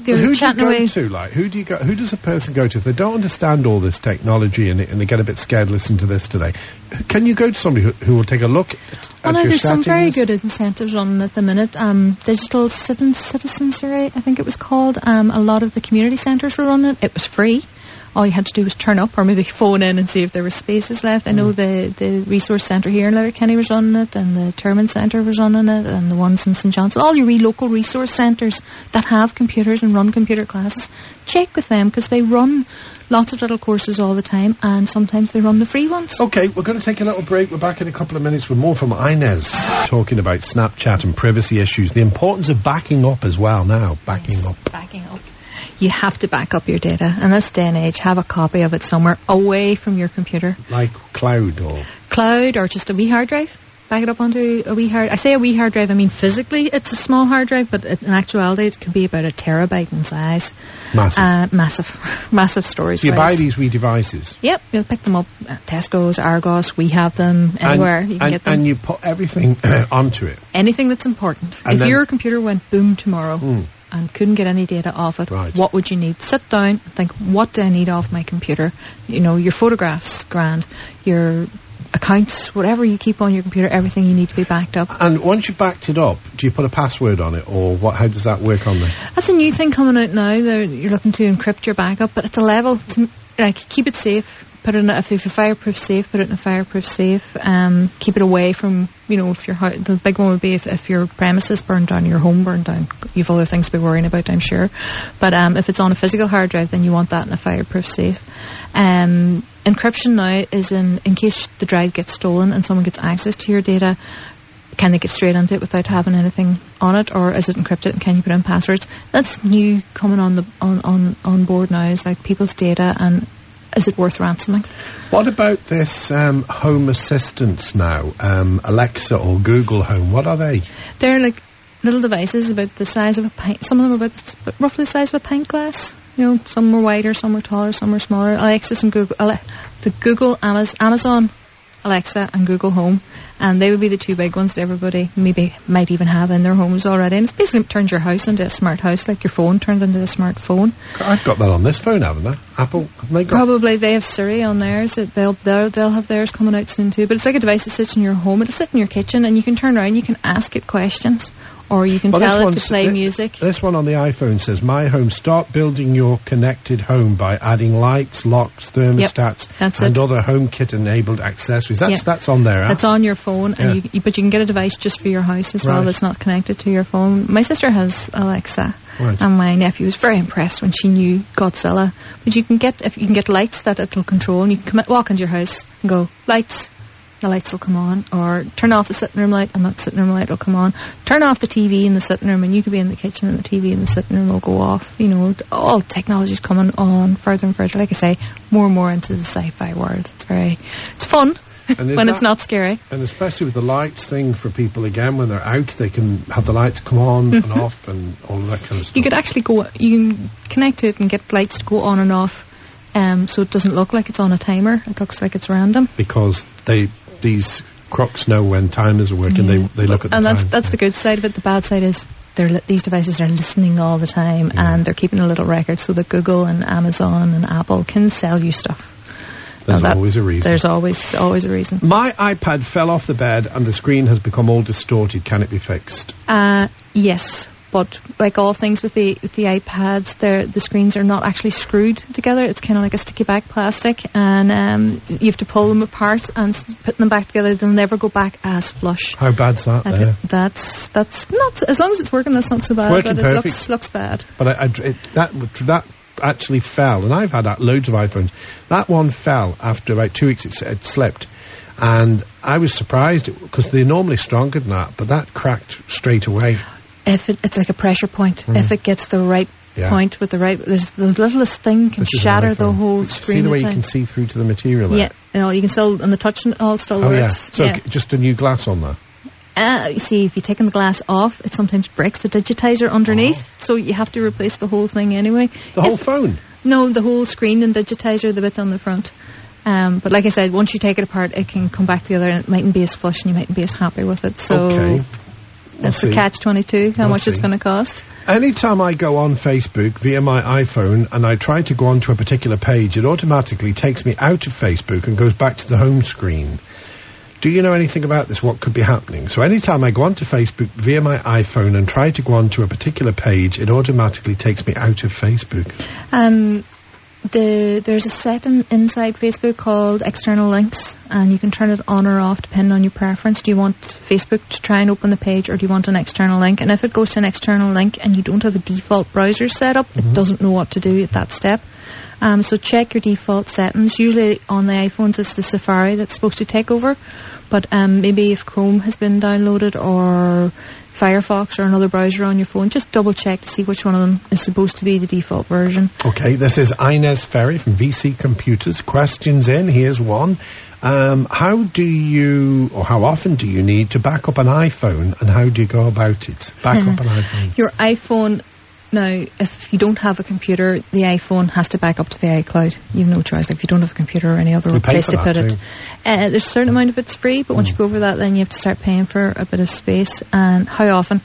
they're
who do you
chatting
go
away.
to? Like, who do you go? Who does a person go to if they don't understand all this technology and, and they get a bit scared? Listen to this today. Can you go to somebody who, who will take a look at,
Well,
at
no,
your
there's some very
settings?
good incentives running at the minute. Um, Digital Citizen, Citizen Survey, I think it was called. Um, a lot of the community centres were running it. It was free. All you had to do was turn up or maybe phone in and see if there were spaces left. I know the, the resource centre here in Letterkenny was running it, and the Termon Centre was running it, and the ones in St John's. All your wee local resource centres that have computers and run computer classes, check with them, because they run lots of little courses all the time, and sometimes they run the free ones.
Okay, we're going to take a little break. We're back in a couple of minutes with more from Inez, talking about Snapchat and privacy issues. The importance of backing up as well now. Backing
Yes,
up.
Backing up. You have to back up your data. In this day and age, have a copy of it somewhere away from your computer.
Like cloud or...
Cloud or just a wee hard drive. Back it up onto a wee hard... I say a wee hard drive, I mean physically it's a small hard drive, but in actuality it can be about a terabyte in size.
Massive.
Uh, massive. Massive storage.
So you buy
wise.
these wee devices.
Yep, you'll pick them up at Tesco's, Argos, we have them anywhere.
And,
you can
and,
get them.
and you put everything onto it.
Anything that's important.
And
if
then-
your computer went boom tomorrow...
Mm.
and couldn't get any data off it,
Right.
what would you need? Sit down and think, what do I need off my computer? You know, your photographs, grand, your accounts, whatever you keep on your computer, everything you need to be backed up.
And once you've backed it up, do you put a password on it, or what? How does that work on there?
That's a new thing coming out now. They're, you're looking to encrypt your backup, but it's a level to, like, keep it safe. Put it in a, if you have a fireproof safe, put it in a fireproof safe. Um, keep it away from, you know, if your hou- the big one would be if, if your premises burned down, your home burned down. You've other things to be worrying about, I'm sure. But um, if it's on a physical hard drive, then you want that in a fireproof safe. Um, encryption now is in in case the drive gets stolen and someone gets access to your data. Can they get straight into it without having anything on it, or is it encrypted and can you put in passwords? That's new coming on the on on, on board now. Is like people's data, and is it worth ransoming?
What about this um, home assistants now? Um, Alexa or Google Home, what are they?
They're like little devices about the size of a pint. Some of them are about the, roughly the size of a pint glass. You know, some were wider, some were taller, some were smaller. Alexa and Google, Ale- the Google, Amaz- Amazon, Alexa and Google Home, and they would be the two big ones that everybody maybe might even have in their homes already. And it's basically it turns your house into a smart house, like your phone turned into a smart phone.
I've got that on this phone, haven't I? Apple, haven't they got?
Probably they have Siri on theirs. It- They'll they'll they'll have theirs coming out soon too. But it's like a device that sits in your home. It'll sit in your kitchen, and you can turn around. You can ask it questions, or you can
Well,
tell
this
it to
one's-
play
thi-
music.
This one on the iPhone says, My Home, start building your connected home by adding lights, locks, thermostats,
that's
and
it.
other HomeKit-enabled accessories. That's
Yeah.
that's on there, huh?
That's on your phone,
Yeah.
and you, you, but you can get a device just for your house as well
Right.
that's not connected to your phone. My sister has Alexa,
Right.
and my nephew was very impressed when she knew Godzilla. But you can get if you can get lights that it'll control, and you can come, walk into your house and go lights. The lights will come on, or turn off the sitting room light and that sitting room light will come on. Turn off the T V in the sitting room and you could be in the kitchen and the T V in the sitting room will go off. You know, all technology's coming on further and further. Like I say, more and more into the sci-fi world. It's very, it's fun
And is
when it's
that-
not scary.
And especially with the lights thing for people, again, when they're out, they can have the lights come on
Mhm.
and off and all of that kind of stuff.
You could actually go, you can connect to it and get lights to go on and off, um, so it doesn't look like it's on a timer. It looks like it's random.
Because they, these crooks know when timers are working.
Yeah.
They they look at the
and
time.
that's that's the good side of it. The bad side is they're li- these devices are listening all the time, and they're keeping a little record so that Google and Amazon and Apple can sell you stuff.
There's
Now, that's-
always a reason.
There's always always a reason.
My iPad fell off the bed and the screen has become all distorted. Can it be fixed?
Uh, yes, but like all things with the with the iPads, they're- the screens are not actually screwed together. It's kind of like a sticky back plastic, and um, you have to pull them apart and s- put them back together. They'll never go back as flush.
How bad's that
Like
there?
it- that's that's not as long as it's working. That's not so bad.
working
but it
perfect.
looks looks bad.
But I, I- it, that that actually fell, and I've had that loads of iPhones. That one fell after about two weeks. It, s- it slipped, and I was surprised because they're normally stronger than that, but that cracked straight away.
If it, it's like a pressure point,
Mm.
if it gets the right
Yeah.
point with the right, there's the littlest thing can
This is an
shatter the
iPhone.
whole
See
screen.
the way
of
you
time.
can see through to the material there?
Yeah, you know, you can still, and the touch and all still
Oh
works.
yeah. So
yeah.
g- just a new glass on there.
Uh, you see, if you're taking the glass off, it sometimes breaks the digitizer underneath, so you have to replace the whole thing anyway.
The whole phone?
No, the whole screen and digitizer, the bit on the front. Um, but like I said, once you take it apart, it can come back together, and it mightn't be as flush, and you mightn't be as happy with it. So
Okay.
That's
we'll
the catch twenty-two, how
We'll
much it's
see.
going to cost.
Anytime I go on Facebook via my iPhone and I try to go onto a particular page, it automatically takes me out of Facebook and goes back to the home screen. Do you know anything about this? What could be happening? So anytime I go onto Facebook via my iPhone and try to go onto a particular page, it automatically takes me out of Facebook.
Um, the there's a setting inside Facebook called external links, and you can turn it on or off depending on your preference. Do you want Facebook to try and open the page, or do you want an external link? And if it goes to an external link and you don't have a default browser set up,
Mm-hmm.
it doesn't know what to do at that step. Um, so check your default settings. Usually on the iPhones it's the Safari that's supposed to take over, but um, maybe if Chrome has been downloaded or Firefox or another browser on your phone, just double check to see which one of them is supposed to be the default version.
Okay, this is Inez Ferry from V C Computers. Questions in. Here's one. Um, how do you, or how often do you need to back up an iPhone, and how do you go about it? Back up an iPhone.
Your iPhone, now, if you don't have a computer, the iPhone has to back up to the iCloud. You have no choice. Like, if you don't have a computer or any other
You pay
place
for
to put
that
it.
too.
Uh, there's a certain amount of it's free, but once you go over that, then you have to start paying for a bit of space. And how often?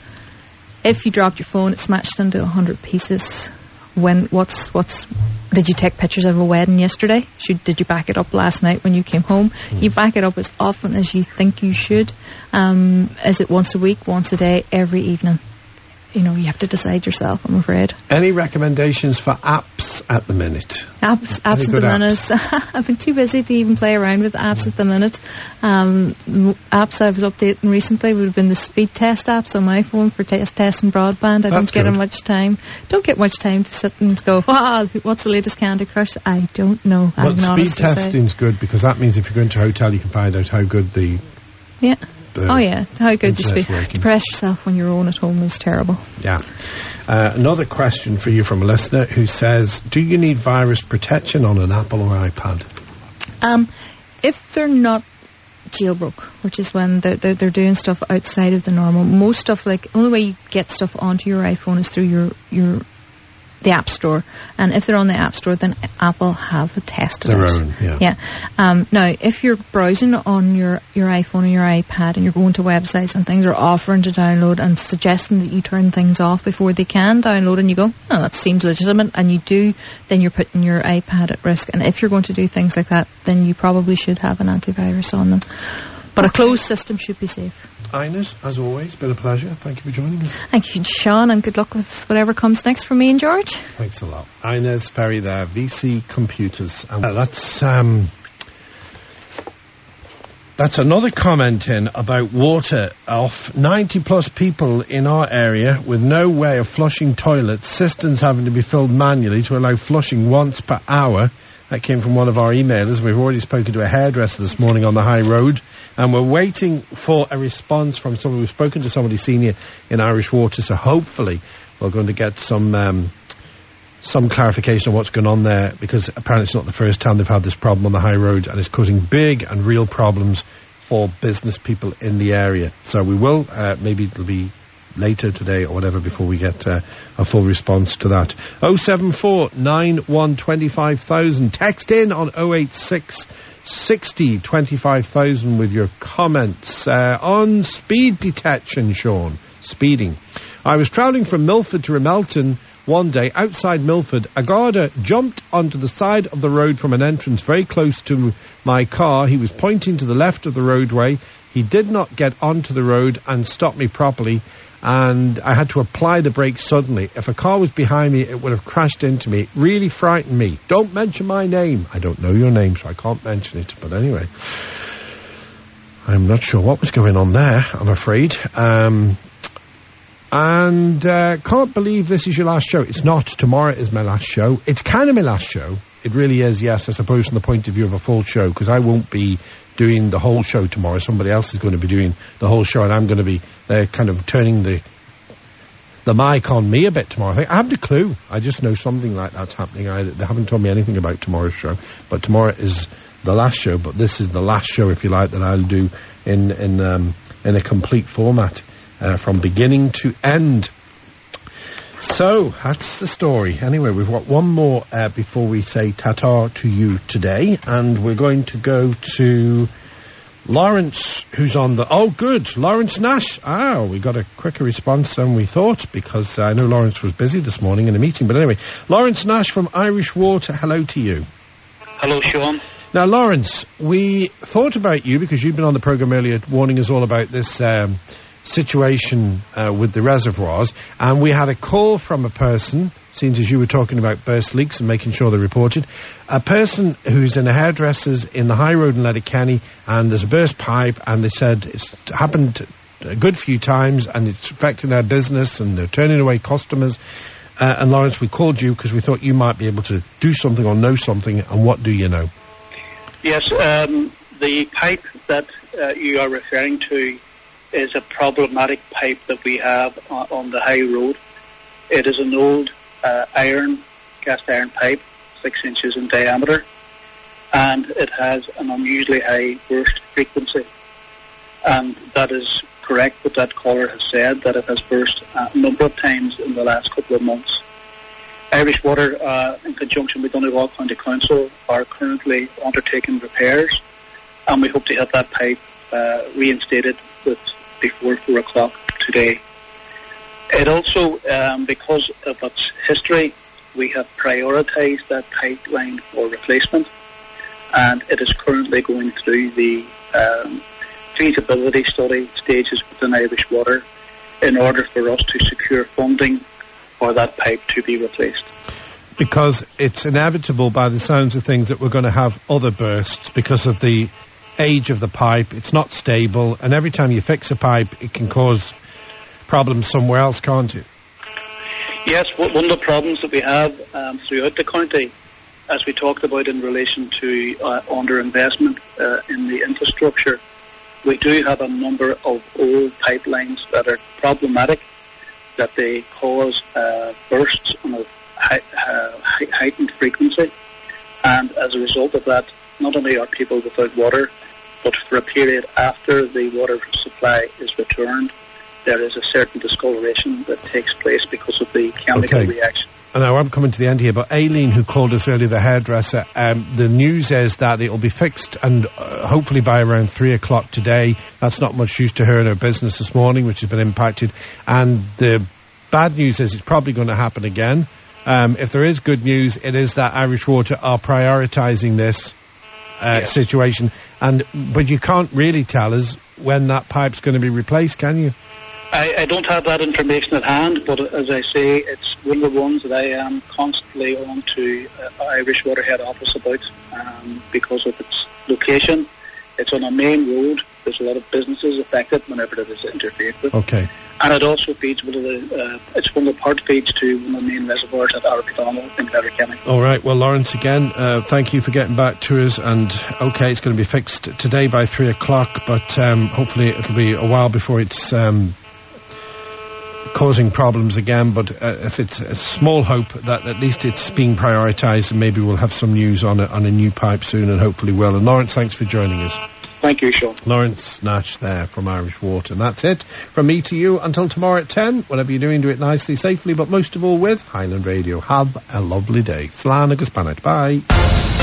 If you dropped your phone, it's smashed into a hundred pieces. When, what's, what's, did you take pictures of a wedding yesterday? Should, did you back it up last night when you came home?
Mm.
You back it up as often as you think you should. Um, is it once a week, once a day, every evening? You know, you have to decide yourself, I'm afraid.
Any recommendations for apps at the minute?
Apps,
Any
apps at
good
the
apps?
minute. I've been too busy to even play around with apps at the minute. Um, m- apps I was updating recently would have been the speed test apps on my phone for test testing broadband. I
That's
don't get
good.
much time. Don't get much time to sit and go, wow, what's the latest Candy Crush? I don't know. I
Well,
can
speed
honestly say.
testing's good because that means if you go into a hotel, you can find out how good the
Yeah.
the
Oh yeah, how good the
internet's
speed.
working.
To press yourself when you're alone at home is terrible.
Yeah. Uh, another question for you from a listener who says, do you need virus protection on an Apple or iPad?
Um, if they're not jailbroke, which is when they're, they're, they're doing stuff outside of the normal, most stuff, like, only way you get stuff onto your iPhone is through your, your the App Store. And if they're on the App Store, then Apple have tested
Their
it.
own, yeah.
Yeah. Um, now, if you're browsing on your, your iPhone or your iPad and you're going to websites and things are offering to download and suggesting that you turn things off before they can download, and you go, oh, that seems legitimate, and you do, then you're putting your iPad at risk. And if you're going to do things like that, then you probably should have an antivirus on them. But a closed system should be safe.
Ines, as always, been a pleasure. Thank you for joining us.
Thank you, Sean, and good luck with whatever comes next for me and George.
Thanks a lot. Inez Ferry there, V C Computers. And uh, that's um, that's another comment in about water off. ninety plus people in our area with no way of flushing toilets, cisterns having to be filled manually to allow flushing once per hour. That came from one of our emailers. We've already spoken to a hairdresser this morning on the high road, and we're waiting for a response from someone. We've spoken to somebody senior in Irish Water, so hopefully we're going to get some um, some clarification on what's going on there, because apparently it's not the first time they've had this problem on the high road, and it's causing big and real problems for business people in the area. So we will, uh, maybe it'll be later today or whatever before we get uh, a full response to that. oh seven four nine one two five thousand. Text in on oh eight six sixty twenty-five thousand with your comments. Uh, on speed detection, Sean, speeding. I was travelling from Milford to Ramelton one day. Outside Milford, a Garda jumped onto the side of the road from an entrance very close to my car. He was pointing to the left of the roadway. He did not get onto the road and stop me properly, and I had to apply the brakes suddenly. If a car was behind me, it would have crashed into me. It really frightened me. Don't mention my name. I don't know your name, so I can't mention it. But anyway, I'm not sure what was going on there, I'm afraid. Um, and uh, can't believe this is your last show. It's not. Tomorrow is my last show. It's kind of my last show. It really is, yes, I suppose, from the point of view of a full show, because I won't be doing the whole show tomorrow. Somebody else is going to be doing the whole show, and I'm going to be uh, kind of turning the the mic on me a bit tomorrow. I think I haven't a clue. I just know something like that's happening. I, they haven't told me anything about tomorrow's show, but tomorrow is the last show. But this is the last show, if you like, that I'll do in in um, in a complete format uh, from beginning to end. So, that's the story. Anyway, we've got one more uh, before we say ta-ta to you today, and we're going to go to Lawrence, who's on the... Oh, good. Lawrence Nash. Ah, we got a quicker response than we thought, because I know Lawrence was busy this morning in a meeting. But anyway, Lawrence Nash from Irish Water, hello to you.
Hello, Sean.
Now, Lawrence, we thought about you because you've been on the programme earlier warning us all about this um, situation uh, with the reservoirs, and we had a call from a person, seems as you were talking about burst leaks and making sure they're reported, a person who's in a hairdresser's in the High Road in Letterkenny, and there's a burst pipe, and they said it's happened a good few times and it's affecting their business and they're turning away customers. Uh, and Lawrence, we called you because we thought you might be able to do something or know something, and what do you know?
Yes, um, the pipe that uh, you are referring to is a problematic pipe that we have on, on the High Road. It is an old uh, iron, cast iron pipe, six inches in diameter, and it has an unusually high burst frequency. And that is correct what that caller has said, that it has burst a number of times in the last couple of months. Irish Water, uh, in conjunction with Donegal County Council, are currently undertaking repairs, and we hope to have that pipe uh, reinstated with before four o'clock today. It also, um, because of its history, we have prioritised that pipeline for replacement, and it is currently going through the um, feasibility study stages within Irish Water in order for us to secure funding for that pipe to be replaced.
Because it's inevitable by the sounds of things that we're going to have other bursts because of the age of the pipe. It's not stable, and every time you fix a pipe it can cause problems somewhere else, can't it?
Yes, one of the problems that we have um, throughout the county, as we talked about in relation to uh, underinvestment uh, in the infrastructure, we do have a number of old pipelines that are problematic, that they cause uh, bursts on a high, uh, heightened frequency, and as a result of that, not only are people without water, but for a period after the water supply is returned, there is a certain discoloration that takes place because of the chemical
okay.
reaction.
I know I'm coming to the end here, but Aileen, who called us earlier, the hairdresser, um, the news is that it will be fixed, and uh, hopefully by around three o'clock today. That's not much use to her and her business this morning, which has been impacted. And the bad news is it's probably going to happen again. Um, if there is good news, it is that Irish Water are prioritising this uh, yes. situation. And but you can't really tell us when that pipe's going to be replaced, can you?
I, I don't have that information at hand, but as I say, it's one of the ones that I am constantly on to uh, Irish Water head office about um, because of its location. It's on a main road. There's a lot of businesses affected whenever it is interfered with.
Okay.
And it also feeds one of the, uh, it's one of the part feeds to one of the main reservoirs at Arpadano in Letterkenny.
All right. Well, Lawrence, again, uh, thank you for getting back to us. And, okay, it's going to be fixed today by three o'clock, but um, hopefully it'll be a while before it's um, causing problems again. But uh, if it's a small hope that at least it's being prioritised, and maybe we'll have some news on a, on a new pipe soon, and hopefully will. And Lawrence, thanks for joining us.
Thank you, Sean.
Lawrence Nash there from Irish Water. And that's it from me to you until tomorrow at ten. Whatever you're doing, do it nicely, safely, but most of all with Highland Radio. Have a lovely day. Slán agus Bannett. Bye.